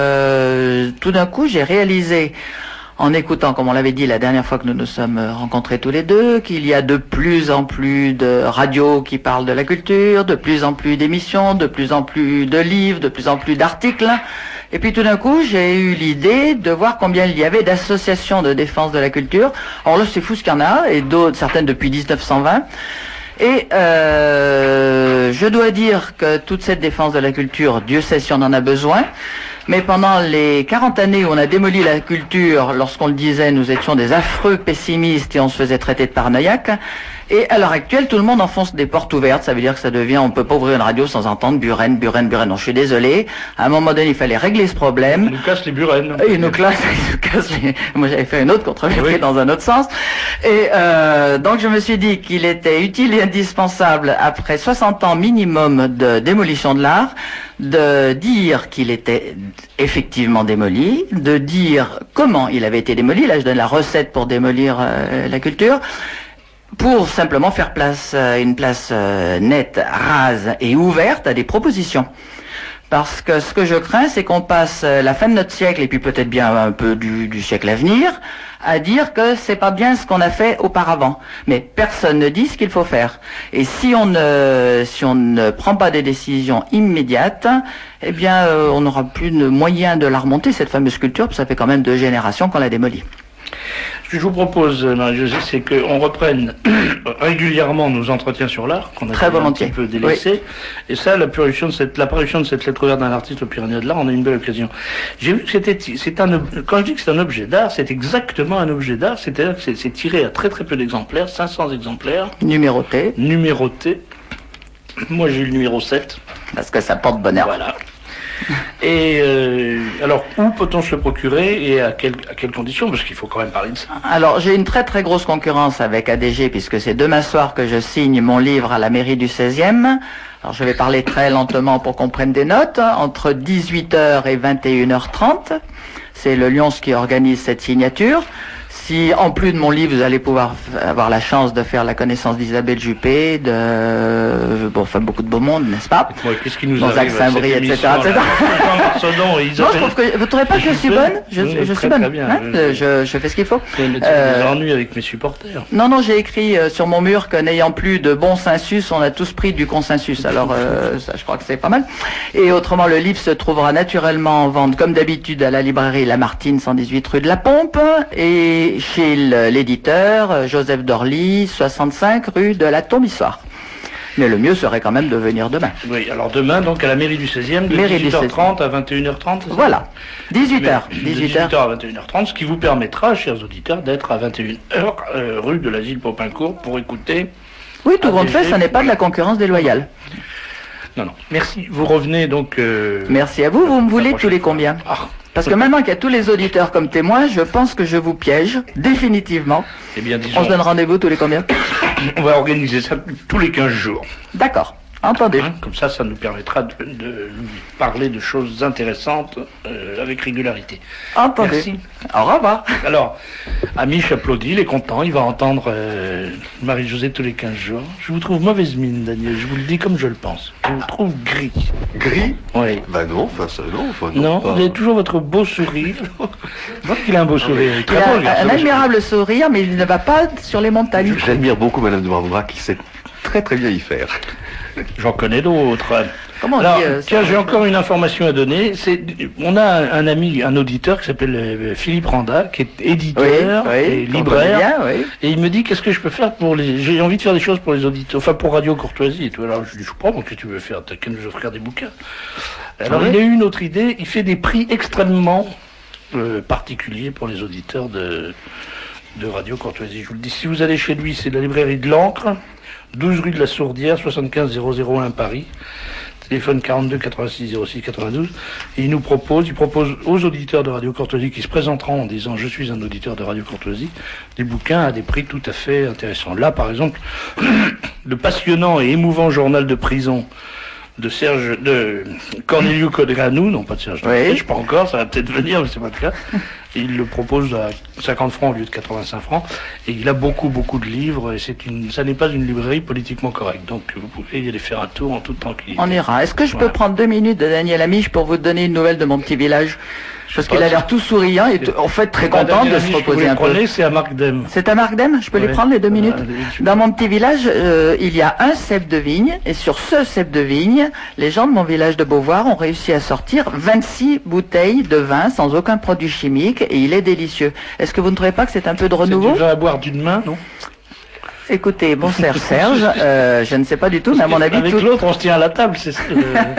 que tout d'un coup, j'ai réalisé, en écoutant, comme on l'avait dit la dernière fois que nous nous sommes rencontrés tous les deux, qu'il y a de plus en plus de radios qui parlent de la culture, de plus en plus d'émissions, de plus en plus de livres, de plus en plus d'articles. Et puis tout d'un coup, j'ai eu l'idée de voir combien il y avait d'associations de défense de la culture. Alors là, c'est fou ce qu'il y en a, et d'autres, certaines depuis dix-neuf cent vingt. Et euh, je dois dire que toute cette défense de la culture, Dieu sait si on en a besoin, mais pendant les quarante années où on a démoli la culture, lorsqu'on le disait, nous étions des affreux pessimistes et on se faisait traiter de paranoïaques. Et à l'heure actuelle, tout le monde enfonce des portes ouvertes. Ça veut dire que ça devient, on peut pas ouvrir une radio sans entendre Buren, Buren, Buren. Non, je suis désolé. À un moment donné, il fallait régler ce problème. Il nous casse les Buren. Il nous casse, il nous casse les... Moi, j'avais fait une autre contre-vérité oui. dans un autre sens. Et euh, donc, je me suis dit qu'il était utile et indispensable, après soixante ans minimum de démolition de l'art, de dire qu'il était effectivement démoli, de dire comment il avait été démoli. Là, je donne la recette pour démolir euh, la culture. Pour simplement faire place, euh, une place euh, nette, rase et ouverte à des propositions. Parce que ce que je crains, c'est qu'on passe euh, la fin de notre siècle, et puis peut-être bien un peu du, du siècle à venir, à dire que c'est pas bien ce qu'on a fait auparavant. Mais personne ne dit ce qu'il faut faire. Et si on ne, si on ne prend pas des décisions immédiates, eh bien, euh, on n'aura plus de moyen de la remonter, cette fameuse sculpture, parce que ça fait quand même deux générations qu'on l'a démolie. Ce que je vous propose, Marie-Josée, c'est qu'on reprenne régulièrement nos entretiens sur l'art, qu'on a Très un petit peu délaissé. Oui. Et ça, la parution de cette, l'apparition de cette lettre ouverte d'un artiste au Piranha de l'art, on a une belle occasion. J'ai vu que c'était, c'est un, quand je dis que c'est un objet d'art, c'est exactement un objet d'art, c'est-à-dire que c'est, c'est tiré à très très peu d'exemplaires, cinq cents exemplaires. Numéroté. Numéroté. Moi, j'ai eu le numéro sept. Parce que ça porte bonheur. Voilà. Et euh, alors, où peut-on se le procurer et à, quel, à quelles conditions? Parce qu'il faut quand même parler de ça. Alors, j'ai une très très grosse concurrence avec A D G, puisque c'est demain soir que je signe mon livre à la mairie du seizième. Alors, je vais parler très lentement pour qu'on prenne des notes. Entre dix-huit heures et vingt et une heures trente, c'est le Lyons qui organise cette signature. Si, en plus de mon livre, vous allez pouvoir avoir la chance de faire la connaissance d'Isabelle Juppé, de, bon, enfin, beaucoup de beau monde, n'est-ce pas? Ouais, qu'est-ce qui nous Bon, Jacques Saint-Brie, et cetera, et cetera. Non, je trouve que, vous trouvez pas que je suis bonne? Je, oui, je très, suis bonne. très bien, hein je, je, je fais ce qu'il faut. Je vais euh, des ennuis avec mes supporters. Non, non, j'ai écrit euh, sur mon mur que n'ayant plus de bon consensus, on a tous pris du consensus. Alors, euh, ça, je crois que c'est pas mal. Et autrement, le livre se trouvera naturellement en vente, comme d'habitude, à la librairie Lamartine, cent dix-huit rue de la Pompe, et chez le l'éditeur, Joseph Dorly, soixante-cinq rue de la Tombissoire. Mais le mieux serait quand même de venir demain. Oui, alors demain, donc à la mairie du seizième, de dix-huit heures trente à vingt et une heures trente. Voilà, dix-huit heures. dix-huit heures à vingt et une heures trente, ce qui vous permettra, chers auditeurs, d'être à vingt et une heures euh, rue de l'Asile Popincourt pour écouter... Oui, tout compte fait, ça n'est pas de la concurrence déloyale. Non, non. Merci. Vous revenez donc... Euh, Merci à vous. Vous me voulez tous les combien? ah. Parce que maintenant qu'il y a tous les auditeurs comme témoins, je pense que je vous piège, définitivement. Eh bien, disons... On se donne rendez-vous tous les combien? On va organiser ça tous les quinze jours. D'accord. Entendu. Hein, comme ça, ça nous permettra de, de parler de choses intéressantes euh, avec régularité. Entendu. Merci. Au revoir. Alors, Amiche applaudit, il est content, il va entendre euh, Marie-Josée tous les quinze jours. Je vous trouve mauvaise mine, Daniel, je vous le dis comme je le pense. Je vous trouve gris. Gris? Oui. Bah non, enfin ça non. Enfin, non, non pas... vous avez toujours votre beau sourire. Je vois qu'il a un beau sourire. Il, il a beau, un, un admirable sourire, mais il ne va pas sur les montagnes. J'admire beaucoup Madame de Bravura qui sait très très bien y faire. J'en connais d'autres. Comment on Alors, dit, euh, tiens, ça j'ai encore une information à donner. C'est, on a un, un ami, un auditeur qui s'appelle euh, Philippe Randa, qui est éditeur Oui, oui, et qu'on connaît libraire. bien, oui. Et il me dit, qu'est-ce que je peux faire pour les... J'ai envie de faire des choses pour les auditeurs, enfin pour Radio Courtoisie. Et tout. Alors je lui dis, je sais pas, donc qu'est-ce que tu veux faire? T'as qu'à nous offrir des bouquins. Alors Ah il oui. a eu une autre idée. Il fait des prix extrêmement euh, particuliers pour les auditeurs de, de Radio Courtoisie. Je vous le dis, si vous allez chez lui, c'est la librairie de l'Ancre, douze rue de la Sourdière, soixante-quinze zéro zéro un Paris. Téléphone quarante-deux quatre-vingt-six zéro six quatre-vingt-douze. Et il nous propose, il propose aux auditeurs de Radio Courtoisie qui se présenteront en disant je suis un auditeur de Radio Courtoisie, des bouquins à des prix tout à fait intéressants. Là, par exemple, le passionnant et émouvant journal de prison de Serge, de Corneliu Codreanu, non pas de Serge, Oui. je sais pas encore, ça va peut-être venir, mais c'est pas le cas. Et il le propose à cinquante francs au lieu de quatre-vingt-cinq francs. Et il a beaucoup, beaucoup de livres, et c'est une, ça n'est pas une librairie politiquement correcte. Donc, vous pouvez y aller faire un tour en toute tranquillité. On ira. Est-ce que je Voilà. peux prendre deux minutes de Daniel Amiche pour vous donner une nouvelle de mon petit village? Parce qu'il a l'air tout souriant et tout- en fait très Bah, content Daniel de Amiche, se vous reposer les un peu. prenez, c'est à Markdem. C'est à Markdem? Je peux les Ouais. prendre les deux minutes? Allez, tu- Dans mon petit village, euh, il y a un cep de vigne, et sur ce cep de vigne, les gens de mon village de Beauvoir ont réussi à sortir vingt-six bouteilles de vin sans aucun produit chimique, et il est délicieux. Est-ce que vous ne trouvez pas que c'est un peu de C'est renouveau? du vin à boire d'une main, non? Écoutez, bon cher Serge, euh, je ne sais pas du tout, mais à mon avis, Avec tout... l'autre, on se tient à la table, c'est ça. le-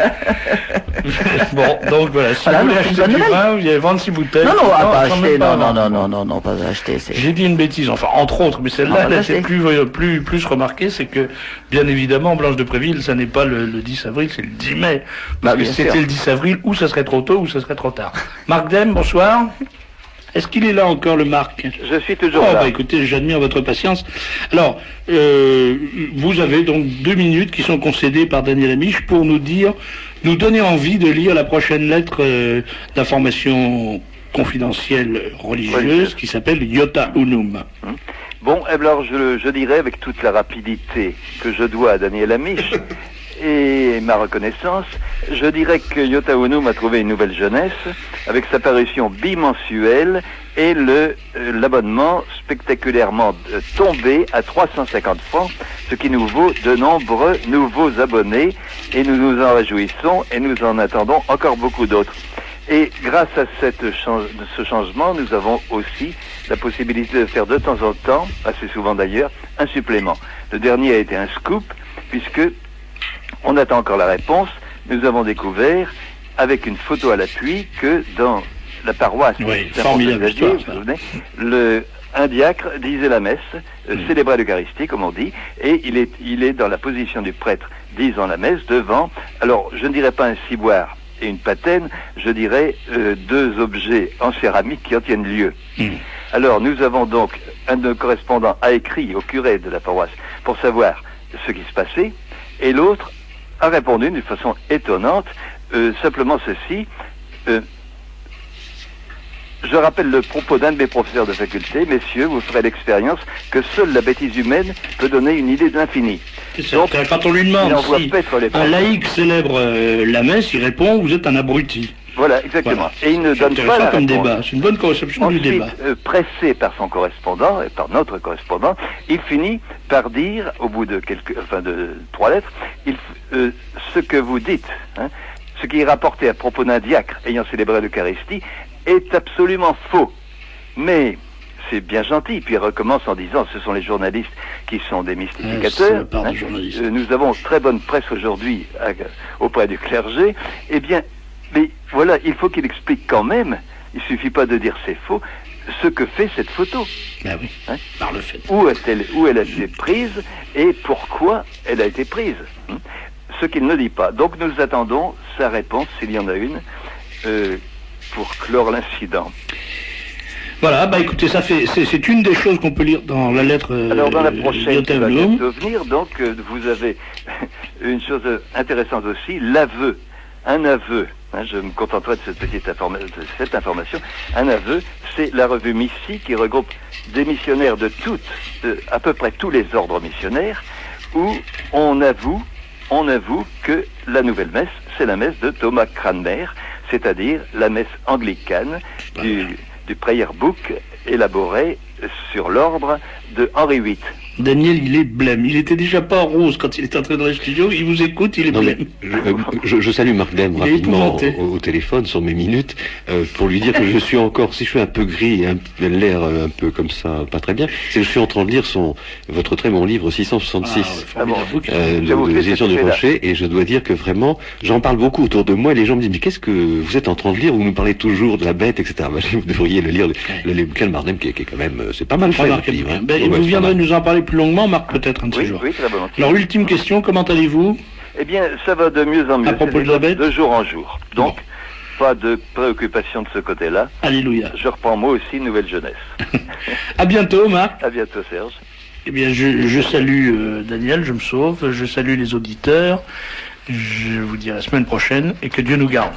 bon, donc voilà, si Voilà, vous voulez donc, acheter bonne du nouvelle. vin, il y a vingt-six bouteilles. Non, non, ah, pas quand même acheter, pas non, non, vingt. non, non, non, non, pas acheter, c'est... J'ai dit une bêtise, enfin, entre autres, mais Ah, celle-là, pas elle a acheter. été plus, plus, plus remarquée, c'est que, bien évidemment, Blanche de Préville, ça n'est pas le, le dix avril, c'est le dix mai. Parce Bah, que bien c'était sûr. le dix avril, ou ça serait trop tôt, ou ça serait trop tard. Marc Dem, bonsoir. Est-ce qu'il est là encore, le Marc? Je suis toujours Oh, là. bah écoutez, j'admire votre patience. Alors, euh, vous avez donc deux minutes qui sont concédées par Daniel Amiche pour nous dire, nous donner envie de lire la prochaine lettre euh, d'information confidentielle religieuse Religieuse. qui s'appelle Iota Unum. Bon, eh bien, alors je, je dirais avec toute la rapidité que je dois à Daniel Amiche et ma reconnaissance, je dirais que Iota Unum a trouvé une nouvelle jeunesse avec sa parution bimensuelle et le euh, l'abonnement spectaculairement euh, tombé à trois cent cinquante francs, ce qui nous vaut de nombreux nouveaux abonnés et nous nous en réjouissons et nous en attendons encore beaucoup d'autres. Et grâce à cette change, ce changement, nous avons aussi la possibilité de faire de temps en temps, assez souvent d'ailleurs, un supplément. Le dernier a été un scoop, puisque on attend encore la réponse. Nous avons découvert, avec une photo à l'appui, que dans la paroisse Oui, Saint-François formidable Xavier, histoire, vous ça. vous souvenez, le, un diacre disait la messe, euh, Mm. célébrait l'Eucharistie, comme on dit, et il est, il est dans la position du prêtre disant la messe devant, alors je ne dirais pas un ciboire et une patène, je dirais euh, deux objets en céramique qui en tiennent lieu. Mm. Alors nous avons donc, un de nos correspondants a écrit au curé de la paroisse pour savoir ce qui se passait, et l'autre a répondu d'une façon étonnante, euh, simplement ceci, euh, je rappelle le propos d'un de mes professeurs de faculté, messieurs, vous ferez l'expérience que seule la bêtise humaine peut donner une idée de l'infini. C'est ça. Quand on lui il demande envoie si paître les un paroles. laïc célèbre euh, la messe, il répond, vous êtes un abruti. Voilà, exactement. Voilà. Et il ne C'est donne pas intéressant la comme réponse. débat, c'est une bonne conception du Ensuite, débat. euh, pressé par son correspondant et par notre correspondant, il finit par dire, au bout de quelques, enfin de trois lettres, il, euh, ce que vous dites, hein, ce qui est rapporté à propos d'un diacre ayant célébré l'Eucharistie, est absolument faux. Mais c'est bien gentil. Puis il recommence en disant, ce sont les journalistes qui sont des Ouais, c'est mystificateurs. la part des hein. journalistes. Euh, nous avons très bonne presse aujourd'hui à- auprès du clergé. Eh bien, mais voilà, il faut qu'il explique quand même. Il suffit pas de dire c'est faux. Ce que fait cette photo. Ben oui, Hein par le fait. Où est-elle, où elle a été prise et pourquoi elle a été prise. hein. Ce qu'il ne dit pas. Donc nous attendons sa réponse, s'il y en a une, euh, pour clore l'incident. Voilà, bah écoutez, ça fait, c'est, c'est une des choses qu'on peut lire dans la lettre. euh, Alors dans la prochaine qui va Yotaunum. bientôt venir, donc euh, vous avez une chose intéressante aussi, l'aveu, un aveu. hein, je me contenterai de cette petite informa- de cette information. Un aveu, c'est la revue Missi qui regroupe des missionnaires de toutes, de à peu près tous les ordres missionnaires, où on avoue, on avoue que la nouvelle messe, c'est la messe de Thomas Cranmer, c'est-à-dire la messe anglicane du du prayer book élaboré sur l'ordre de Henri huit. Daniel, il est blême. Il était déjà pas rose quand il est entré dans les studios. Il vous écoute, il est non, blême. Je, je, je salue Marc Dème rapidement au, au téléphone sur mes minutes euh, pour lui dire que je suis encore, si je suis un peu gris et un, l'air un peu comme ça, pas très bien, c'est que je suis en train de lire son, votre très bon livre six cent soixante-six, ah, ouais, euh, de, de l'édition de Rocher, et je dois dire que vraiment, j'en parle beaucoup autour de moi et les gens me disent, mais qu'est-ce que vous êtes en train de lire? Vous nous parlez toujours de la bête, et cetera. Ben, vous devriez le lire, le, le, le bouquin de Marc Dème qui, qui est quand même, c'est pas mal fait, le livre. Hein. Ben, ouais, vous viendrez nous en parler plus longuement, Marc, peut-être un de ces oui, jours. Oui, très volontiers. Alors, ultime question, comment allez-vous? Eh bien, ça va de mieux en mieux. À propos de la bête? De jour en jour. Donc, bon. Pas de préoccupation de ce côté-là. Alléluia. Je reprends moi aussi nouvelle jeunesse. À bientôt, Marc. À bientôt, Serge. Eh bien, je, je salue euh, Daniel, je me sauve, je salue les auditeurs. Je vous dis à la semaine prochaine et que Dieu nous garde.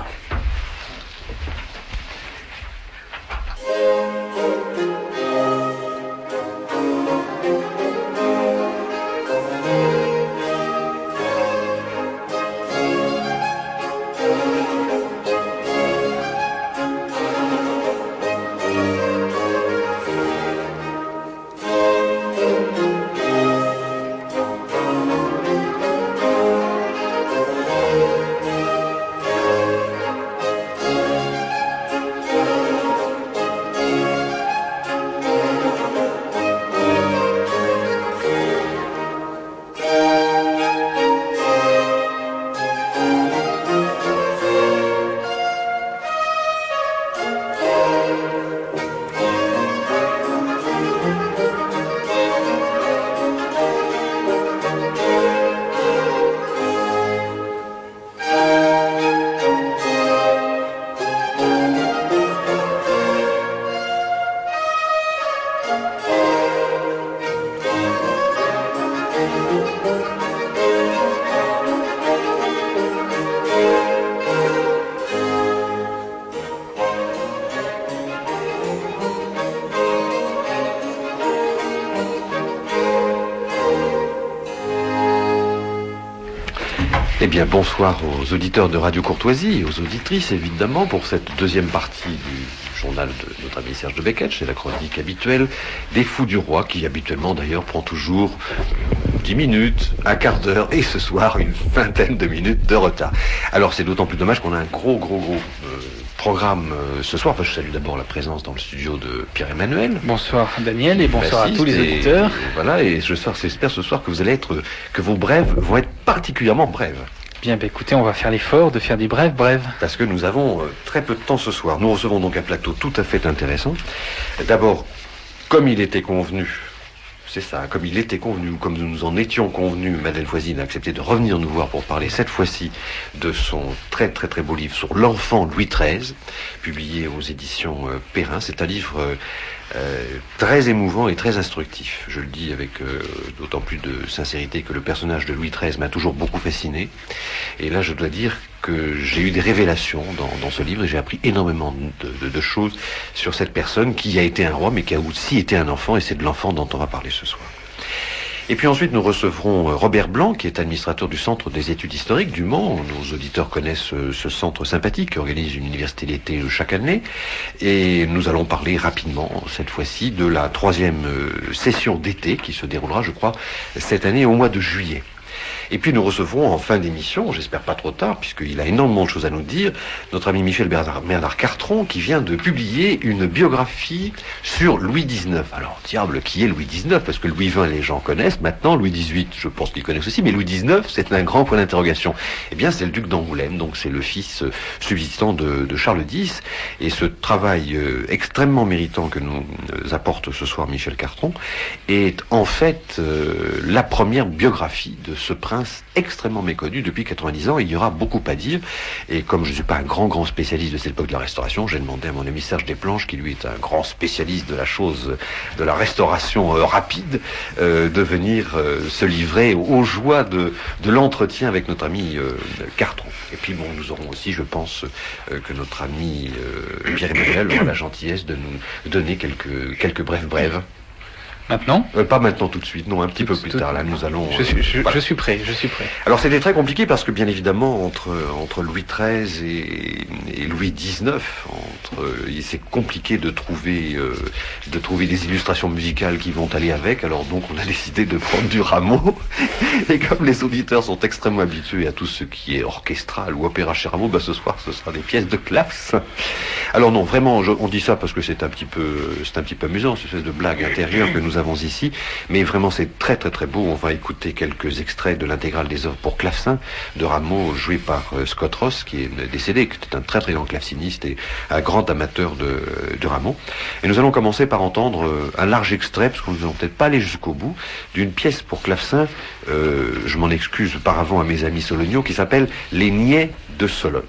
Eh bien, bonsoir aux auditeurs de Radio Courtoisie et aux auditrices, évidemment, pour cette deuxième partie du journal de notre ami Serge de Beketch. C'est la chronique habituelle des Fous du Roi, qui habituellement, d'ailleurs, prend toujours dix minutes, un quart d'heure, et ce soir, une vingtaine de minutes de retard. Alors, c'est d'autant plus dommage qu'on a un gros, gros, gros euh, programme euh, ce soir. Enfin, je salue d'abord la présence dans le studio de Pierre-Emmanuel. Bonsoir Daniel et bonsoir Bassiste, à tous les auditeurs. Et, et voilà, et j'espère ce soir que vous allez être, que vos brèves vont être particulièrement brèves. Bien, bah écoutez, on va faire l'effort de faire des brèves brèves. Parce que nous avons euh, très peu de temps ce soir. Nous recevons donc un plateau tout à fait intéressant. D'abord, comme il était convenu, c'est ça, comme il était convenu, comme nous nous en étions convenus, Madeleine Foisine a accepté de revenir nous voir pour parler cette fois-ci de son très très très beau livre sur l'enfant Louis treize, publié aux éditions euh, Perrin. C'est un livre euh, euh, très émouvant et très instructif. Je le dis avec euh, d'autant plus de sincérité que le personnage de Louis treize m'a toujours beaucoup fasciné. Et là, je dois dire que j'ai eu des révélations dans, dans ce livre et j'ai appris énormément de, de, de choses sur cette personne qui a été un roi mais qui a aussi été un enfant, et c'est de l'enfant dont on va parler ce soir. Et puis ensuite, nous recevrons Robert Blanc, qui est administrateur du Centre des études historiques du Mans. Nos auditeurs connaissent ce, ce centre sympathique qui organise une université d'été chaque année. Et nous allons parler rapidement, cette fois-ci, de la troisième session d'été qui se déroulera, je crois, cette année au mois de juillet. Et puis nous recevrons en fin d'émission, j'espère pas trop tard, puisqu'il a énormément de choses à nous dire, notre ami Michel Bernard, Bernard Cartron, qui vient de publier une biographie sur Louis dix-neuf. Alors, diable, qui est Louis dix-neuf? Parce que Louis vingt, les gens connaissent. Maintenant, Louis dix-huit, je pense qu'ils connaissent aussi, mais Louis dix-neuf, c'est un grand point d'interrogation. Eh bien, c'est le duc d'Angoulême, donc c'est le fils euh, subsistant de, de Charles dix. Et ce travail euh, extrêmement méritant que nous euh, apporte ce soir Michel Cartron est en fait euh, la première biographie de ce prince extrêmement méconnu depuis quatre-vingt-dix ans. Il y aura beaucoup à dire, et comme je ne suis pas un grand grand spécialiste de cette époque de la Restauration, j'ai demandé à mon ami Serge Desplanches, qui lui est un grand spécialiste de la chose, de la restauration euh, rapide, euh, de venir euh, se livrer aux joies de, de l'entretien avec notre ami euh, Cartron. Et puis bon, nous aurons aussi, je pense, euh, que notre ami euh, Pierre-Emmanuel aura la gentillesse de nous donner quelques, quelques brèves brèves. Maintenant euh, Pas maintenant tout de suite, non, un petit tout, peu plus tout, tard. Là, nous allons. Je suis, je, voilà. je suis prêt, je suis prêt. Alors c'était très compliqué parce que bien évidemment entre entre Louis treize et, et Louis dix-neuf, entre c'est compliqué de trouver euh, de trouver des illustrations musicales qui vont aller avec. Alors donc on a décidé de prendre du Rameau. Et comme les auditeurs sont extrêmement habitués à tout ce qui est orchestral ou opéra chez Rameau, bah ce soir ce sera des pièces de clavecin. Alors non, vraiment, je, on dit ça parce que c'est un petit peu c'est un petit peu amusant, cette espèce de blague intérieure que nous avons ici, mais vraiment c'est très très très beau. On va écouter quelques extraits de l'intégrale des œuvres pour clavecin de Rameau, joué par euh, Scott Ross, qui est décédé, qui était un très très grand claveciniste et un grand amateur de, de Rameau. Et nous allons commencer par entendre euh, un large extrait, parce qu'on ne va peut-être pas aller jusqu'au bout, d'une pièce pour clavecin, euh, je m'en excuse par avant à mes amis sologniaux, qui s'appelle Les Niais de Sologne.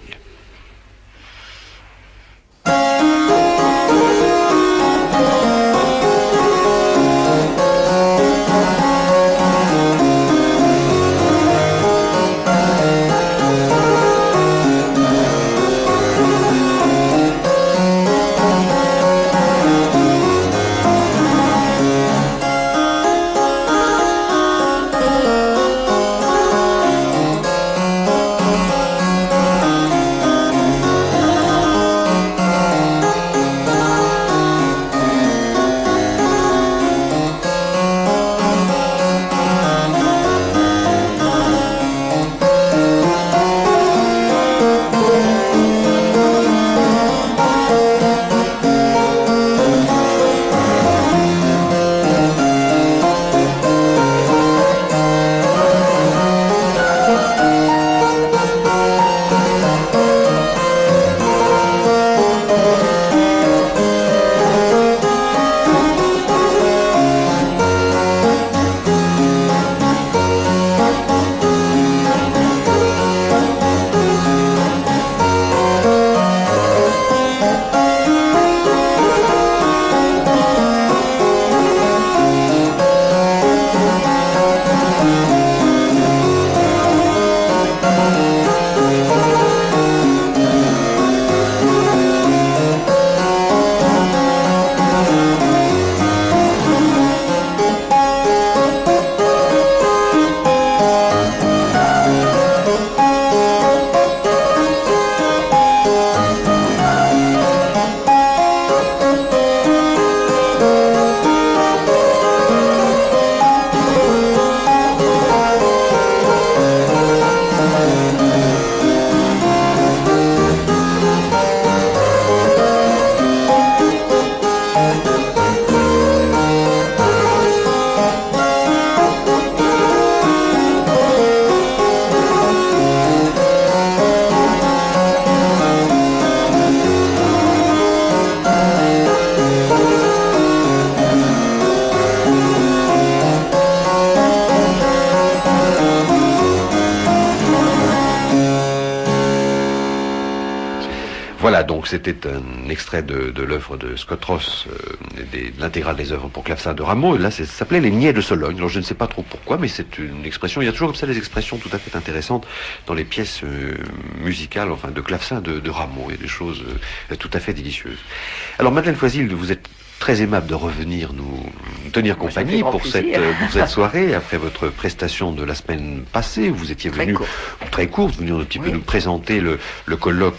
Voilà, donc c'était un extrait de, de l'œuvre de Scott Ross, euh, des, de l'intégrale des œuvres pour clavecin de Rameau. Et là, ça s'appelait Les Niais de Sologne. Alors je ne sais pas trop pourquoi, mais c'est une expression, il y a toujours comme ça des expressions tout à fait intéressantes dans les pièces euh, musicales, enfin de clavecin de, de Rameau. Il y a des choses euh, tout à fait délicieuses. Alors Madeleine Foisy, vous êtes très aimable de revenir nous tenir compagnie pour cette, euh, pour cette soirée, après votre prestation de la semaine passée. Vous étiez venu très courte, vous venez un petit oui. peu nous présenter le, le colloque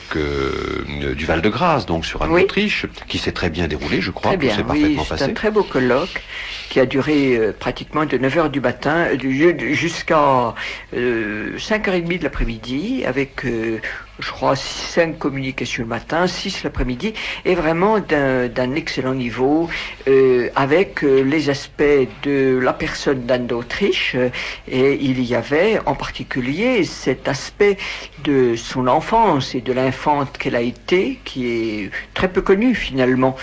euh, du Val-de-Grâce, donc sur Anne d'Autriche, oui. qui s'est très bien déroulé, je crois. Très bien, c'est oui, parfaitement c'est passé. un très beau colloque qui a duré euh, pratiquement de neuf heures du matin jusqu'à euh, cinq heures trente de l'après-midi, avec euh, je crois cinq communications le matin, six l'après-midi, et vraiment d'un, d'un excellent niveau, euh, avec euh, les aspects de la personne d'Anne d'Autriche, euh, et il y avait en particulier cet aspect de son enfance et de l'infante qu'elle a été, qui est très peu connu finalement.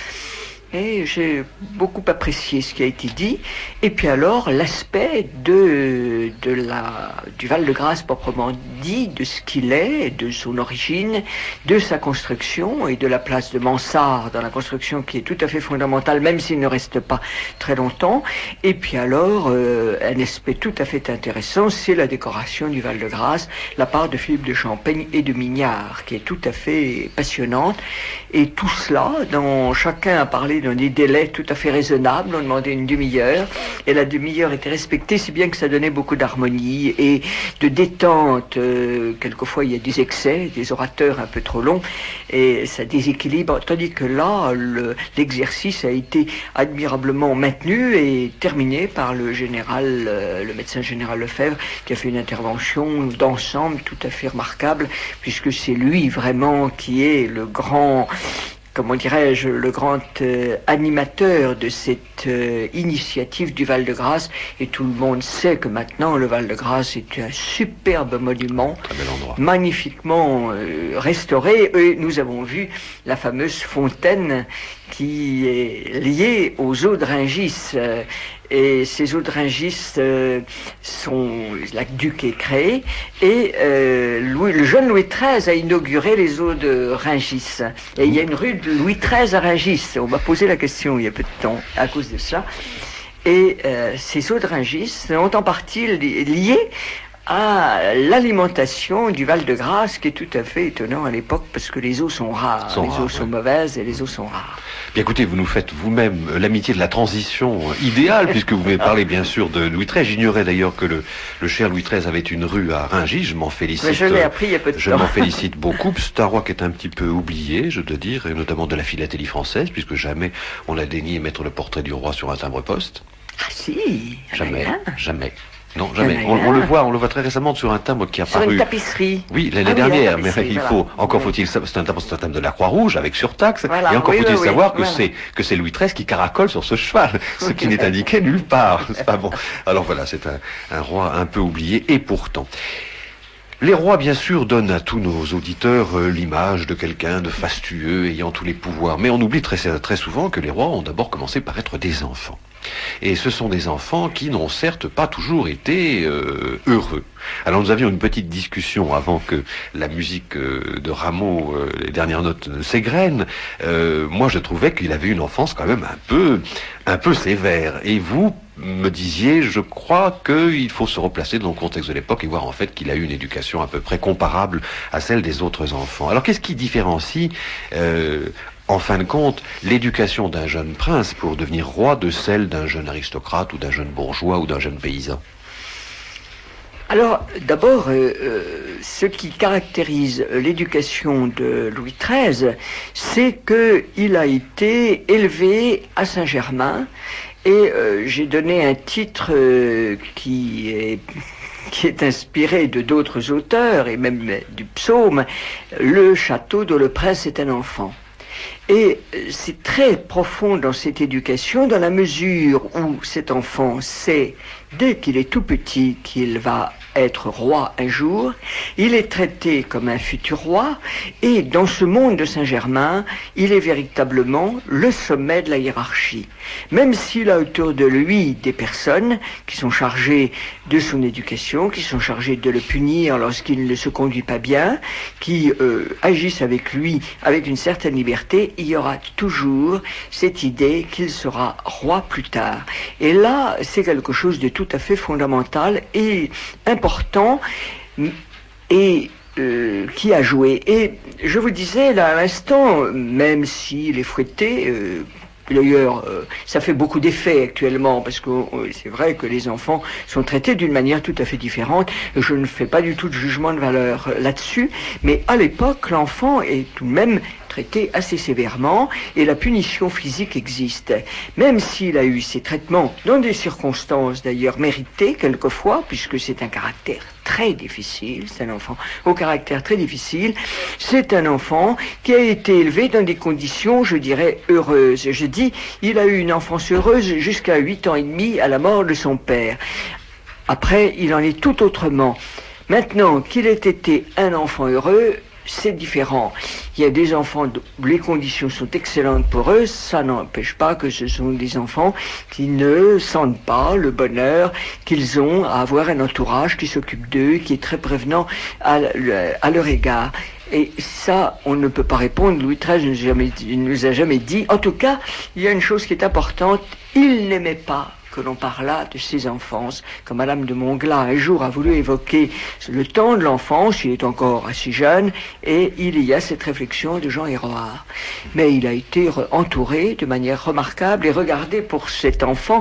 Et j'ai beaucoup apprécié ce qui a été dit. Et puis alors, l'aspect de, de la, du Val-de-Grâce proprement dit de ce qu'il est, de son origine, de sa construction et de la place de mansarde dans la construction qui est tout à fait fondamentale, même s'il ne reste pas très longtemps. Et puis alors, euh, un aspect tout à fait intéressant, c'est la décoration du Val-de-Grâce, la part de Philippe de Champaigne et de Mignard, qui est tout à fait passionnante. Et tout cela, dans, chacun a parlé dans des délais tout à fait raisonnables, on demandait une demi-heure, et la demi-heure était respectée, si bien que ça donnait beaucoup d'harmonie et de détente. Euh, quelquefois il y a des excès, des orateurs un peu trop longs, et ça déséquilibre, tandis que là, le, l'exercice a été admirablement maintenu et terminé par le général, euh, le médecin général Lefebvre, qui a fait une intervention d'ensemble tout à fait remarquable, puisque c'est lui vraiment qui est le grand, comment dirais-je, le grand euh, animateur de cette euh, initiative du Val-de-Grâce. Et tout le monde sait que maintenant le Val-de-Grâce est un superbe monument, magnifiquement euh, restauré. Et nous avons vu la fameuse fontaine qui est liée aux eaux de Rungis. Euh, Et ces eaux de Rungis euh, sont, l'aqueduc est créé, et euh, Louis, le jeune Louis treize a inauguré les eaux de Rungis. Et il y a une rue de Louis treize à Rungis. On m'a posé la question il y a peu de temps à cause de ça. Et euh, ces eaux de Rungis sont en partie li- liées à l'alimentation du Val-de-Grâce, qui est tout à fait étonnant à l'époque, parce que les eaux sont rares, sont les rares, eaux sont ouais. mauvaises et les eaux sont rares. Bien écoutez, vous nous faites vous-même l'amitié de la transition idéale, puisque vous m'avez parlé bien sûr de Louis treize. J'ignorais d'ailleurs que le, le cher Louis treize avait une rue à Rungis, je m'en félicite. Mais je l'ai appris il y a peu de je temps. m'en félicite beaucoup. C'est un roi qui est un petit peu oublié, je dois dire, et notamment de la philatélie française, puisque jamais on n'a daigné mettre le portrait du roi sur un timbre-poste. Ah si, Jamais, rien. jamais. Non, jamais. Il y en a On, on le un. voit, on le voit très récemment sur un timbre qui a Sur apparu. une tapisserie. Oui, l'année Ah oui, dernière, la mais tapisserie, il voilà. faut, encore Oui. faut-il savoir, c'est un timbre, c'est un timbre de la Croix-Rouge avec surtaxe, Voilà, et encore oui, faut-il oui, oui, savoir que voilà. c'est, que c'est Louis treize qui caracole sur ce cheval, ce qui n'est indiqué nulle part. C'est pas bon. Alors voilà, c'est un, un roi un peu oublié, et pourtant. Les rois, bien sûr, donnent à tous nos auditeurs euh, l'image de quelqu'un de fastueux, ayant tous les pouvoirs. Mais on oublie très, très souvent que les rois ont d'abord commencé par être des enfants. Et ce sont des enfants qui n'ont certes pas toujours été euh, heureux. Alors nous avions une petite discussion avant que la musique euh, de Rameau, euh, les dernières notes, ne s'égrènent. Euh, moi je trouvais qu'il avait une enfance quand même un peu, un peu sévère. Et vous me disiez, je crois qu'il faut se replacer dans le contexte de l'époque et voir en fait qu'il a eu une éducation à peu près comparable à celle des autres enfants. Alors qu'est-ce qui différencie euh, en fin de compte, l'éducation d'un jeune prince pour devenir roi de celle d'un jeune aristocrate ou d'un jeune bourgeois ou d'un jeune paysan? Alors, d'abord, euh, euh, ce qui caractérise l'éducation de Louis treize, c'est qu'il a été élevé à Saint-Germain, et euh, j'ai donné un titre euh, qui est... qui est inspiré de d'autres auteurs, et même du psaume, Le château dont le prince est un enfant. Et c'est très profond dans cette éducation, dans la mesure où cet enfant sait, dès qu'il est tout petit, qu'il va être roi un jour, il est traité comme un futur roi, et dans ce monde de Saint-Germain, il est véritablement le sommet de la hiérarchie. Même s'il a autour de lui des personnes qui sont chargées de son éducation, qui sont chargées de le punir lorsqu'il ne se conduit pas bien, qui euh, agissent avec lui avec une certaine liberté, il y aura toujours cette idée qu'il sera roi plus tard. Et là, c'est quelque chose de tout à fait fondamental et important, et euh, qui a joué. Et je vous disais là à l'instant, même s'il est fouetté, euh, d'ailleurs, euh, ça fait beaucoup d'effet actuellement, parce que euh, c'est vrai que les enfants sont traités d'une manière tout à fait différente. Je ne fais pas du tout de jugement de valeur euh, là-dessus, mais à l'époque, l'enfant est tout de même traité assez sévèrement, et la punition physique existe. Même s'il a eu ces traitements, dans des circonstances d'ailleurs méritées quelquefois, puisque c'est un caractère très difficile, c'est un enfant au caractère très difficile, c'est un enfant qui a été élevé dans des conditions, je dirais, heureuses. Je dis, il a eu une enfance heureuse jusqu'à huit ans et demi à la mort de son père. Après, il en est tout autrement. Maintenant qu'il ait été un enfant heureux, c'est différent. Il y a des enfants où les conditions sont excellentes pour eux, ça n'empêche pas que ce sont des enfants qui ne sentent pas le bonheur qu'ils ont à avoir un entourage qui s'occupe d'eux, qui est très prévenant à, à leur égard. Et ça, on ne peut pas répondre. Louis treize ne nous a jamais, nous a jamais dit. En tout cas, il y a une chose qui est importante. Il n'aimait pas que l'on parlât de ses enfances, comme Madame de Montglat un jour a voulu évoquer le temps de l'enfance. Il est encore assez jeune, et il y a cette réflexion de Jean Héroard. Mais il a été entouré de manière remarquable, et regardez pour cet enfant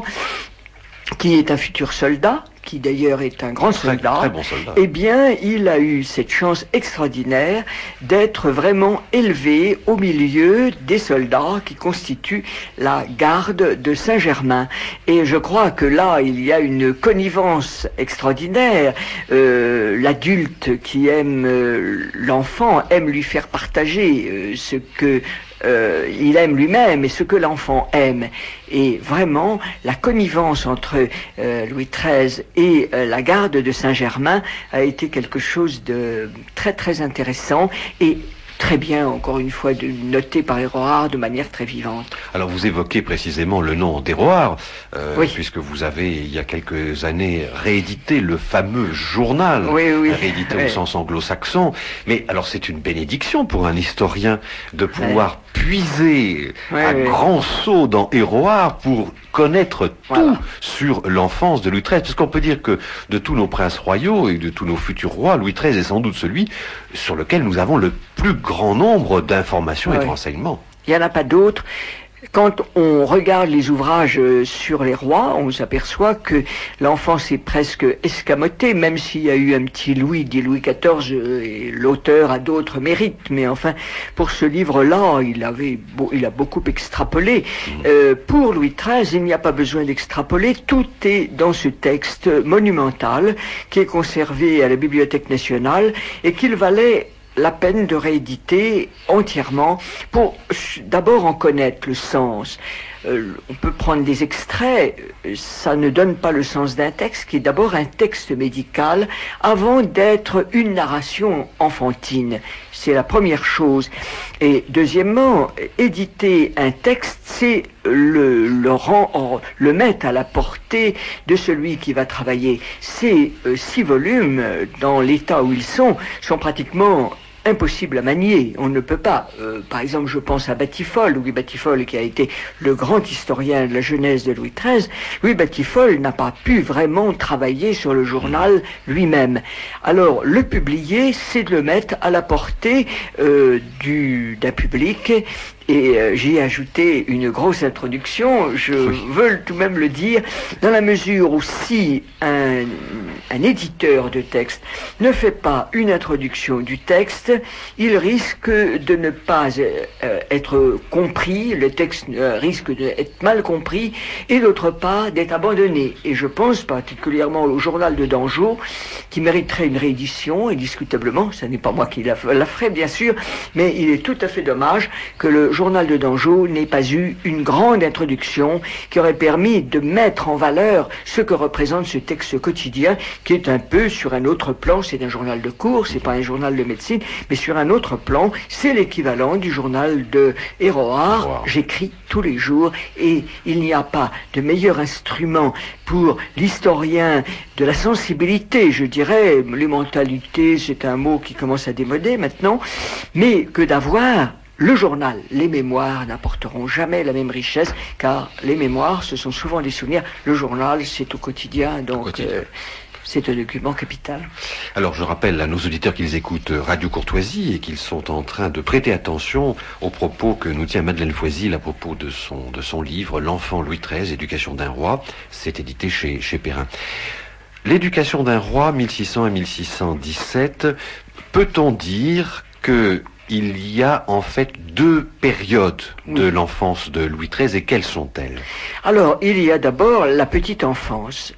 qui est un futur soldat, qui d'ailleurs est un grand soldat, très, très bon soldat. Eh bien, il a eu cette chance extraordinaire d'être vraiment élevé au milieu des soldats qui constituent la garde de Saint-Germain. Et je crois que là, il y a une connivence extraordinaire. Euh, l'adulte qui aime euh, l'enfant aime lui faire partager euh, ce que Euh, il aime lui-même et ce que l'enfant aime. Et vraiment, la connivence entre euh, Louis treize et euh, la garde de Saint-Germain a été quelque chose de très très intéressant et très bien, encore une fois, de, noté par Héroard de manière très vivante. Alors vous évoquez précisément le nom d'Héroard, euh, oui. puisque vous avez, il y a quelques années, réédité le fameux journal, oui, oui. réédité oui. au sens anglo-saxon. Mais alors c'est une bénédiction pour un historien de pouvoir oui. puiser oui, à oui. grands sauts dans Héroard pour connaître voilà. tout sur l'enfance de Louis treize. Parce qu'on peut dire que de tous nos princes royaux et de tous nos futurs rois, Louis treize est sans doute celui sur lequel nous avons le plus grand nombre d'informations oui. et de renseignements. Il n'y en a pas d'autres. Quand on regarde les ouvrages sur les rois, on s'aperçoit que l'enfance est presque escamotée, même s'il y a eu un petit Louis, dit Louis quatorze, et l'auteur a d'autres mérites. Mais enfin, pour ce livre-là, il avait, il a beaucoup extrapolé. Mmh. Euh, pour Louis treize, il n'y a pas besoin d'extrapoler. Tout est dans ce texte monumental qui est conservé à la Bibliothèque nationale et qu'il valait la peine de rééditer entièrement pour d'abord en connaître le sens. Euh, on peut prendre des extraits, ça ne donne pas le sens d'un texte qui est d'abord un texte médical avant d'être une narration enfantine. C'est la première chose. Et deuxièmement, éditer un texte, c'est le, le, rend, le mettre à la portée de celui qui va travailler. Ces euh, six volumes, dans l'état où ils sont, sont pratiquement impossible à manier, on ne peut pas. Euh, par exemple, je pense à Batiffol, Louis Batiffol, qui a été le grand historien de la jeunesse de Louis treize. Louis Batiffol n'a pas pu vraiment travailler sur le journal lui-même. Alors, le publier, c'est de le mettre à la portée euh, du, d'un public. Et euh, j'ai ajouté une grosse introduction, je oui. veux tout de même le dire, dans la mesure où si un, un éditeur de texte ne fait pas une introduction du texte, il risque de ne pas euh, être compris, le texte euh, risque d'être mal compris, et d'autre part d'être abandonné. Et je pense particulièrement au journal de Dangeau, qui mériterait une réédition, indiscutablement, ce n'est pas moi qui la, la ferai bien sûr, mais il est tout à fait dommage que le journal de Dangeau n'ait pas eu une grande introduction qui aurait permis de mettre en valeur ce que représente ce texte quotidien qui est un peu sur un autre plan. C'est un journal de cours, c'est pas un journal de médecine, mais sur un autre plan, c'est l'équivalent du journal de Héroard. Wow. J'écris tous les jours et il n'y a pas de meilleur instrument pour l'historien de la sensibilité, je dirais, les mentalités, c'est un mot qui commence à démoder maintenant, mais que d'avoir le journal. Les mémoires n'apporteront jamais la même richesse, car les mémoires, ce sont souvent des souvenirs. Le journal, c'est au quotidien, donc au quotidien. Euh, c'est un document capital. Alors je rappelle à nos auditeurs qu'ils écoutent Radio Courtoisie et qu'ils sont en train de prêter attention aux propos que nous tient Madeleine Foisy à propos de son, de son livre « L'enfant Louis treize, éducation d'un roi ». C'est édité chez, chez Perrin. L'éducation d'un roi, mille six cents à mille six cent dix-sept, peut-on dire que il y a en fait deux périodes oui. de l'enfance de Louis treize, et quelles sont-elles? Alors, il y a d'abord la petite enfance.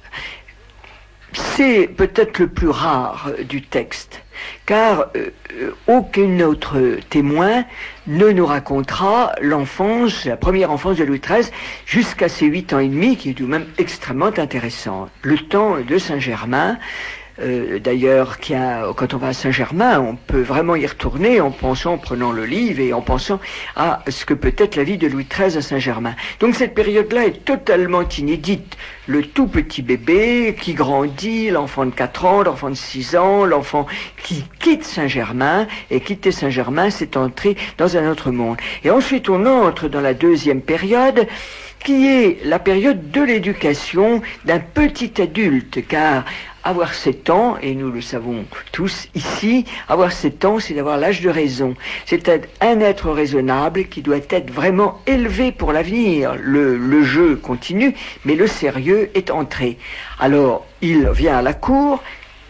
C'est peut-être le plus rare du texte, car euh, aucun autre témoin ne nous racontera l'enfance, la première enfance de Louis treize, jusqu'à ses huit ans et demi, qui est tout de même extrêmement intéressant. Le temps de Saint-Germain, euh, d'ailleurs, qui a, quand on va à Saint-Germain, on peut vraiment y retourner en pensant, en prenant le livre et en pensant à ce que peut être la vie de Louis treize à Saint-Germain. Donc cette période-là est totalement inédite. Le tout petit bébé qui grandit, l'enfant de quatre ans, l'enfant de six ans, l'enfant qui quitte Saint-Germain, et quitter Saint-Germain, c'est entrer dans un autre monde. Et ensuite, on entre dans la deuxième période, qui est la période de l'éducation d'un petit adulte, car avoir sept ans, et nous le savons tous ici, avoir sept ans, c'est d'avoir l'âge de raison. C'est un être raisonnable qui doit être vraiment élevé pour l'avenir. Le, le jeu continue, mais le sérieux est entré. Alors, il vient à la cour.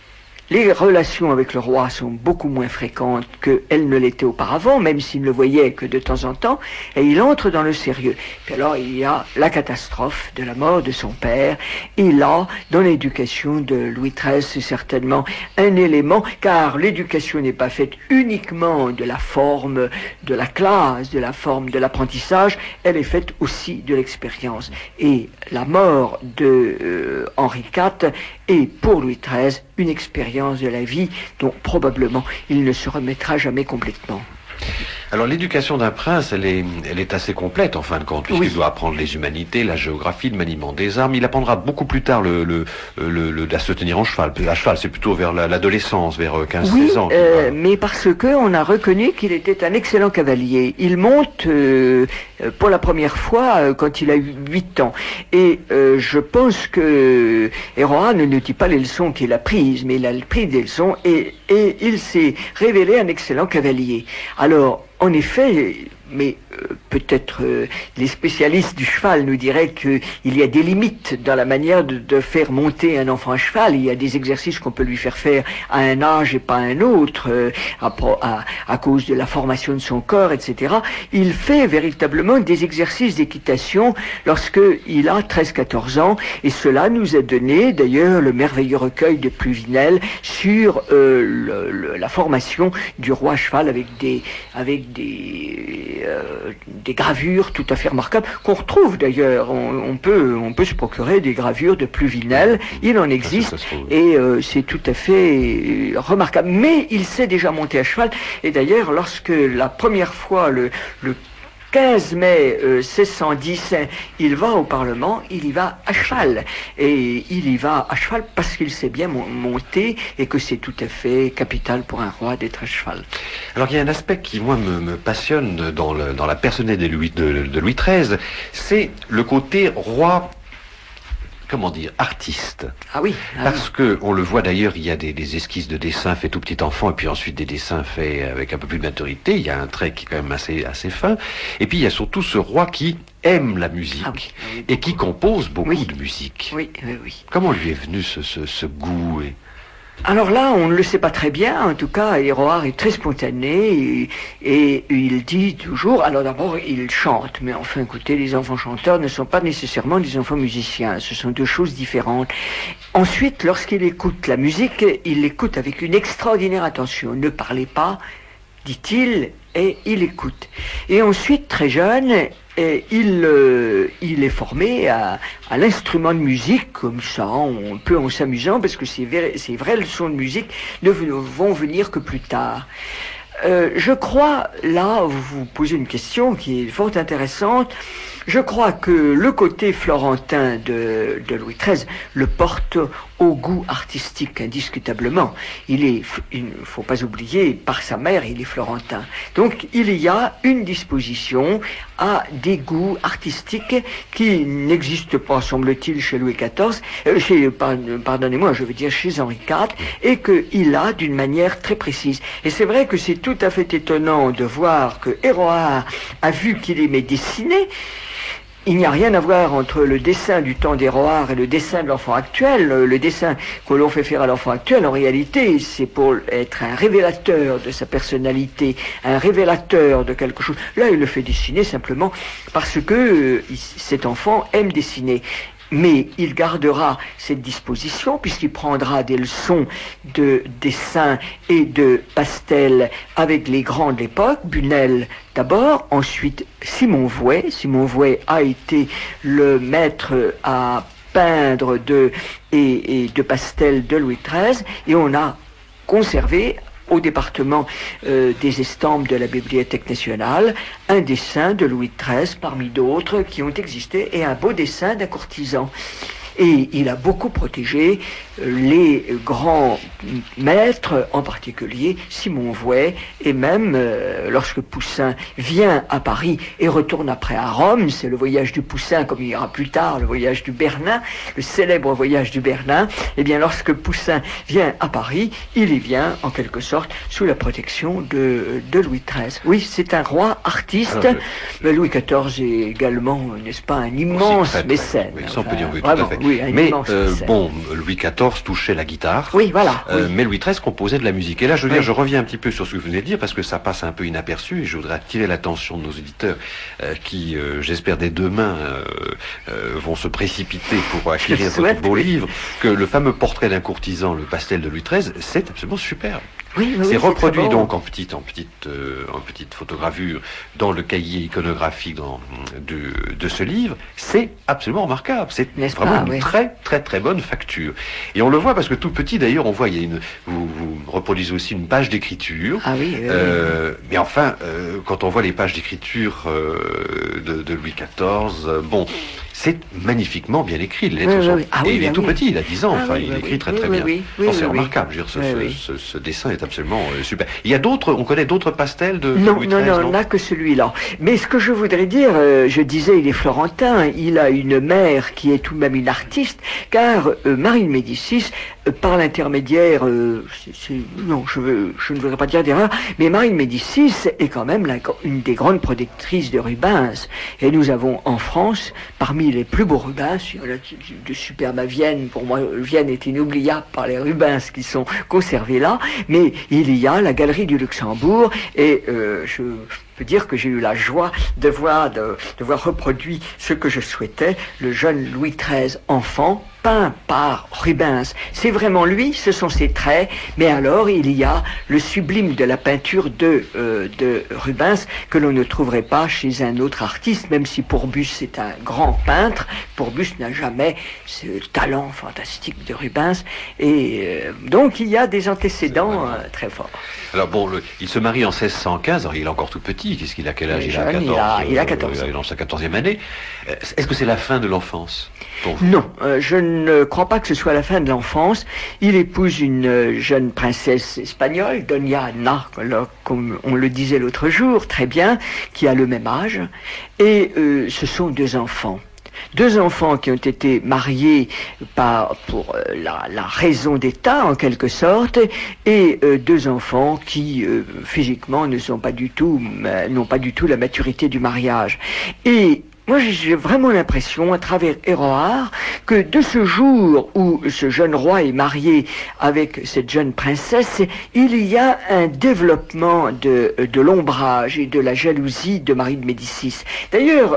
Les relations avec le roi sont beaucoup moins fréquentes qu'elles ne l'étaient auparavant, même s'il ne le voyait que de temps en temps, et il entre dans le sérieux. Puis alors il y a la catastrophe de la mort de son père, et là, dans l'éducation de Louis treize, c'est certainement un élément, car l'éducation n'est pas faite uniquement de la forme de la classe, de la forme de l'apprentissage, elle est faite aussi de l'expérience. Et la mort de euh, Henri quatre est pour Louis treize une expérience de la vie dont probablement il ne se remettra jamais complètement. Alors l'éducation d'un prince, elle est, elle est assez complète en fin de compte, puisqu'il oui. doit apprendre les humanités, la géographie, le maniement des armes. Il apprendra beaucoup plus tard le, le, le, le, à se tenir en cheval. À cheval, c'est plutôt vers l'adolescence, vers quinze seize oui, ans. Euh, mais parce que on a reconnu qu'il était un excellent cavalier. Il monte euh, pour la première fois euh, quand il a eu huit ans. Et euh, je pense que Héroïne ne nous dit pas les leçons qu'il a prises, mais il a pris des leçons et, et il s'est révélé un excellent cavalier. Alors, en effet, mais euh, peut-être euh, les spécialistes du cheval nous diraient qu'il y a des limites dans la manière de, de faire monter un enfant à cheval. Il y a des exercices qu'on peut lui faire faire à un âge et pas à un autre, euh, à, à, à cause de la formation de son corps, et cetera. Il fait véritablement des exercices d'équitation lorsqu'il a treize quatorze ans, et cela nous a donné d'ailleurs le merveilleux recueil de Pluvinel sur euh, le, le, la formation du roi à cheval avec des... avec des Euh, des gravures tout à fait remarquables qu'on retrouve d'ailleurs. On, on peut on peut se procurer des gravures de Pluvinel, il en existe et euh, c'est tout à fait remarquable. Mais il sait déjà monter à cheval, et d'ailleurs lorsque la première fois le le quinze mai euh, seize cent dix, il va au Parlement, il y va à cheval. Et il y va à cheval parce qu'il sait bien monter et que c'est tout à fait capital pour un roi d'être à cheval. Alors il y a un aspect qui, moi, me, me passionne dans, le, dans la personnalité de Louis, de, de Louis treize, c'est le côté roi... comment dire, artiste. Ah oui. Ah Parce oui. que, on le voit d'ailleurs, il y a des, des esquisses de dessins faits tout petit enfant, et puis ensuite des dessins faits avec un peu plus de maturité. Il y a un trait qui est quand même assez, assez fin. Et puis il y a surtout ce roi qui aime la musique, ah oui. Oui, et qui compose beaucoup oui. de musique. Oui, oui, oui. Comment lui est venu ce, ce, ce goût et... Alors là, on ne le sait pas très bien. En tout cas, Héroïne est très spontané et, et il dit toujours... Alors d'abord, il chante. Mais enfin, écoutez, les enfants chanteurs ne sont pas nécessairement des enfants musiciens. Ce sont deux choses différentes. Ensuite, lorsqu'il écoute la musique, il l'écoute avec une extraordinaire attention. Ne parlez pas, dit-il, et il écoute. Et ensuite, très jeune... Et il, euh, il est formé à, à l'instrument de musique, comme ça, un peu en s'amusant, parce que ces, ces vraies leçons de musique ne vont venir que plus tard. Euh, je crois, là, vous vous posez une question qui est fort intéressante. Je crois que le côté florentin de, de Louis treize le porte au goût artistique, indiscutablement. Il est, il ne faut pas oublier, par sa mère, il est florentin. Donc, il y a une disposition à des goûts artistiques qui n'existent pas, semble-t-il, chez Louis quatorze, euh, chez, pardonnez-moi, je veux dire chez Henri quatre, et qu'il a d'une manière très précise. Et c'est vrai que c'est tout à fait étonnant de voir que Héroïne a vu qu'il aimait dessiner. Il n'y a rien à voir entre le dessin du temps d'Héroïne et le dessin de l'enfant actuel. Le dessin que l'on fait faire à l'enfant actuel, en réalité, c'est pour être un révélateur de sa personnalité, un révélateur de quelque chose. Là, il le fait dessiner simplement parce que euh, cet enfant aime dessiner. Mais il gardera cette disposition puisqu'il prendra des leçons de dessin et de pastel avec les grands de l'époque, Bunel d'abord, ensuite Simon Vouet. Simon Vouet a été le maître à peindre de, et, et de pastels de Louis treize, et on a conservé au département euh, des estampes de la Bibliothèque nationale un dessin de Louis treize parmi d'autres qui ont existé, et un beau dessin d'un courtisan. Et il a beaucoup protégé les grands maîtres, en particulier Simon Vouet, et même euh, lorsque Poussin vient à Paris et retourne après à Rome, c'est le voyage du Poussin, comme il y aura plus tard le voyage du Bernin, le célèbre voyage du Bernin, et bien lorsque Poussin vient à Paris, il y vient en quelque sorte sous la protection de, de Louis treize. Oui, c'est un roi artiste, alors, je... mais Louis quatorze est également, n'est-ce pas, un immense très, très, mécène. Oui, ça on peut dire, oui, tout vraiment, à fait. Oui, mais euh, bon, Louis quatorze touchait la guitare. Oui, voilà. Euh, oui. Mais Louis treize composait de la musique. Et là, je veux oui. dire, je reviens un petit peu sur ce que vous venez de dire parce que ça passe un peu inaperçu et je voudrais attirer l'attention de nos auditeurs euh, qui, euh, j'espère, dès demain euh, euh, vont se précipiter pour acquérir votre beau livre. Que le fameux portrait d'un courtisan, le pastel de Louis treize, c'est absolument superbe. Oui, oui, c'est oui, reproduit c'est donc en petite, en petite, euh, en petite photogravure dans le cahier iconographique dans, de, de ce livre. C'est absolument remarquable. C'est vraiment pas, une oui. très, très, très bonne facture. Et on le voit parce que tout petit, d'ailleurs, on voit, il y a une, vous, vous reproduisez aussi une page d'écriture. Ah oui. oui, euh, oui. Mais enfin, euh, quand on voit les pages d'écriture euh, de, de Louis quatorze, euh, bon. C'est magnifiquement bien écrit, les lettres oui, sont... oui. Ah, et oui, il est ah, tout oui. petit, il a dix ans, ah, enfin, oui, il oui, écrit oui, très oui, très oui, bien. oui, oui, non, c'est oui, remarquable, je veux dire, ce, oui, ce, oui. ce, ce dessin est absolument euh, super. Il y a d'autres, on connaît d'autres pastels de, de non, Louis non, treize, non, on n'a que celui-là. Mais ce que je voudrais dire, euh, je disais, il est florentin, il a une mère qui est tout de même une artiste, car euh, Marie de Médicis, euh, par l'intermédiaire, euh, c'est, c'est, non, je, veux, je ne voudrais pas dire d'erreur, mais Marie de Médicis est quand même la, une des grandes protectrices de Rubens. Et nous avons en France, parmi les plus beaux Rubens, de superbe à Vienne, pour moi Vienne est inoubliable par les Rubens qui sont conservés là, mais il y a la galerie du Luxembourg, et euh, je peux dire que j'ai eu la joie de voir, de, de voir reproduit ce que je souhaitais, le jeune Louis treize enfant, peint par Rubens. C'est vraiment lui, ce sont ses traits, mais alors il y a le sublime de la peinture de, euh, de Rubens que l'on ne trouverait pas chez un autre artiste, même si Pourbus est un grand peintre. Pourbus n'a jamais ce talent fantastique de Rubens, et euh, donc il y a des antécédents euh, très forts. Alors bon, le, il se marie en seize cent quinze, alors il est encore tout petit, qu'est-ce qu'il a, quel âge il, jeune, a quatorze, il a, il a quatorze euh, ans. Il est dans sa quatorzième année. Est-ce que c'est la fin de l'enfance pour vous? Non, euh, je ne crois pas que ce soit la fin de l'enfance. Il épouse une euh, jeune princesse espagnole, Doña Ana, comme on le disait l'autre jour, très bien, qui a le même âge, et euh, ce sont deux enfants. Deux enfants qui ont été mariés par, pour euh, la, la raison d'État, en quelque sorte, et euh, deux enfants qui, euh, physiquement, ne sont pas du tout, euh, n'ont pas du tout la maturité du mariage. Et moi, j'ai vraiment l'impression, à travers Héroard, que de ce jour où ce jeune roi est marié avec cette jeune princesse, il y a un développement de, de l'ombrage et de la jalousie de Marie de Médicis. D'ailleurs,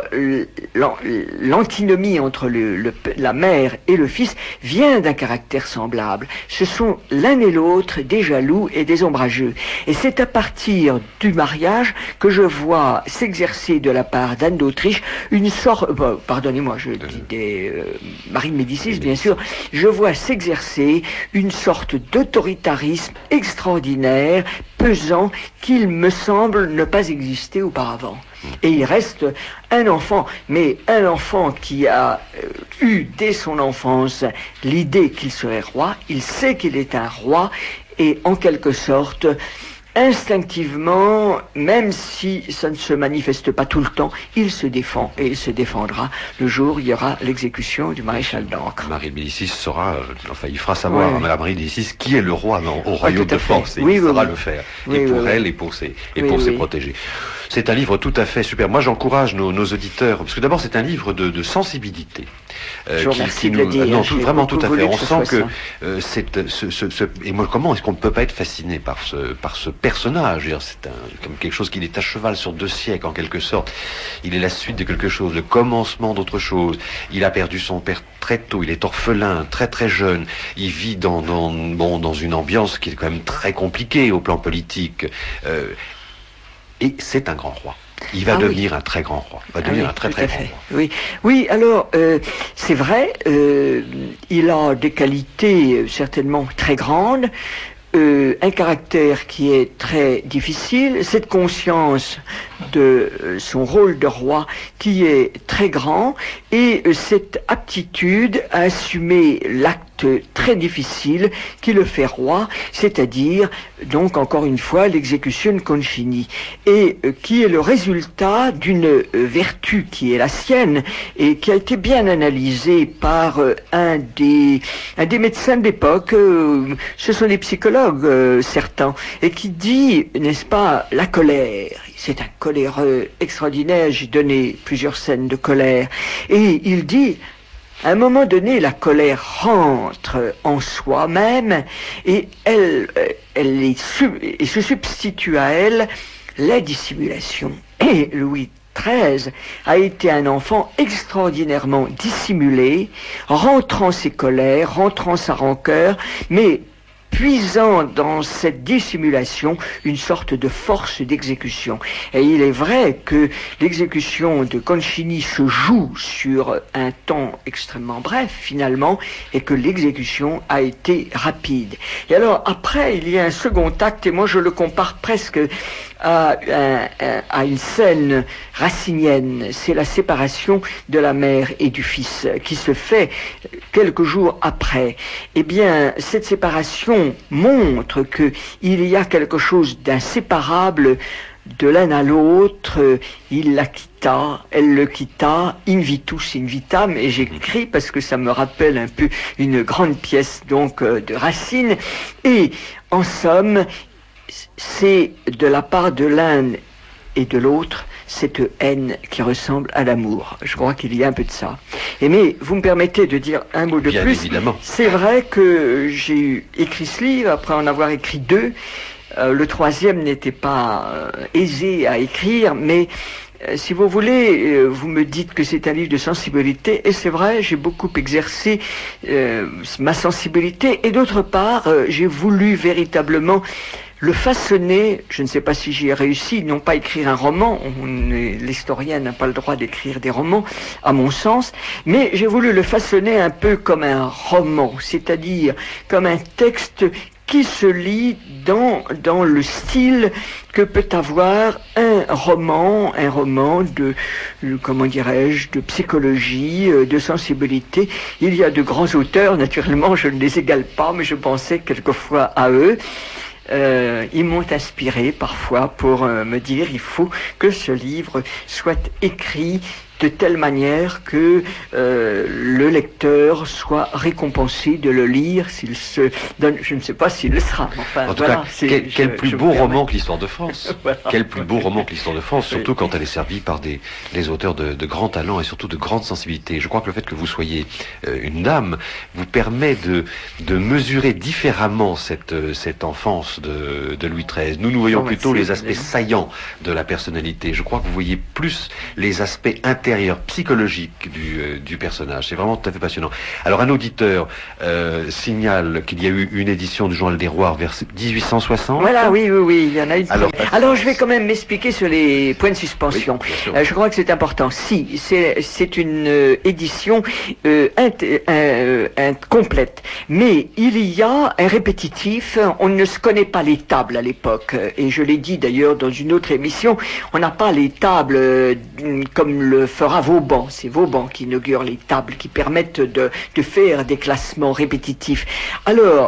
l'antinomie entre le, le, la mère et le fils vient d'un caractère semblable. Ce sont l'un et l'autre des jaloux et des ombrageux. Et c'est à partir du mariage que je vois s'exercer de la part d'Anne d'Autriche une sorte, bah, pardonnez-moi, je dis des euh, Marie de Médicis, bien sûr, je vois s'exercer une sorte d'autoritarisme extraordinaire, pesant, qu'il me semble ne pas exister auparavant. Et il reste un enfant, mais un enfant qui a euh, eu dès son enfance l'idée qu'il serait roi, il sait qu'il est un roi, et en quelque sorte, instinctivement, même si ça ne se manifeste pas tout le temps, il se défend, et il se défendra le jour où il y aura l'exécution du maréchal d'Ancre. Marie de Médicis saura, euh, enfin il fera savoir oui, à oui. Madame Marie de Médicis qui est le roi dans, au royaume de France, et oui, il oui, saura oui. le faire, Oui, et pour oui, elle oui. et pour ses, et Oui, pour oui. ses protégés. C'est un livre tout à fait super. Moi j'encourage nos, nos auditeurs, parce que d'abord c'est un livre de, de sensibilité. Euh, Je vous remercie de le dire. Non, tout, vraiment tout à fait. On que sent que ça. euh, c'est ce, ce, ce, et moi comment est-ce qu'on ne peut pas être fasciné par ce, par ce personnage? C'est un, comme quelque chose qui est à cheval sur deux siècles en quelque sorte. Il est la suite de quelque chose, le commencement d'autre chose. Il a perdu son père très tôt. Il est orphelin, très très jeune. Il vit dans, dans, bon, dans une ambiance qui est quand même très compliquée au plan politique. Euh, et c'est un grand roi. Il va Ah, devenir oui. un très grand roi. Il va Ah devenir oui, un très tout très à grand fait. roi. Oui, oui. Alors euh, c'est vrai, euh, il a des qualités euh, certainement très grandes, euh, un caractère qui est très difficile, cette conscience de euh, son rôle de roi qui est très grand, et euh, cette aptitude à assumer l'acte très difficile qui le fait roi, c'est-à-dire donc encore une fois l'exécution Concini, et euh, qui est le résultat d'une euh, vertu qui est la sienne et qui a été bien analysée par euh, un des un des médecins de l'époque, euh, ce sont des psychologues euh, certains, et qui dit, n'est-ce pas, la colère. C'est un coléreux extraordinaire, j'ai donné plusieurs scènes de colère, et il dit, à un moment donné, la colère rentre en soi-même et elle, elle est sub- et se substitue à elle la dissimulation. Et Louis treize a été un enfant extraordinairement dissimulé, rentrant ses colères, rentrant sa rancœur, mais puisant dans cette dissimulation une sorte de force d'exécution. Et il est vrai que l'exécution de Concini se joue sur un temps extrêmement bref, finalement, et que l'exécution a été rapide. Et alors, après, il y a un second acte, et moi je le compare presque à, à, à une scène racinienne. C'est la séparation de la mère et du fils, qui se fait quelques jours après. Eh bien, cette séparation montre que il y a quelque chose d'inséparable de l'un à l'autre. Il la quitta, elle le quitta, in vitus in vitam, et j'écris parce que ça me rappelle un peu une grande pièce donc de Racine. Et en somme, c'est de la part de l'un et de l'autre cette haine qui ressemble à l'amour. Je crois qu'il y a un peu de ça. Et mais vous me permettez de dire un mot de Bien plus. évidemment. C'est vrai que j'ai écrit ce livre après en avoir écrit deux. Euh, le troisième n'était pas euh, aisé à écrire, mais euh, si vous voulez, euh, vous me dites que c'est un livre de sensibilité, et c'est vrai, j'ai beaucoup exercé euh, ma sensibilité, et d'autre part, euh, j'ai voulu véritablement le façonner. Je ne sais pas si j'y ai réussi, non pas écrire un roman, on est- l'historien n'a pas le droit d'écrire des romans, à mon sens, mais j'ai voulu le façonner un peu comme un roman, c'est-à-dire comme un texte qui se lit dans, dans le style que peut avoir un roman, un roman de, euh, comment dirais-je, de psychologie, euh, de sensibilité. Il y a de grands auteurs, naturellement, je ne les égale pas, mais je pensais quelquefois à eux. Euh, ils m'ont inspiré parfois pour euh, me dire il faut que ce livre soit écrit de telle manière que euh, le lecteur soit récompensé de le lire s'il se donne. Je ne sais pas s'il le sera. Enfin, En tout voilà, cas, c'est- quel, je- quel plus je beau me permets. roman que l'histoire de France. Voilà. Quel plus beau roman que l'histoire de France, surtout Oui. quand elle est servie par des, des auteurs de, de grand talent et surtout de grande sensibilité. Je crois que le fait que vous soyez euh, une dame vous permet de, de mesurer différemment cette, euh, cette enfance de, de Louis treize. Nous, nous voyons Oh, plutôt merci, les aspects Hélène. saillants de la personnalité. Je crois que vous voyez plus les aspects intérieurs, psychologiques du, euh, du personnage. C'est vraiment tout à fait passionnant. Alors, un auditeur euh, signale qu'il y a eu une édition du Journal des Rois vers dix-huit cent soixante. Voilà, oui, oui, oui, il y en a une. Alors- Alors, je vais quand même m'expliquer sur les points de suspension. Oui, bien sûr. Euh, je crois que c'est important. Si, c'est c'est une euh, édition euh, int- euh, int- complète, mais il y a un répétitif. On ne se connaît pas les tables à l'époque, et je l'ai dit d'ailleurs dans une autre émission. On n'a pas les tables euh, comme le fera Vauban. C'est Vauban qui inaugure les tables qui permettent de, de faire des classements répétitifs. Alors.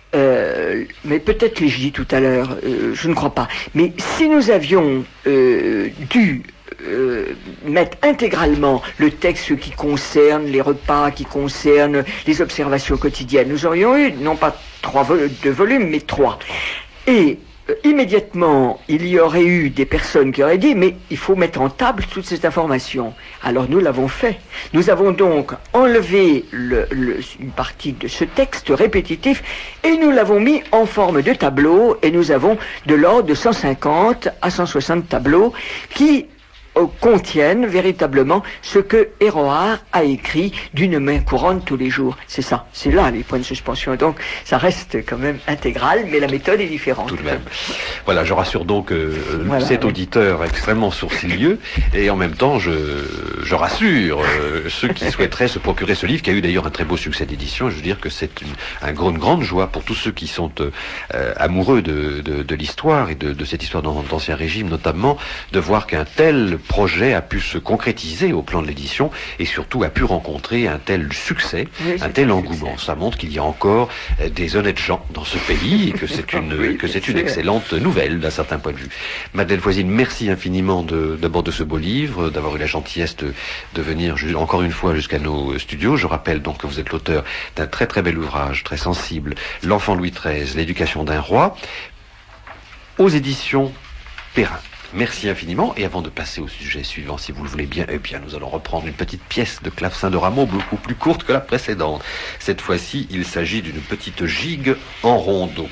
Euh, mais peut-être l'ai-je dit tout à l'heure, euh, je ne crois pas. Mais si nous avions euh, dû euh, mettre intégralement le texte qui concerne les repas, qui concerne les observations quotidiennes, nous aurions eu non pas trois vol- deux volumes, mais trois. Et euh, immédiatement, il y aurait eu des personnes qui auraient dit, mais il faut mettre en table toute cette information. Alors nous l'avons fait. Nous avons donc enlevé le, le- une partie de ce texte répétitif et nous l'avons mis en forme de tableau, et nous avons de l'ordre de cent cinquante à cent soixante tableaux qui euh, contiennent véritablement ce que Héroard a écrit d'une main courante tous les jours. C'est ça, c'est là les points de suspension. Donc ça reste quand même intégral, mais la méthode est différente. Tout de même. Voilà, je rassure donc euh, voilà, cet oui. auditeur extrêmement sourcilieux, et en même temps je, je rassure euh, ceux qui souhaiteraient se procurer ce livre, qui a eu d'ailleurs un très beau succès d'édition. Je veux dire que c'est une, un gros, une grande joie pour tous ceux qui sont euh, amoureux de, de, de l'histoire et de, de cette histoire d'Ancien Régime notamment, de voir qu'un tel projet a pu se concrétiser au plan de l'édition et surtout a pu rencontrer un tel succès, oui, un tel engouement. Ça montre qu'il y a encore euh, des honnêtes gens dans ce pays et que c'est une, oui, que c'est une excellente nouvelle d'un certain point de vue. Madeleine Voisine, merci infiniment de, d'abord de ce beau livre, d'avoir eu la gentillesse de, de venir encore une fois jusqu'à nos studios. Je rappelle donc que vous êtes l'auteur d'un très très bel ouvrage, très sensible, L'Enfant Louis treize, l'éducation d'un roi, aux éditions Perrin. Merci infiniment. Et avant de passer au sujet suivant, si vous le voulez bien, eh bien, nous allons reprendre une petite pièce de clavecin de Rameau, beaucoup plus courte que la précédente. Cette fois-ci, il s'agit d'une petite gigue en rondeau.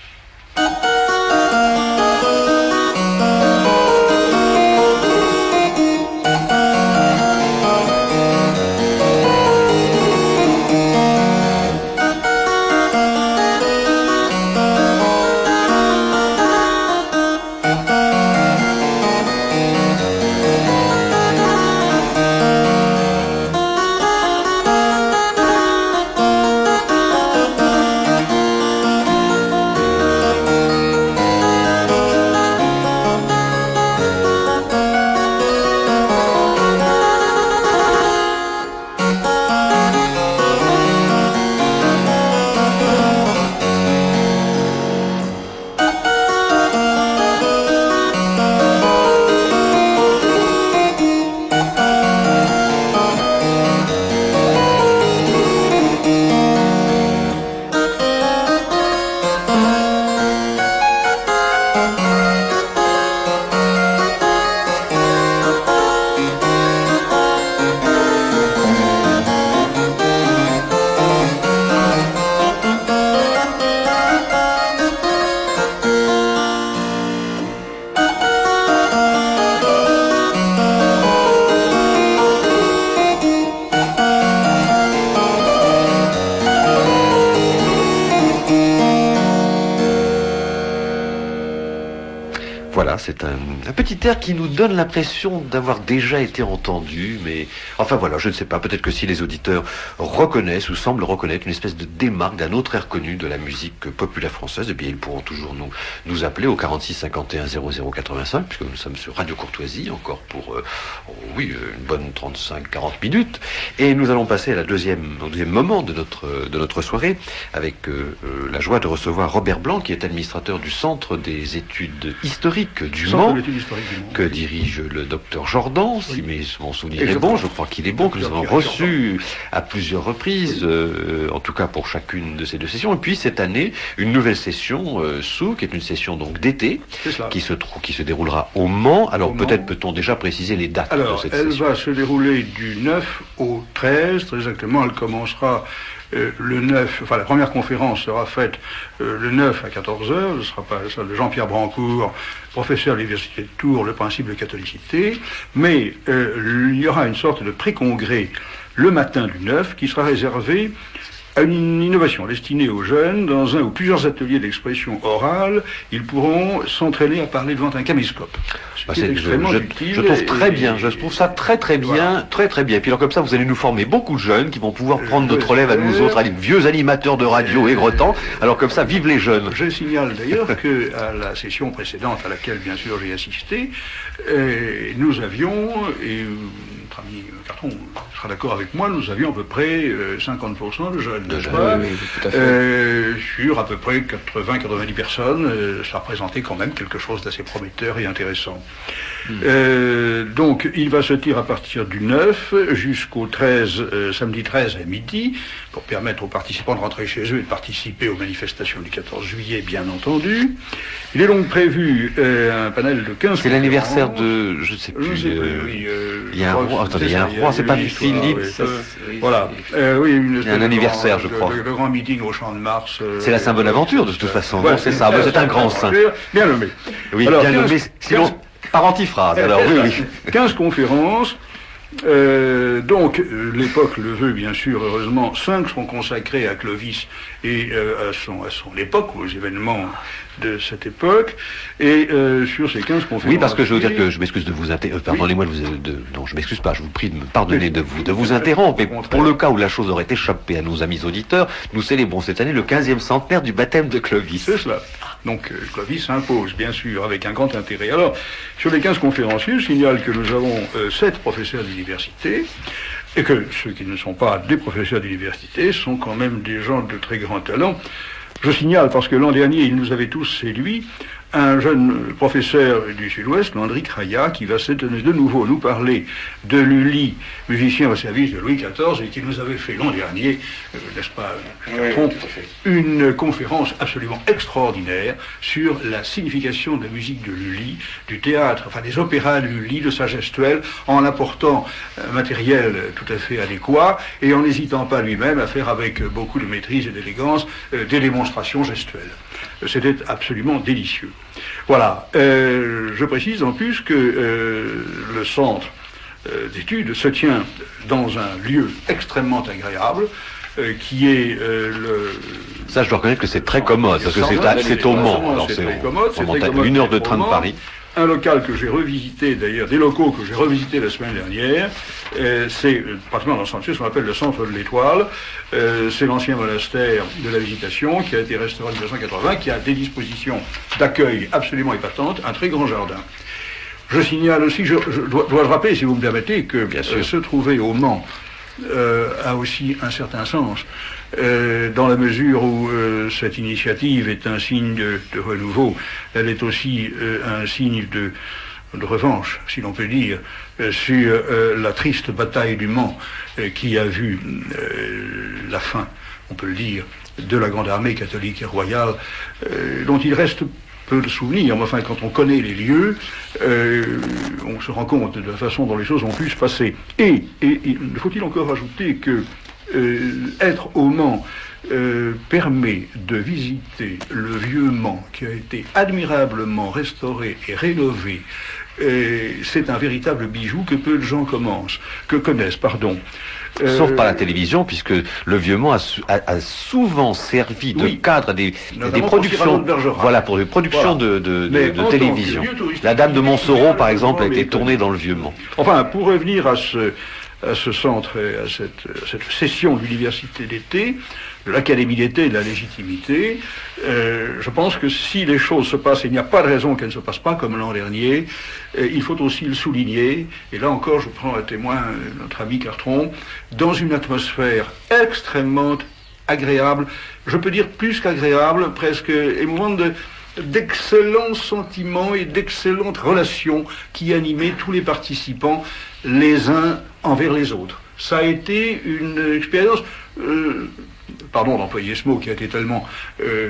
C'est un, un petit air qui nous donne l'impression d'avoir déjà été entendu, mais enfin voilà, je ne sais pas, peut-être que si les auditeurs reconnaissent ou semblent reconnaître une espèce de démarque d'un autre air connu de la musique populaire française, eh bien ils pourront toujours nous, nous appeler au quarante-six cinquante et un zéro zéro quatre-vingt-cinq, puisque nous sommes sur Radio Courtoisie, encore pour, euh, oh, oui, une bonne trente-cinq à quarante minutes, et nous allons passer à la deuxième, au deuxième moment de notre, de notre soirée, avec euh, euh, la joie de recevoir Robert Blanc, qui est administrateur du Centre des études historiques du Mans, que dirige le docteur Jordan, si mes mon souvenir est bon, je crois qu'il est bon, que nous avons reçu à plusieurs reprises, euh, en tout cas pour chacune de ces deux sessions, et puis cette année, une nouvelle session, euh, sous, qui est une session donc d'été, qui se, qui se déroulera au Mans. Alors peut-être peut-on déjà préciser les dates Alors, de cette elle session. va se dérouler du neuf au treize, très exactement, elle commencera Euh, le neuf, enfin la première conférence sera faite euh, le neuf à quatorze heures, ce sera pas ça de Jean-Pierre Brancourt, professeur à l'Université de Tours, le principe de catholicité, mais euh, il y aura une sorte de pré-congrès le matin du neuf qui sera réservé à une innovation destinée aux jeunes. Dans un ou plusieurs ateliers d'expression orale, ils pourront s'entraîner à parler devant un caméscope. Bah c'est extrêmement je, utile. Je trouve très et, bien, je trouve ça très très bien, voilà. très très bien. Et puis alors comme ça, vous allez nous former beaucoup de jeunes qui vont pouvoir prendre euh, notre relève à nous autres, les vieux animateurs de radio aigretants. Alors comme ça, vive les jeunes. Je signale d'ailleurs que à la session précédente, à laquelle bien sûr j'ai assisté, euh, nous avions, et notre ami Carton sera d'accord avec moi, nous avions à peu près euh, cinquante pour cent de jeunes, de jeunes oui, oui, tout à fait. Euh, sur à peu près quatre-vingts à quatre-vingt-dix personnes, euh, ça représentait quand même quelque chose d'assez prometteur et intéressant. Mmh. Euh, donc il va se tenir à partir du neuf jusqu'au treize, euh, samedi treize à midi, pour permettre aux participants de rentrer chez eux et de participer aux manifestations du quatorze juillet, bien entendu. Il est donc prévu euh, un panel de quinze. C'est l'anniversaire de, je ne sais plus. Je sais euh, plus oui, euh, il y a un roi, attendez, il y a un roi, c'est pas Philippe. Ouais, euh, voilà. Euh, oui, une il y a un anniversaire, je crois. Le, le grand meeting au Champ de Mars. Euh, c'est la Sainte Bonaventure, de toute façon. Ouais, bon, c'est ça. C'est un grand saint. Bien nommé. Oui, Alors, bien nommé. Sinon. Par antiphrase, alors oui, oui. quinze conférences. Euh, donc, euh, l'époque le veut, bien sûr, heureusement. Cinq sont consacrés à Clovis et euh, à, son, à son époque, aux événements de cette époque. Et euh, sur ces quinze conférences... Oui, parce que je veux dire que je m'excuse de vous interrompre. Pardonnez-moi de vous... De, non, je m'excuse pas, je vous prie de me pardonner de vous, de vous interrompre. Mais pour le cas où la chose aurait échappé à nos amis auditeurs, nous célébrons cette année le quinzième centenaire du baptême de Clovis. C'est cela. Donc, euh, Clovis s'impose, bien sûr, avec un grand intérêt. Alors, sur les quinze conférenciers, je signale que nous avons euh, sept professeurs d'université, et que ceux qui ne sont pas des professeurs d'université sont quand même des gens de très grand talent. Je signale, parce que l'an dernier, ils nous avaient tous séduits, un jeune professeur du Sud-Ouest, Landry Craya, qui va de nouveau nous parler de Lully, musicien au service de Louis quatorze, et qui nous avait fait l'an dernier, euh, n'est-ce pas, oui, une conférence absolument extraordinaire sur la signification de la musique de Lully, du théâtre, enfin des opéras de Lully, de sa gestuelle, en apportant un matériel tout à fait adéquat, et en n'hésitant pas lui-même à faire avec beaucoup de maîtrise et d'élégance euh, des démonstrations gestuelles. C'était absolument délicieux. Voilà. Euh, je précise en plus que euh, le centre euh, d'études se tient dans un lieu extrêmement agréable, euh, qui est euh, le... Ça, je dois reconnaître que c'est très commode, parce que c'est, c'est au Mans. Alors, c'est c'est très commode, c'est très à commode. Une heure de train de Paris. Un local que j'ai revisité, d'ailleurs, des locaux que j'ai revisités la semaine dernière, euh, c'est euh, pratiquement dans le centre, ce qu'on appelle le centre de l'Étoile. Euh, c'est l'ancien monastère de la Visitation qui a été restauré en mille neuf cent quatre-vingts, qui a des dispositions d'accueil absolument épatantes, un très grand jardin. Je signale aussi, je, je dois, dois-je rappeler, si vous me permettez, que bien sûr, euh, se trouver au Mans euh, a aussi un certain sens. Euh, dans la mesure où euh, cette initiative est un signe de, de renouveau, elle est aussi euh, un signe de, de revanche, si l'on peut dire, euh, sur euh, la triste bataille du Mans euh, qui a vu euh, la fin, on peut le dire, de la grande armée catholique et royale, euh, dont il reste peu de souvenirs, mais enfin quand on connaît les lieux, euh, on se rend compte de la façon dont les choses ont pu se passer. Et, et, et faut-il encore ajouter que Euh, être au Mans euh, permet de visiter le vieux Mans qui a été admirablement restauré et rénové. Et c'est un véritable bijou que peu de gens commencent, que connaissent, pardon. Euh, Sauf par la télévision, puisque le vieux Mans a, a, a souvent servi de oui, cadre à des, des productions, de voilà, pour des productions voilà. de, de, de, de télévision. La Dame de Montsoreau, par exemple, a été tournée dans le vieux Mans. Enfin, pour revenir à ce à ce centre, à cette, à cette session de l'université d'été, de l'académie d'été et de la légitimité, euh, je pense que si les choses se passent, et il n'y a pas de raison qu'elles ne se passent pas comme l'an dernier, euh, il faut aussi le souligner, et là encore je prends à témoin notre ami Cartron, dans une atmosphère extrêmement agréable, je peux dire plus qu'agréable, presque émouvante, de d'excellents sentiments et d'excellentes relations qui animaient tous les participants les uns envers les autres. Ça a été une expérience, euh, pardon d'employer ce mot qui a été tellement euh,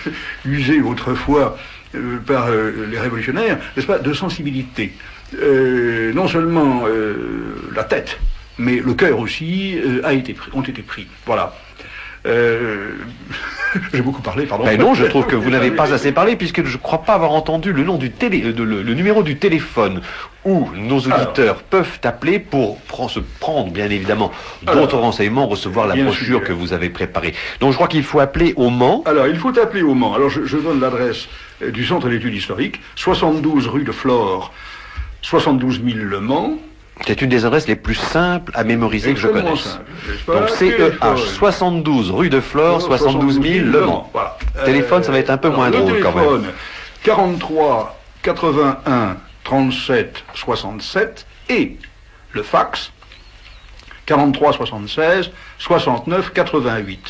usé autrefois euh, par euh, les révolutionnaires, n'est-ce pas, de sensibilité. Euh, non seulement euh, la tête, mais le cœur aussi euh, a été pris, ont été pris. Voilà. Euh... J'ai beaucoup parlé, pardon. Ben non, je trouve que vous n'avez pas assez parlé, puisque je ne crois pas avoir entendu le nom du télé, de, le, le numéro du téléphone où nos auditeurs alors, peuvent appeler pour prendre, se prendre, bien évidemment, d'autres alors, renseignements, recevoir la brochure sûr. que vous avez préparée. Donc je crois qu'il faut appeler au Mans. Alors, il faut appeler au Mans. Alors, je, je donne l'adresse euh, du Centre d'études historiques, soixante-douze rue de Flore, soixante-douze mille Le Mans. C'est une des adresses les plus simples à mémoriser que je connaisse. Donc C E H, soixante-douze rue de Flore, soixante-douze mille Le Mans. Voilà. Téléphone, ça va être un peu moins drôle quand même. quarante-trois quatre-vingt-un trente-sept soixante-sept et le fax quarante-trois soixante-seize soixante-neuf quatre-vingt-huit.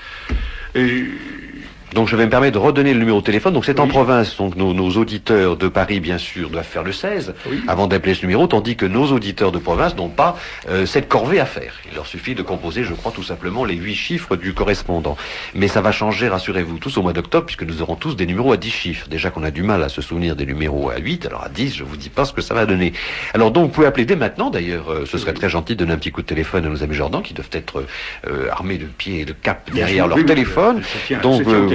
Et donc je vais me permettre de redonner le numéro de téléphone. Donc c'est oui. en province, donc nos, nos auditeurs de Paris, bien sûr, doivent faire le seize oui. avant d'appeler ce numéro, tandis que nos auditeurs de province n'ont pas euh, cette corvée à faire. Il leur suffit de composer, je crois, tout simplement les huit chiffres du correspondant. Mais ça va changer, rassurez-vous, tous au mois d'octobre, puisque nous aurons tous des numéros à dix chiffres. Déjà qu'on a du mal à se souvenir des numéros à huit, alors à dix, je vous dis pas ce que ça va donner. Alors donc vous pouvez appeler dès maintenant, d'ailleurs, euh, ce serait oui. très gentil de donner un petit coup de téléphone à nos amis Jordan, qui doivent être euh, armés de pieds et de capes derrière oui, leur oui, téléphone. Tient, donc euh,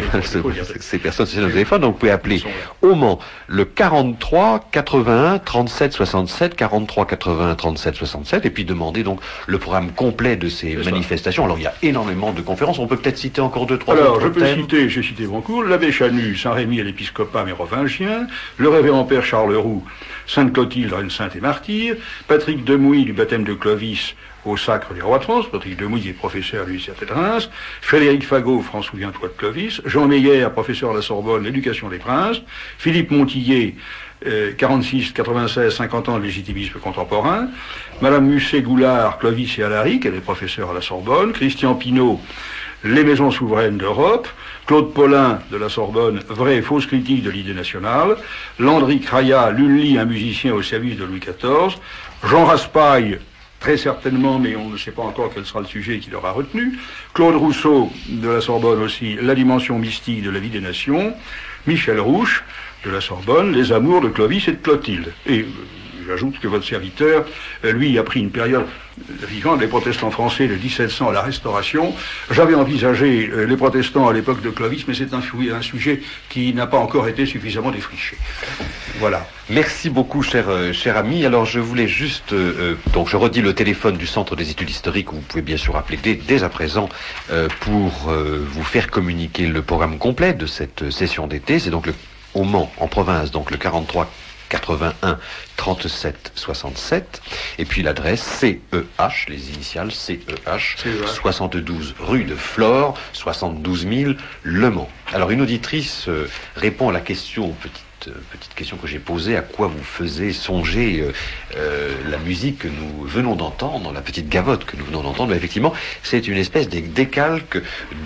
ces personnes c'est le téléphone, donc vous pouvez appeler au Mans le quarante-trois quatre-vingt-un trente-sept soixante-sept, quarante-trois quatre-vingt-un trente-sept soixante-sept, et puis demander donc le programme complet de ces manifestations. Alors il y a énormément de conférences, on peut peut-être citer encore deux, trois Alors autres je peux thèmes. citer, j'ai cité Boncourt, l'abbé Chanu, Saint-Rémy et l'épiscopat mérovingien, le révérend père Charles Roux, Sainte-Clotilde, reine sainte et martyre, Patrick Demouy du baptême de Clovis au sacre des rois de France, Patrick Demouy est professeur à l'université de Reims, Frédéric Fagot, France souviens-toi de Clovis, Jean Meyer, professeur à la Sorbonne, l'éducation des princes, Philippe Montillet, euh, quarante-six, quatre-vingt-seize, cinquante ans de légitimisme contemporain, Madame Musset-Goulard, Clovis et Alaric, elle est professeure à la Sorbonne, Christian Pinault, les maisons souveraines d'Europe, Claude Paulin de la Sorbonne, vraie et fausse critique de l'idée nationale, Landry Craya, Lully, un musicien au service de Louis quatorze, Jean Raspail, très certainement, mais on ne sait pas encore quel sera le sujet qui l'aura retenu, Claude Rousseau de la Sorbonne aussi, la dimension mystique de la vie des nations, Michel Rouche de la Sorbonne, les amours de Clovis et de Clotilde. Et euh, j'ajoute que votre serviteur, euh, lui, a pris une période vivant des protestants français de dix-sept cents à la Restauration. J'avais envisagé euh, les protestants à l'époque de Clovis, mais c'est un, un sujet qui n'a pas encore été suffisamment défriché. Voilà. Merci beaucoup, cher, euh, cher ami. Alors, je voulais juste... Euh, donc, je redis le téléphone du Centre des études historiques, où vous pouvez bien sûr appeler dès, dès à présent euh, pour euh, vous faire communiquer le programme complet de cette session d'été. C'est donc le, au Mans, en province, donc le quarante-trois quatre-vingt-un trente-sept soixante-sept, et puis l'adresse C E H, les initiales C E H, soixante-douze rue de Flore, soixante-douze mille Le Mans. Alors, une auditrice euh, répond à la question, petite petite question que j'ai posée, à quoi vous faisait songer euh, euh, la musique que nous venons d'entendre, la petite gavotte que nous venons d'entendre. Mais effectivement, c'est une espèce de décalque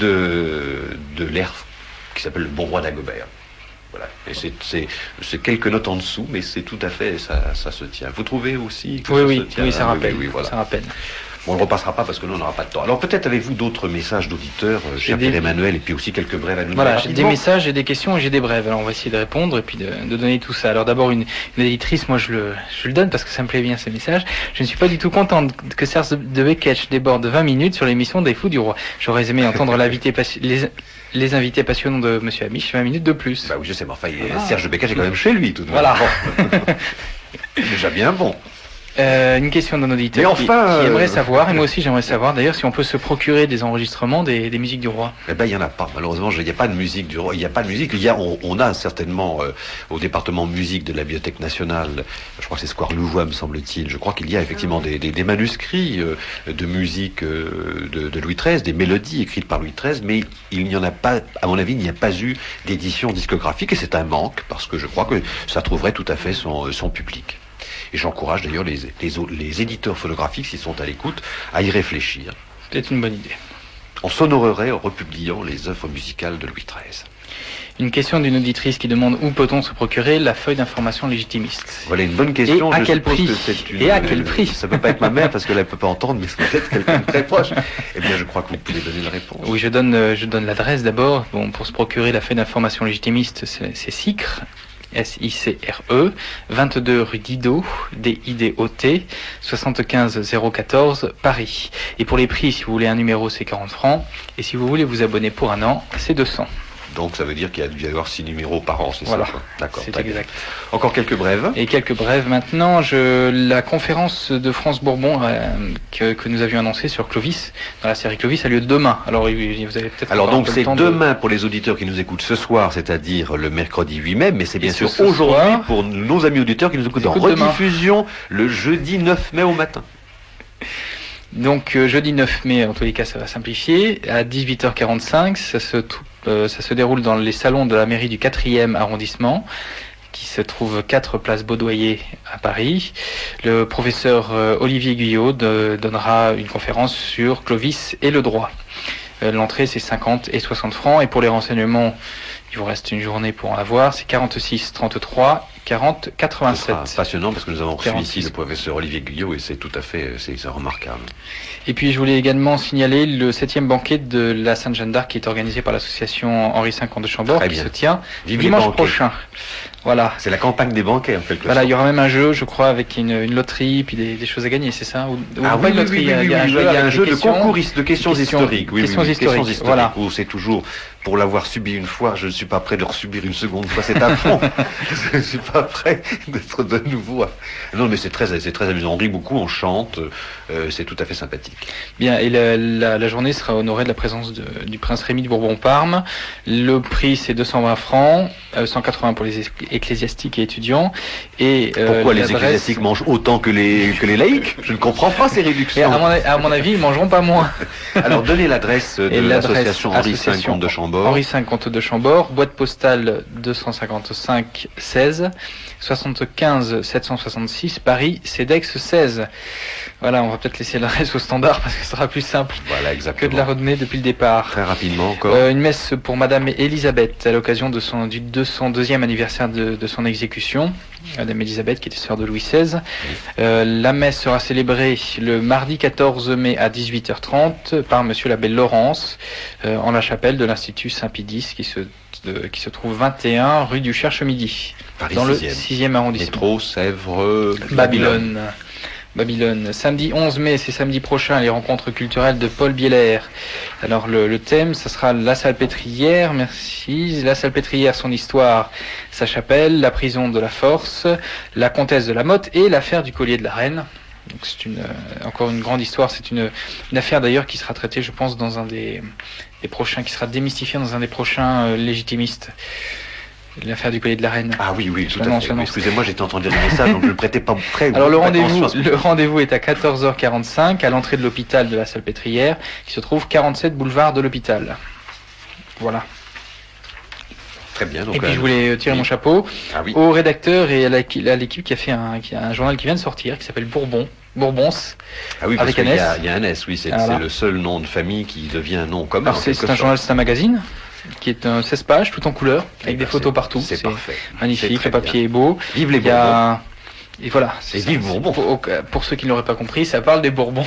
de, de l'air qui s'appelle le Bon Roi d'Agobert. Voilà. Et c'est, c'est, c'est quelques notes en dessous, mais c'est tout à fait, ça, ça se tient. Vous trouvez aussi que oui, ça oui, se tient? oui, ça ah, rappelle, oui, oui, voilà. ça rappelle. Bon, on ne repassera pas parce que nous, on n'aura pas de temps. Alors, peut-être avez-vous d'autres messages d'auditeurs, euh, cher des... Pierre-Emmanuel, et puis aussi quelques brèves à nous Voilà, donner. j'ai des messages, j'ai des questions et j'ai des brèves. Alors, on va essayer de répondre et puis de, de donner tout ça. Alors, d'abord, une, une éditrice, moi, je le, je le donne parce que ça me plaît bien, ces messages. Je ne suis pas du tout contente que Serge de Beketch déborde vingt minutes sur l'émission des Fous du Roi. J'aurais aimé entendre l'invité passi- les, les invités passionnants de Monsieur Amiche, vingt minutes de plus. Bah oui, je sais, mais enfin, ah. Serge de Beketch est quand même chez lui, tout de même. Voilà. Déjà bien bon. Euh, une question d'un auditeur Mais enfin, qui, qui aimerait euh... savoir, et moi aussi j'aimerais savoir d'ailleurs si on peut se procurer des enregistrements des, des musiques du roi. Eh ben il y en a pas, malheureusement, il n'y a pas de musique du roi, il n'y a pas de musique, il y a, on, on a certainement euh, au département musique de la Bibliothèque nationale, je crois que c'est Square Louvois me semble-t-il, je crois qu'il y a effectivement des, des, des manuscrits euh, de musique euh, de, de Louis treize, des mélodies écrites par Louis treize, mais il n'y en a pas, à mon avis, il n'y a pas eu d'édition discographique, et c'est un manque, parce que je crois que ça trouverait tout à fait son, son public. Et j'encourage d'ailleurs les, les, les éditeurs phonographiques, s'ils sont à l'écoute, à y réfléchir. Peut-être une bonne idée. On s'honorerait en republiant les œuvres musicales de Louis treize. Une question d'une auditrice qui demande où peut-on se procurer la feuille d'information légitimiste. Voilà une bonne question. Et à je quel prix que c'est une, Et à quel prix Ça peut pas être ma mère parce qu'elle ne peut pas entendre, mais c'est peut-être quelqu'un de très proche. Eh bien, je crois que vous pouvez donner la réponse. Oui, je donne, je donne l'adresse d'abord. Bon, pour se procurer la feuille d'information légitimiste, c'est, c'est S I C R. S I C R E, vingt-deux rue Didot, D I D O T, soixante-quinze zéro quatorze, Paris. Et pour les prix, si vous voulez un numéro, c'est quarante francs. Et si vous voulez vous abonner pour un an, c'est deux cents. Donc ça veut dire qu'il y a dû y avoir six numéros par an, c'est voilà. ça? D'accord. C'est exact. Encore quelques brèves. Et quelques brèves maintenant. Je, la conférence de France Bourbon euh, que, que nous avions annoncée sur Clovis, dans la série Clovis, a lieu demain. Alors vous avez peut-être. Alors donc c'est demain de... pour les auditeurs qui nous écoutent ce soir, c'est-à-dire le mercredi huit mai, mais c'est bien Et sûr ce aujourd'hui soir, pour nos amis auditeurs qui nous écoutent en rediffusion demain. Le jeudi neuf mai au matin. Donc euh, jeudi neuf mai, en tous les cas ça va simplifier, à dix-huit heures quarante-cinq, ça se, euh, ça se déroule dans les salons de la mairie du quatrième arrondissement, qui se trouve quatre place Baudoyer à Paris. Le professeur euh, Olivier Guyot de, donnera une conférence sur Clovis et le droit. Euh, l'entrée c'est cinquante et soixante francs, et pour les renseignements, il vous reste une journée pour en avoir, c'est quarante-six trente-trois quarante quatre-vingt-sept. Ce sera passionnant parce que nous avons reçu ici le professeur Olivier Guyot et c'est tout à fait, c'est, c'est remarquable. Et puis je voulais également signaler le septième banquet de la Sainte Jeanne d'Arc qui est organisé par l'association Henri cinquante de Chambord, qui se tient Vive dimanche prochain. Voilà. C'est la campagne des banquets en quelque Voilà, sorte. il y aura même un jeu, je crois, avec une, une loterie, puis des, des choses à gagner, c'est ça? Ou, ou Ah pas oui, une oui, loterie, oui, oui, il y a un oui, jeu, il y a un avec jeu des de questions, concours de questions, questions historiques. Oui, questions oui, oui, historiques, questions voilà. Où c'est toujours, pour l'avoir subi une fois, je ne suis pas prêt de le subir une seconde fois. C'est affront. Je ne suis pas prêt d'être de nouveau. À... Non, mais c'est très, c'est très amusant. On rit beaucoup, on chante. Euh, c'est tout à fait sympathique. Bien, et la, la, la journée sera honorée de la présence de, du prince Rémy de Bourbon-Parme. Le prix, c'est deux cent vingt francs, euh, cent quatre-vingts pour les ecclésiastiques et étudiants. Et, euh, pourquoi les ecclésiastiques mangent autant que les, que les laïcs? Je ne comprends pas ces réductions. Et à, mon, à mon avis, ils mangeront pas moins. Alors, donnez l'adresse de l'association Henri cinq, comte de Chambord. Henri cinq, comte de Chambord, boîte postale deux cent cinquante-cinq seize, soixante-quinze sept cent soixante-six, Paris, CEDEX seize. Voilà, on va peut-être laisser l'adresse au standard parce que ce sera plus simple voilà, exactement. que de la redonner depuis le départ. Très rapidement encore. Euh, une messe pour Madame Elisabeth à l'occasion de son, du deux cent deuxième anniversaire de, de son exécution. Madame Elisabeth qui était sœur de Louis seize. Euh, la messe sera célébrée le mardi quatorze mai à dix-huit heures trente par Monsieur l'abbé Laurence euh, en la chapelle de l'Institut Saint-Pédis qui se, euh, qui se trouve vingt et un rue du Cherche-Midi. Paris dans sixième. le sixième arrondissement. Métro, Sèvres, Babylone. Babylone. Babylone. Samedi onze mai, c'est samedi prochain, les rencontres culturelles de Paul Bieler. Alors le, le thème, ça sera la Salpêtrière, merci. La Salpêtrière, son histoire, sa chapelle, la prison de la Force, la comtesse de la Motte et l'affaire du collier de la Reine. Donc c'est une, euh, encore une grande histoire. C'est une, une affaire d'ailleurs qui sera traitée, je pense, dans un des, des prochains, qui sera démystifiée dans un des prochains euh, légitimistes. L'affaire du collier de la Reine. Ah oui, oui, tout non, à fait. Oui, excusez-moi, j'étais en train de lire le message, donc je ne le prêtais pas prêt. Alors le rendez-vous, le rendez-vous est à quatorze heures quarante-cinq à l'entrée de l'hôpital de la Salpêtrière, qui se trouve quarante-sept boulevard de l'hôpital. Voilà. Très bien. Donc et puis euh, je voulais tirer oui. mon chapeau ah, oui. au rédacteur et à l'équipe qui a fait un, qui a un journal qui vient de sortir, qui s'appelle Bourbon. Bourbons. Ah oui, parce qu'il y, y a un S, oui, c'est voilà. le seul nom de famille qui devient un nom commun. C'est un journal, c'est un magazine qui est un seize pages, tout en couleur, avec et des ben photos partout. C'est parfait. Magnifique, le papier bien. Est beau. Vive les Bourbons. A... Et voilà. Et vive Bourbon. Pour, pour ceux qui ne l'auraient pas compris, ça parle des Bourbons.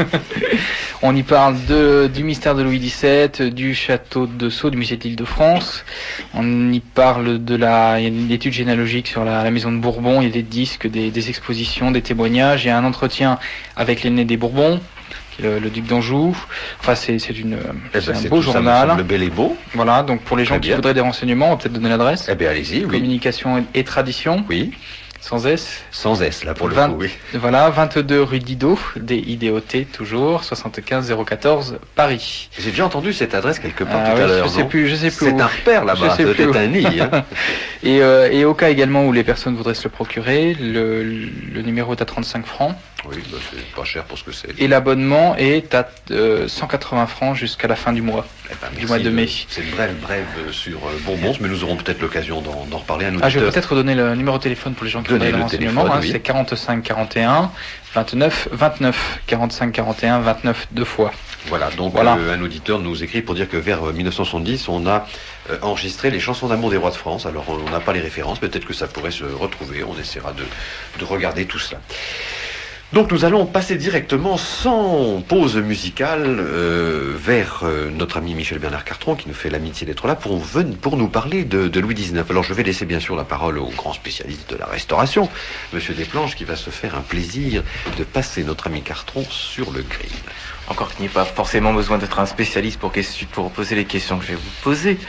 On y parle de, du mystère de Louis dix-sept, du château de Sceaux, du musée de l'Île-de-France. On y parle de la, il y a une étude généalogique sur la, la maison de Bourbon, il y a des disques, des, des expositions, des témoignages, il y a un entretien avec l'aîné des Bourbons, qui est le, le duc d'Anjou. Enfin, c'est, c'est une, eh c'est ben, un c'est beau journal. Le bel et beau. Voilà, donc pour les gens Très qui bien. voudraient des renseignements, on va peut-être donner l'adresse. Eh bien, allez-y, oui. Communication et tradition. Oui. Sans S. Sans S, là, pour le vingt, coup, oui. Voilà, vingt-deux rue Didot, D I D O T, toujours, soixante-quinze zéro quatorze, Paris. J'ai déjà entendu cette adresse quelque part ah, tout oui, à l'heure, je sais non plus, je sais plus C'est où. un repère là-bas, c'est un nid. Hein. et, euh, et au cas également où les personnes voudraient se le procurer, le, le numéro est à trente-cinq francs. Oui, bah c'est pas cher pour ce que c'est. Et l'abonnement est à euh, cent quatre-vingts francs jusqu'à la fin du mois, eh ben, du mois de mai. C'est une brève brève sur euh, Bourbons, mais nous aurons peut-être l'occasion d'en, d'en reparler à nous. Ah, je vais peut-être donner le numéro de téléphone pour les gens qui voudraient le renseignement. Hein, oui. C'est quarante-cinq quarante et un vingt-neuf vingt-neuf, quarante-cinq quarante et un vingt-neuf deux fois. Voilà, donc voilà. Euh, un auditeur nous écrit pour dire que vers euh, mille neuf cent soixante-dix, on a euh, enregistré les chansons d'amour des rois de France. Alors on n'a pas les références, peut-être que ça pourrait se retrouver. On essaiera de, de regarder tout cela. Donc nous allons passer directement, sans pause musicale, euh, vers euh, notre ami Michel Bernard Cartron, qui nous fait l'amitié d'être là pour, pour nous parler de, de Louis dix-neuf. Alors je vais laisser bien sûr la parole au grand spécialiste de la restauration, Monsieur Desplanches, qui va se faire un plaisir de passer notre ami Cartron sur le grill. Encore qu'il n'y ait pas forcément besoin d'être un spécialiste pour, pour poser les questions que je vais vous poser.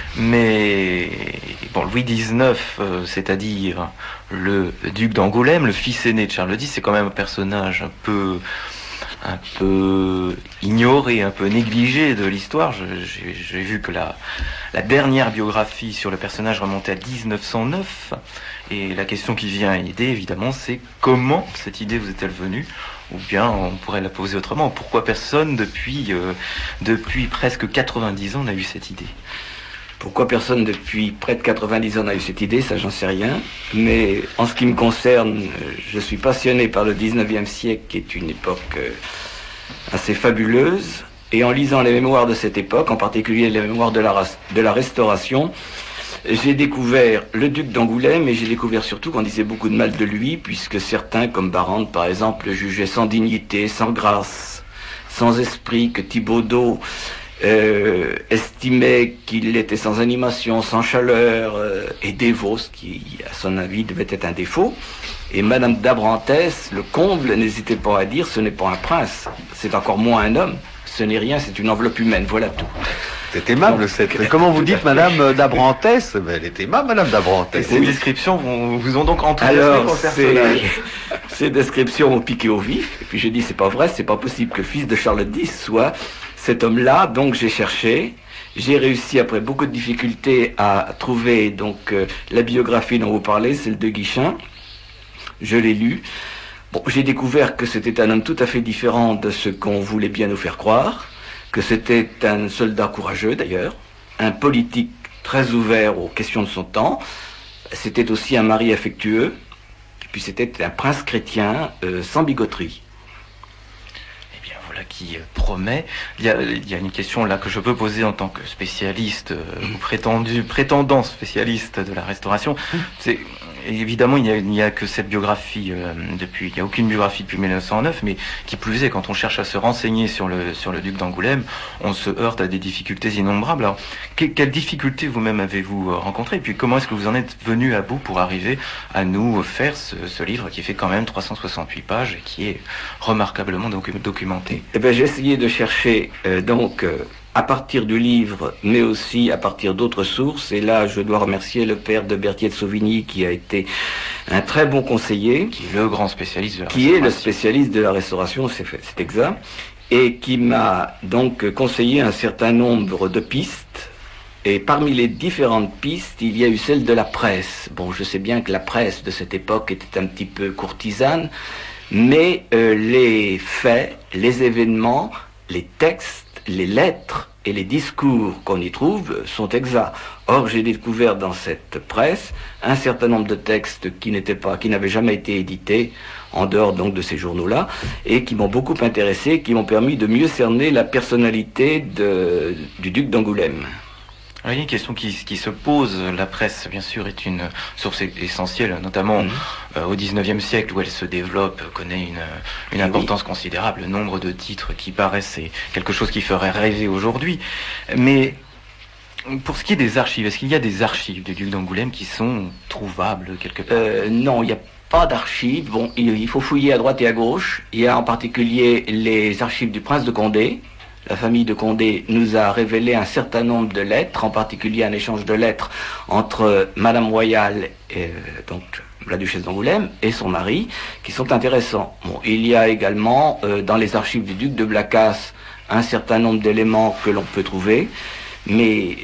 Mais bon, Louis dix-neuf, euh, c'est-à-dire le duc d'Angoulême, le fils aîné de Charles dix, c'est quand même un personnage un peu, un peu ignoré, un peu négligé de l'histoire. Je, j'ai, j'ai vu que la, la dernière biographie sur le personnage remontait à dix-neuf cent neuf. Et la question qui vient à l'idée, évidemment, c'est comment cette idée vous est-elle venue ? Ou bien on pourrait la poser autrement. Pourquoi personne, depuis, euh, depuis presque quatre-vingt-dix ans, n'a eu cette idée ? Pourquoi personne, depuis près de quatre-vingt-dix ans, n'a eu cette idée ? Ça, j'en sais rien. Mais en ce qui me concerne, je suis passionné par le dix-neuvième siècle, qui est une époque euh, assez fabuleuse. Et en lisant les mémoires de cette époque, en particulier les mémoires de la, de la Restauration, j'ai découvert le duc d'Angoulême et j'ai découvert surtout qu'on disait beaucoup de mal de lui, puisque certains, comme Barrande par exemple, le jugeaient sans dignité, sans grâce, sans esprit, que Thibaudeau euh, estimait qu'il était sans animation, sans chaleur euh, et dévot, ce qui, à son avis, devait être un défaut. Et Madame d'Abrantès, le comble, n'hésitait pas à dire, ce n'est pas un prince, c'est encore moins un homme, ce n'est rien, c'est une enveloppe humaine, voilà tout. C'est aimable, cette... Mais comment vous dites Madame d'Abrantès? Elle est aimable, Madame d'Abrantès. Ces descriptions vous, vous ont donc enthousiasmé Alors, pour le personnage. Ces descriptions m'ont piqué au vif, et puis j'ai dit, c'est pas vrai, c'est pas possible que le fils de Charles X soit cet homme-là, donc j'ai cherché. J'ai réussi, après beaucoup de difficultés, à trouver donc euh, la biographie dont vous parlez, celle de Guichin. Je l'ai lu. Bon, j'ai découvert que c'était un homme tout à fait différent de ce qu'on voulait bien nous faire croire, que c'était un soldat courageux d'ailleurs, un politique très ouvert aux questions de son temps, c'était aussi un mari affectueux, et puis c'était un prince chrétien euh, sans bigoterie. Eh bien voilà qui euh, promet. Il y, a, il y a une question là que je peux poser en tant que spécialiste, euh, ou prétendu, prétendant spécialiste de la restauration. C'est... Évidemment, il n'y a, il n'y a que cette biographie euh, depuis, il n'y a aucune biographie depuis mille neuf cent neuf, mais qui plus est, quand on cherche à se renseigner sur le, sur le duc d'Angoulême, on se heurte à des difficultés innombrables. Alors, que, quelles difficultés vous-même avez-vous rencontrées? Et puis, comment est-ce que vous en êtes venu à bout pour arriver à nous faire ce, ce livre qui fait quand même trois cent soixante-huit pages et qui est remarquablement docu- documenté? Eh bien, j'ai essayé de chercher, euh, donc, euh, à partir du livre, mais aussi à partir d'autres sources. Et là, je dois remercier le père de Berthier de Sauvigny, qui a été un très bon conseiller. Qui est le grand spécialiste de la qui restauration. Qui est le spécialiste de la restauration, c'est, c'est exact. Et qui m'a donc conseillé un certain nombre de pistes. Et parmi les différentes pistes, il y a eu celle de la presse. Bon, je sais bien que la presse de cette époque était un petit peu courtisane, mais euh, les faits, les événements, les textes, les lettres et les discours qu'on y trouve sont exacts. Or, j'ai découvert dans cette presse un certain nombre de textes qui n'étaient pas, qui n'avaient jamais été édités, en dehors donc de ces journaux-là, et qui m'ont beaucoup intéressé, qui m'ont permis de mieux cerner la personnalité de, du duc d'Angoulême. Alors, il y a une question qui, qui se pose. La presse, bien sûr, est une source essentielle, notamment mmh. euh, au dix-neuvième siècle, où elle se développe, connaît une, une importance oui. considérable. Le nombre de titres qui paraissent, c'est quelque chose qui ferait rêver aujourd'hui. Mais pour ce qui est des archives, est-ce qu'il y a des archives du duc d'Angoulême qui sont trouvables quelque part? euh, Non, il n'y a pas d'archives. Bon, il faut fouiller à droite et à gauche. Il y a en particulier les archives du prince de Condé. La famille de Condé nous a révélé un certain nombre de lettres, en particulier un échange de lettres entre Madame Royale, et, donc la duchesse d'Angoulême, et son mari, qui sont intéressants. Bon, il y a également euh, dans les archives du duc de Blacas un certain nombre d'éléments que l'on peut trouver, mais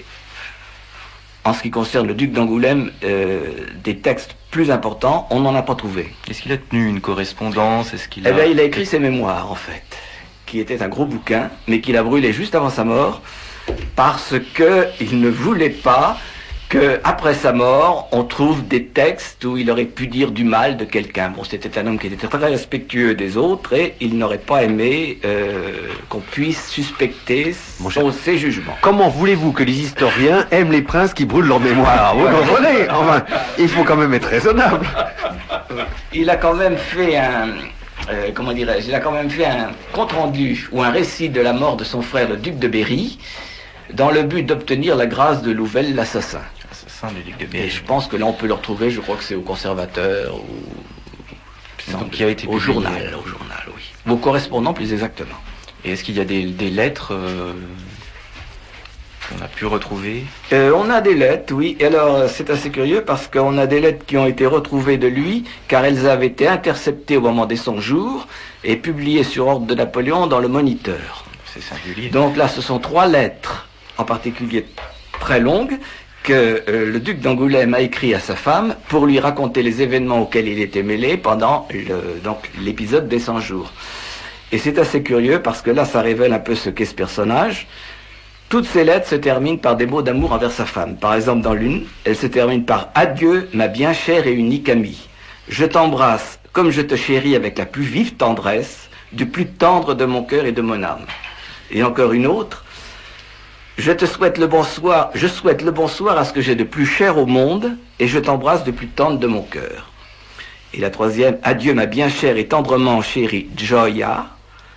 en ce qui concerne le duc d'Angoulême, euh, des textes plus importants, on n'en a pas trouvé. Est-ce qu'il a tenu une correspondance? Est-ce qu'il a... Eh bien, il a écrit ses mémoires, en fait, qui était un gros bouquin, mais qu'il a brûlé juste avant sa mort, parce qu'il ne voulait pas qu'après sa mort, on trouve des textes où il aurait pu dire du mal de quelqu'un. Bon, c'était un homme qui était très respectueux des autres, et il n'aurait pas aimé euh, qu'on puisse suspecter son, ses jugements. Comment voulez-vous que les historiens aiment les princes qui brûlent leur mémoire? Vous comprenez? Enfin, il faut quand même être raisonnable. Il a quand même fait un... Euh, comment dirais-je, il a quand même fait un compte-rendu ou un récit de la mort de son frère, le duc de Berry, dans le but d'obtenir la grâce de Louvel, l'assassin. L'assassin du duc de Berry. Et je pense que là, on peut le retrouver, je crois que c'est au Conservateur, ou... Donc, qui a été au publié, journal, au journal, oui. Ou au correspondant, plus exactement. Et est-ce qu'il y a des, des lettres euh, qu'on a pu retrouver? euh, On a des lettres, oui. Et alors, c'est assez curieux parce qu'on a des lettres qui ont été retrouvées de lui, car elles avaient été interceptées au moment des cent jours et publiées sur ordre de Napoléon dans le Moniteur. C'est singulier. Donc là, ce sont trois lettres, en particulier très longues, que euh, le duc d'Angoulême a écrit à sa femme pour lui raconter les événements auxquels il était mêlé pendant le, donc, l'épisode des cent jours. Et c'est assez curieux parce que là, ça révèle un peu ce qu'est ce personnage. Toutes ces lettres se terminent par des mots d'amour envers sa femme. Par exemple, dans l'une, elle se termine par « Adieu, ma bien chère et unique amie. Je t'embrasse comme je te chéris avec la plus vive tendresse, du plus tendre de mon cœur et de mon âme. » Et encore une autre, « Je te souhaite le bonsoir, je souhaite le bonsoir à ce que j'ai de plus cher au monde, et je t'embrasse du plus tendre de mon cœur. » Et la troisième, « Adieu, ma bien chère et tendrement chérie Gioia.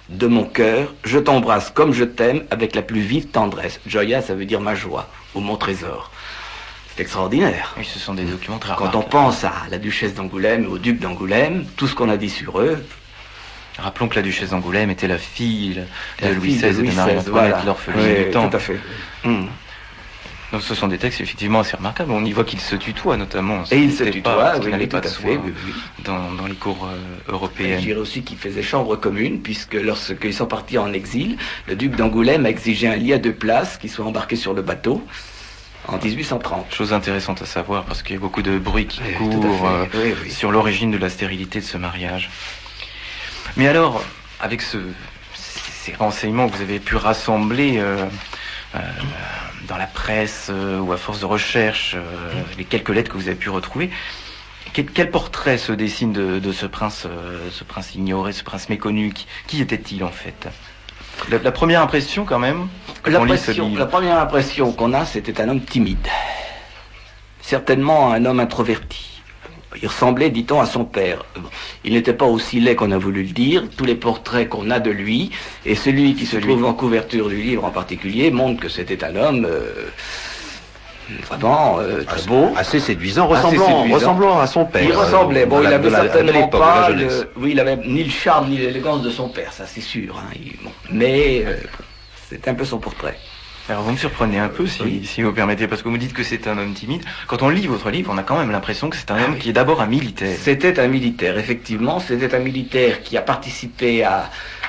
de mon cœur, je t'embrasse comme je t'aime avec la plus vive tendresse. Gioia, ça veut dire ma joie, ou mon trésor. C'est extraordinaire. Oui, ce sont des documents très Quand on pense à la duchesse d'Angoulême et au duc d'Angoulême, tout ce qu'on a dit sur eux. Rappelons que la duchesse d'Angoulême était la fille de La Louis fille de seize et Louis de Marie-Antoinette, voilà. l'orpheline Oui, du Temple. tout à fait. Hum. Donc ce sont des textes effectivement assez remarquables. On y voit qu'ils se tutoient notamment. Et ils se C'était tutoient, pas, ce qui oui, n'allait oui, pas tout de à soi fait, oui, oui. Dans, dans les cours euh, européennes. Je dirais aussi qu'ils faisaient chambre commune, puisque lorsqu'ils sont partis en exil, le duc d'Angoulême a exigé un lit à deux places qui soit embarqué sur le bateau en dix-huit cent trente. Chose intéressante à savoir, parce qu'il y a beaucoup de bruit qui Oui, court tout à fait. euh, Oui, oui. sur l'origine de la stérilité de ce mariage. Mais alors, avec ce, ces renseignements que vous avez pu rassembler euh, euh, dans la presse euh, ou à force de recherche, euh, les quelques lettres que vous avez pu retrouver, quel, quel portrait se dessine de, de ce prince, euh, ce prince ignoré, ce prince méconnu? Qui, qui était-il en fait? la, la première impression quand même, quand on lit ce livre. La première impression qu'on a, c'était un homme timide. Certainement un homme introverti. Il ressemblait, dit-on, à son père. Il n'était pas aussi laid qu'on a voulu le dire. Tous les portraits qu'on a de lui, et celui qui se trouve en couverture du livre en particulier, montre que c'était un homme euh, vraiment euh, très assez, beau. Assez séduisant, Assez ressemblant, séduisant. ressemblant à son père. Il ressemblait. Bon, de il la- avait de la- de certainement l'époque, de la pas jeunesse. le, oui, il avait ni le charme ni l'élégance de son père, ça c'est sûr. Hein. Il- bon. Mais euh, c'était un peu son portrait. Alors vous me surprenez un peu, si, Oui. si vous permettez, parce que vous me dites que c'est un homme timide. Quand on lit votre livre, on a quand même l'impression que c'est un Ah homme oui. qui est d'abord un militaire. C'était un militaire, effectivement. C'était un militaire qui a participé à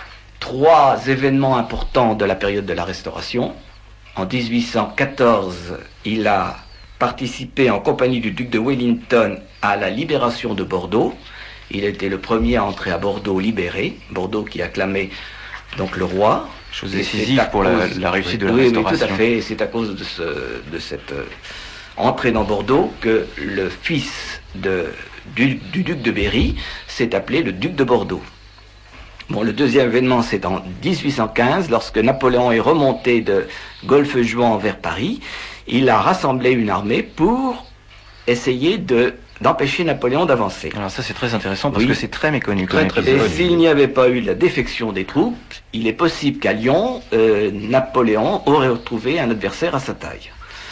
trois événements importants de la période de la Restauration. En dix-huit cent quatorze, il a participé en compagnie du duc de Wellington à la libération de Bordeaux. Il a été le premier à entrer à Bordeaux libéré. Bordeaux qui acclamait donc le roi. Chose Et décisive c'est à pour la, cause- la réussite de la oui, Restauration. Oui, tout à fait. Et c'est à cause de, ce, de cette euh, entrée dans Bordeaux que le fils de, du, du duc de Berry s'est appelé le duc de Bordeaux. Bon, le deuxième événement, c'est en dix-huit cent quinze, lorsque Napoléon est remonté de Golfe-Juan vers Paris. Il a rassemblé une armée pour essayer de d'empêcher Napoléon d'avancer. Alors ça c'est très intéressant parce Oui. que c'est très méconnu. Très, comme très épisode. Et s'il n'y avait pas eu la défection des troupes, il est possible qu'à Lyon, euh, Napoléon aurait retrouvé un adversaire à sa taille.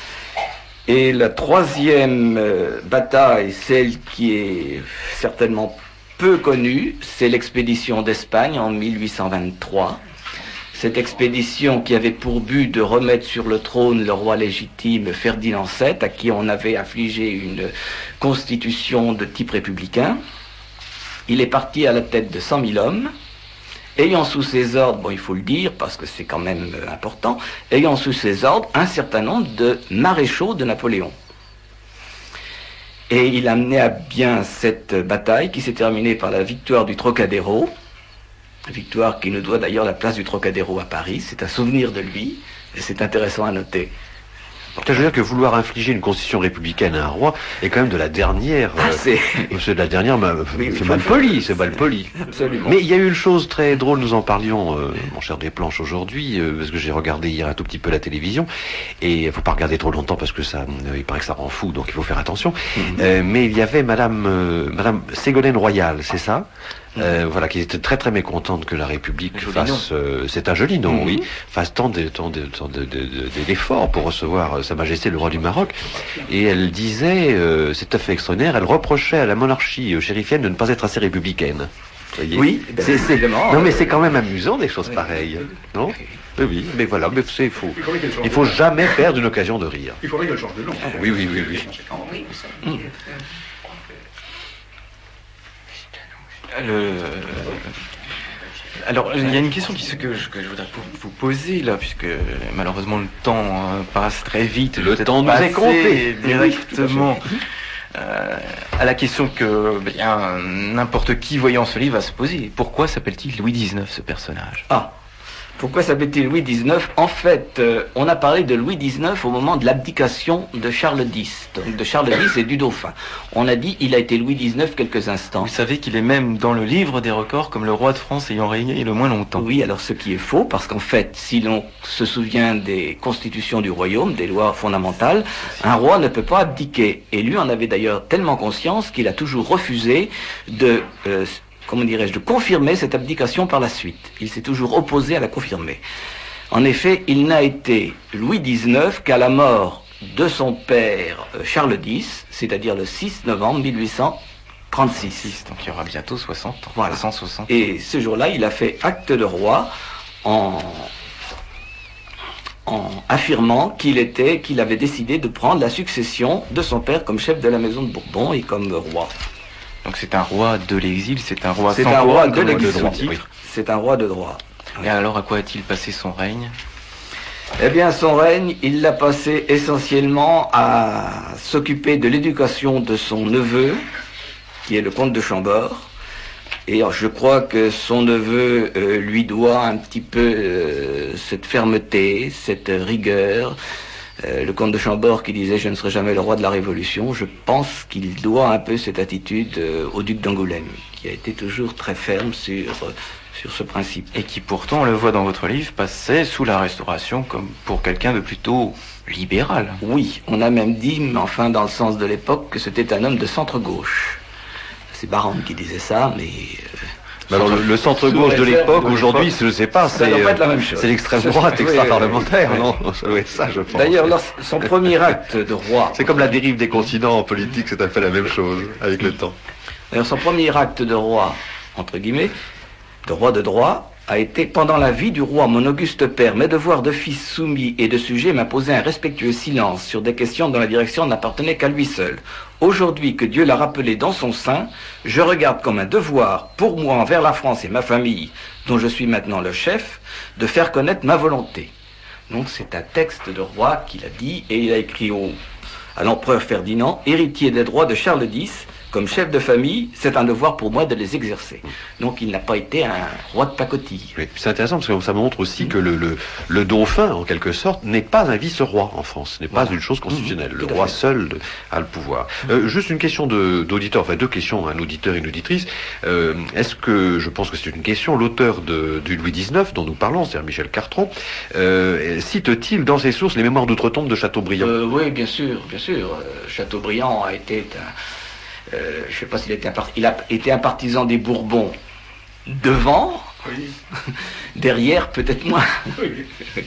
Et la troisième euh, bataille, celle qui est certainement peu connue, c'est l'expédition d'Espagne en mille huit cent vingt-trois. Cette expédition qui avait pour but de remettre sur le trône le roi légitime Ferdinand sept, à qui on avait infligé une constitution de type républicain. Il est parti à la tête de cent mille hommes, ayant sous ses ordres, bon il faut le dire parce que c'est quand même euh, important, ayant sous ses ordres un certain nombre de maréchaux de Napoléon. Et il a mené à bien cette bataille qui s'est terminée par la victoire du Trocadéro, victoire qui nous doit d'ailleurs la place du Trocadéro à Paris. C'est un souvenir de lui et c'est intéressant à noter. Je veux dire que vouloir infliger une constitution républicaine à un roi est quand même de la dernière. Ah, euh, c'est... c'est de la dernière, ma- Oui, c'est mal poli, c'est mal poli. Absolument. Mais il y a eu une chose très drôle, nous en parlions, euh, mon cher Desplanches, aujourd'hui, euh, parce que j'ai regardé hier un tout petit peu la télévision, et il faut pas regarder trop longtemps parce que ça, euh, il paraît que ça rend fou, donc il faut faire attention. Mhm. Euh, mais il y avait Madame, euh, Madame Ségolène Royal, c'est ça? Euh, voilà, qui était très très mécontente que la République Joli fasse, euh, c'est un joli nom, Mhm. oui, fasse tant de- tant de- tant de- de- de- d'efforts pour recevoir euh, Sa Majesté le roi du Maroc. Et elle disait, euh, c'est tout à fait extraordinaire, elle reprochait à la monarchie euh, chérifienne de ne pas être assez républicaine. Vous voyez Oui, ben, c'est, c'est- évidemment, non mais euh, c'est quand même amusant des choses oui. pareilles, non? Oui, oui, mais voilà, mais c'est faux. Il faudrait qu'elle change Il de faut nom. jamais perdre une occasion de rire. Il faudrait qu'elle change de nom. Oui, oui, oui, oui. Hum. Le- Alors, il y a une question qui, que, je, que je voudrais vous, vous poser là, puisque malheureusement le temps euh, passe très vite. Le Je vais peut-être temps nous est passer compté. directement euh, à la question que bien n'importe qui voyant ce livre va se poser. Pourquoi s'appelle-t-il Louis dix-neuf, ce personnage? Ah, pourquoi s'appelle-t-il Louis dix-neuf? En fait, euh, on a parlé de Louis dix-neuf au moment de l'abdication de Charles X, donc de Charles X et du dauphin. On a dit il a été Louis dix-neuf quelques instants. Vous savez qu'il est même dans le livre des records comme le roi de France ayant régné le moins longtemps. Oui, alors ce qui est faux, parce qu'en fait, si l'on se souvient des constitutions du royaume, des lois fondamentales, un roi ne peut pas abdiquer. Et lui en avait d'ailleurs tellement conscience qu'il a toujours refusé de euh, comment dirais-je, de confirmer cette abdication par la suite. Il s'est toujours opposé à la confirmer. En effet, il n'a été Louis dix-neuf qu'à la mort de son père Charles X, c'est-à-dire le six novembre mille huit cent trente-six. Donc il y aura bientôt soixante ans. Voilà. cent soixante. Et ce jour-là, il a fait acte de roi en, en affirmant qu'il était, qu'il avait décidé de prendre la succession de son père comme chef de la maison de Bourbon et comme roi. Donc c'est un roi de l'exil, c'est un roi C'est sans un roi couronne, de comme l'exil. le droit. Oui. C'est un roi de droit. Et alors à quoi a-t-il passé son règne? Eh bien, son règne, il l'a passé essentiellement à s'occuper de l'éducation de son neveu, qui est le comte de Chambord. Et alors, je crois que son neveu euh, lui doit un petit peu euh, cette fermeté, cette rigueur. Euh, le comte de Chambord qui disait « Je ne serai jamais le roi de la Révolution », je pense qu'il doit un peu cette attitude euh, au duc d'Angoulême, qui a été toujours très ferme sur... Euh, sur ce principe. Et qui pourtant, on le voit dans votre livre, passait sous la Restauration comme pour quelqu'un de plutôt libéral. Oui, on a même dit, mais enfin dans le sens de l'époque, que c'était un homme de centre-gauche. C'est Baron qui disait ça, mais... Euh, Alors le, le centre-gauche de l'époque, aujourd'hui, je ne sais pas, c'est c'est l'extrême droite extra-parlementaire, oui, non ça doit être ça, je pense. D'ailleurs, son premier acte de roi... C'est comme la dérive des continents en politique, c'est à fait la même chose, avec le temps. D'ailleurs, son premier acte de roi, entre guillemets, de roi de droit, a été pendant la vie du roi, mon auguste père, mes devoirs de fils soumis et de sujet m'imposaient un respectueux silence sur des questions dont la direction n'appartenait qu'à lui seul. Aujourd'hui que Dieu l'a rappelé dans son sein, je regarde comme un devoir pour moi envers la France et ma famille, dont je suis maintenant le chef, de faire connaître ma volonté. Donc c'est un texte de roi qu'il a dit, et il a écrit au, à l'empereur Ferdinand, héritier des droits de Charles X, comme chef de famille, c'est un devoir pour moi de les exercer. Donc il n'a pas été un roi de pacotille. Oui, c'est intéressant parce que ça montre aussi mmh. que le, le, le dauphin, en quelque sorte, n'est pas un vice-roi en France. Ce n'est pas voilà. une chose constitutionnelle. Mmh, le roi seul a le pouvoir. Mmh. Euh, juste une question d'auditeur, enfin deux questions, un auditeur et une auditrice. Euh, Est-ce que, je pense que c'est une question, l'auteur du Louis dix-neuf dont nous parlons, c'est-à-dire Michel Cartron, euh, cite-t-il dans ses sources les mémoires d'outre-tombe de Chateaubriand? euh, Oui, bien sûr, bien sûr. Euh, Chateaubriand a été un... Euh, je ne sais pas s'il était un, il a été un partisan des Bourbons devant, oui. Derrière peut-être moins. Oui, oui,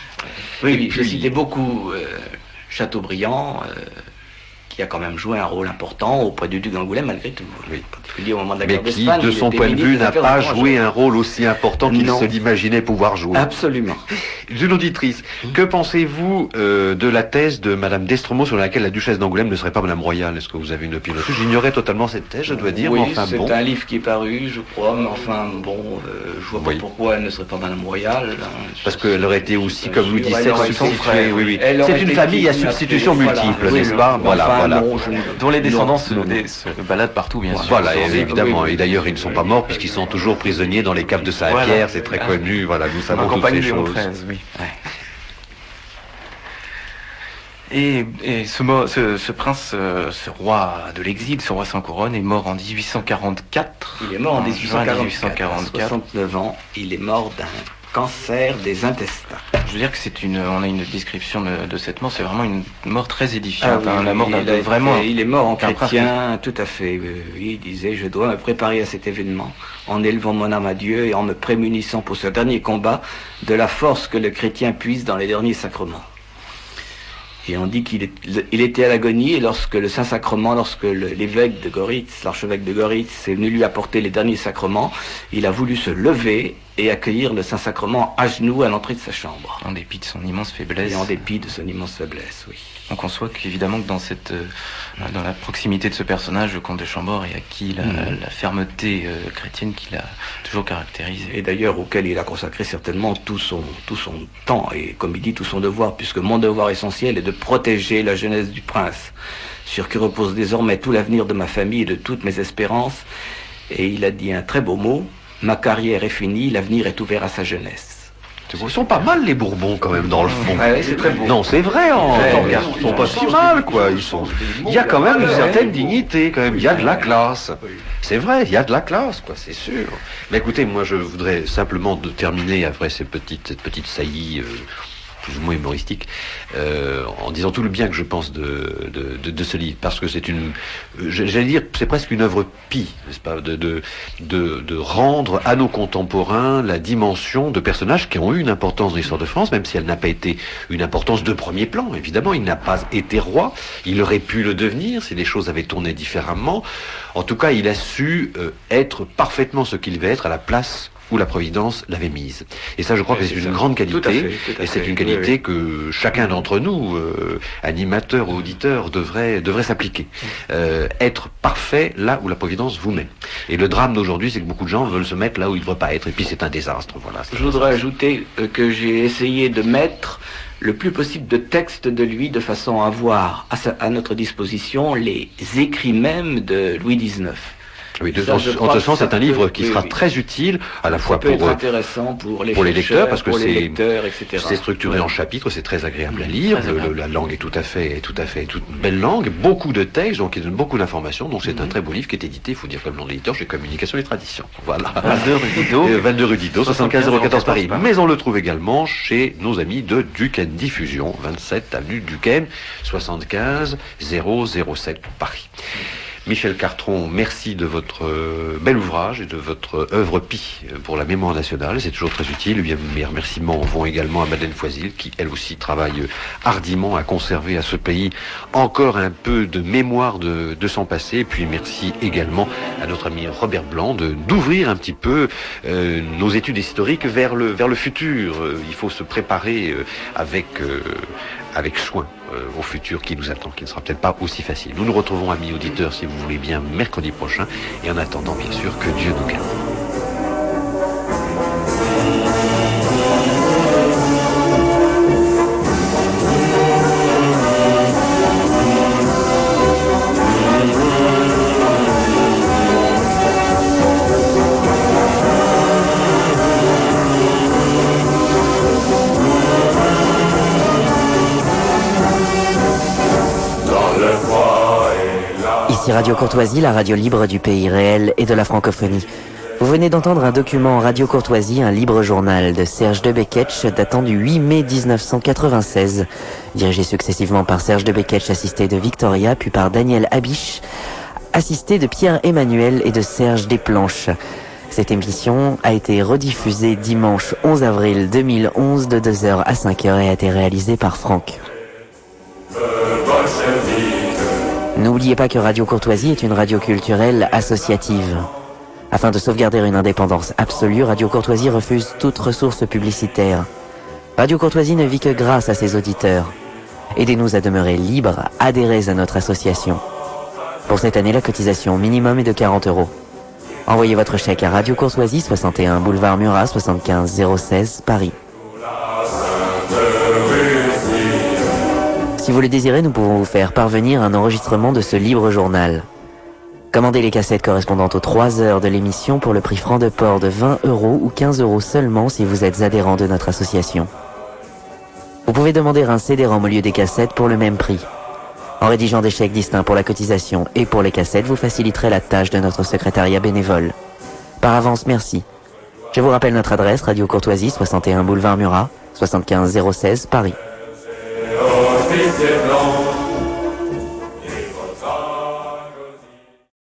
oui je citais beaucoup euh, Chateaubriand, euh, qui a quand même joué un rôle important auprès du duc d'Angoulême malgré tout, oui. En particulier au moment de la guerre d'Espagne. Mais qui, de son point de vue, n'a pas joué un rôle aussi important qu'il se l'imaginait pouvoir jouer. Absolument. Une auditrice, que pensez-vous euh, de la thèse de Madame d'Estremaux sur laquelle la duchesse d'Angoulême ne serait pas Madame Royale? Est-ce que vous avez une opinion là-dessus? J'ignorais totalement cette thèse, je dois dire, oui, mais enfin c'est bon. un livre qui est paru, je crois, mais enfin bon, euh, je vois pas oui. pourquoi elle ne serait pas Madame Royale. Hein. Parce qu'elle aurait été aussi, comme Louis dix-sept, substituée. Oui, oui. C'est une famille à substitution multiple, n'est-ce pas? Voilà, voilà. Dont les descendants se, se baladent partout, bien sûr. Voilà, évidemment. Et d'ailleurs, ils ne sont pas morts puisqu'ils sont toujours prisonniers dans les caves de Saint-Pierre. Voilà. C'est très connu. Voilà, nous savons toutes ces choses. treize, oui. Ouais. Et, et ce, ce, ce prince, ce roi de l'exil, ce roi sans couronne, est mort en dix-huit cent quarante-quatre. Il est mort en dix-huit cent quarante-quatre. soixante-neuf ans. Il est mort d'un cancer des intestins. Je veux dire que c'est une, on a une description de, de cette mort, c'est vraiment une mort très édifiante. Ah, oui, hein, la mort il, de, vraiment. Il est mort en chrétien, tout à fait. Oui, il disait, je dois me préparer à cet événement en élevant mon âme à Dieu et en me prémunissant pour ce dernier combat de la force que le chrétien puise dans les derniers sacrements. Et on dit qu'il est, il était à l'agonie, et lorsque le Saint-Sacrement, lorsque l'évêque de Goritz, l'archevêque de Goritz, est venu lui apporter les derniers sacrements, il a voulu se lever et accueillir le Saint-Sacrement à genoux à l'entrée de sa chambre. En dépit de son immense faiblesse. Et en dépit de son immense faiblesse, oui. On conçoit qu'évidemment que dans cette, euh, dans la proximité de ce personnage, le comte de Chambord, et à qui la, mmh. la fermeté euh, chrétienne qu'il a toujours caractérisé. Et d'ailleurs auquel il a consacré certainement tout son, tout son temps, et comme il dit, tout son devoir, puisque mon devoir essentiel est de protéger la jeunesse du prince, sur qui repose désormais tout l'avenir de ma famille et de toutes mes espérances. Et il a dit un très beau mot, ma carrière est finie, l'avenir est ouvert à sa jeunesse. Ils sont pas mal les Bourbons quand même dans le fond. Ouais, c'est très beau. Non, c'est vrai, en ils sont pas si mal quoi. Ils sont. Il y a quand même une certaine dignité quand même. Il y a de la classe. C'est vrai, il y a de la classe quoi, c'est sûr. Mais écoutez, moi je voudrais simplement de terminer après ces petites, cette petite saillie. Euh, plus ou moins humoristique, euh, en disant tout le bien que je pense de, de, de, de ce livre, parce que c'est une, j'allais dire, c'est presque une œuvre pie, n'est-ce pas, de, de, de, de rendre à nos contemporains la dimension de personnages qui ont eu une importance dans l'histoire de France, même si elle n'a pas été une importance de premier plan, évidemment, il n'a pas été roi, il aurait pu le devenir si les choses avaient tourné différemment. En tout cas, il a su euh, être parfaitement ce qu'il devait être à la place où la Providence l'avait mise. Et ça, je crois que c'est une grande qualité, et c'est une qualité que chacun d'entre nous, euh, animateurs ou auditeurs, devrait, devrait s'appliquer. Euh, être parfait là où la Providence vous met. Et le drame d'aujourd'hui, c'est que beaucoup de gens veulent se mettre là où ils ne devraient pas être, et puis c'est un désastre. Voilà. Je voudrais ajouter que j'ai essayé de mettre le plus possible de textes de lui, de façon à avoir à, sa, à notre disposition les écrits même de Louis dix-neuf. Oui, de, ça, en, en ce sens, c'est un livre qui sera très utile à la fois pour, intéressant pour les, pour les lecteurs, parce que c'est c'est structuré en chapitres, c'est très agréable à lire. Le, le, la langue est tout à fait, tout à fait, toute une belle langue, beaucoup de textes, donc il donne beaucoup d'informations. Donc c'est mm-hmm. un très beau livre qui est édité, il faut dire comme nom de l'éditeur, chez Communication et Traditions. Voilà. vingt-deux rue Didot, euh, vingt-deux rue Didot, soixante-quinze zéro quatorze Paris. Mais on le trouve également chez nos amis de Duquesne Diffusion, vingt-sept avenue Duquesne, soixante-quinze zéro zéro sept Paris. Michel Cartron, merci de votre euh, bel ouvrage et de votre œuvre pie pour la mémoire nationale. C'est toujours très utile. Et bien, mes remerciements vont également à Madeleine Foisil, qui elle aussi travaille hardiment à conserver à ce pays encore un peu de mémoire de, de son passé. Et puis merci également à notre ami Robert Blanc de d'ouvrir un petit peu euh, nos études historiques vers le vers le futur. Euh, il faut se préparer euh, avec euh, avec soin euh, au futur qui nous attend, qui ne sera peut-être pas aussi facile. Nous nous retrouvons, amis auditeurs, si vous voulez bien, mercredi prochain, et en attendant, bien sûr, que Dieu nous garde. Ici Radio Courtoisie, la radio libre du pays réel et de la francophonie. Vous venez d'entendre un document Radio Courtoisie, un libre journal de Serge de Beketch datant du huit mai mille neuf cent quatre-vingt-seize, dirigé successivement par Serge de Beketch, assisté de Victoria, puis par Daniel Habiche, assisté de Pierre-Emmanuel et de Serge Desplanches. Cette émission a été rediffusée dimanche onze avril deux mille onze de deux heures à cinq heures et a été réalisée par Franck. N'oubliez pas que Radio Courtoisie est une radio culturelle associative. Afin de sauvegarder une indépendance absolue, Radio Courtoisie refuse toute ressource publicitaire. Radio Courtoisie ne vit que grâce à ses auditeurs. Aidez-nous à demeurer libres, adhérez à notre association. Pour cette année, la cotisation minimum est de quarante euros. Envoyez votre chèque à Radio Courtoisie, soixante et un boulevard Murat, soixante-quinze zéro seize, Paris. Si vous le désirez, nous pouvons vous faire parvenir un enregistrement de ce libre journal. Commandez les cassettes correspondantes aux trois heures de l'émission pour le prix franc de port de vingt euros ou quinze euros seulement si vous êtes adhérent de notre association. Vous pouvez demander un C D-ROM au lieu des cassettes pour le même prix. En rédigeant des chèques distincts pour la cotisation et pour les cassettes, vous faciliterez la tâche de notre secrétariat bénévole. Par avance, merci. Je vous rappelle notre adresse, Radio Courtoisie, soixante et un boulevard Murat, soixante-quinze zéro seize, Paris. Officier blanc.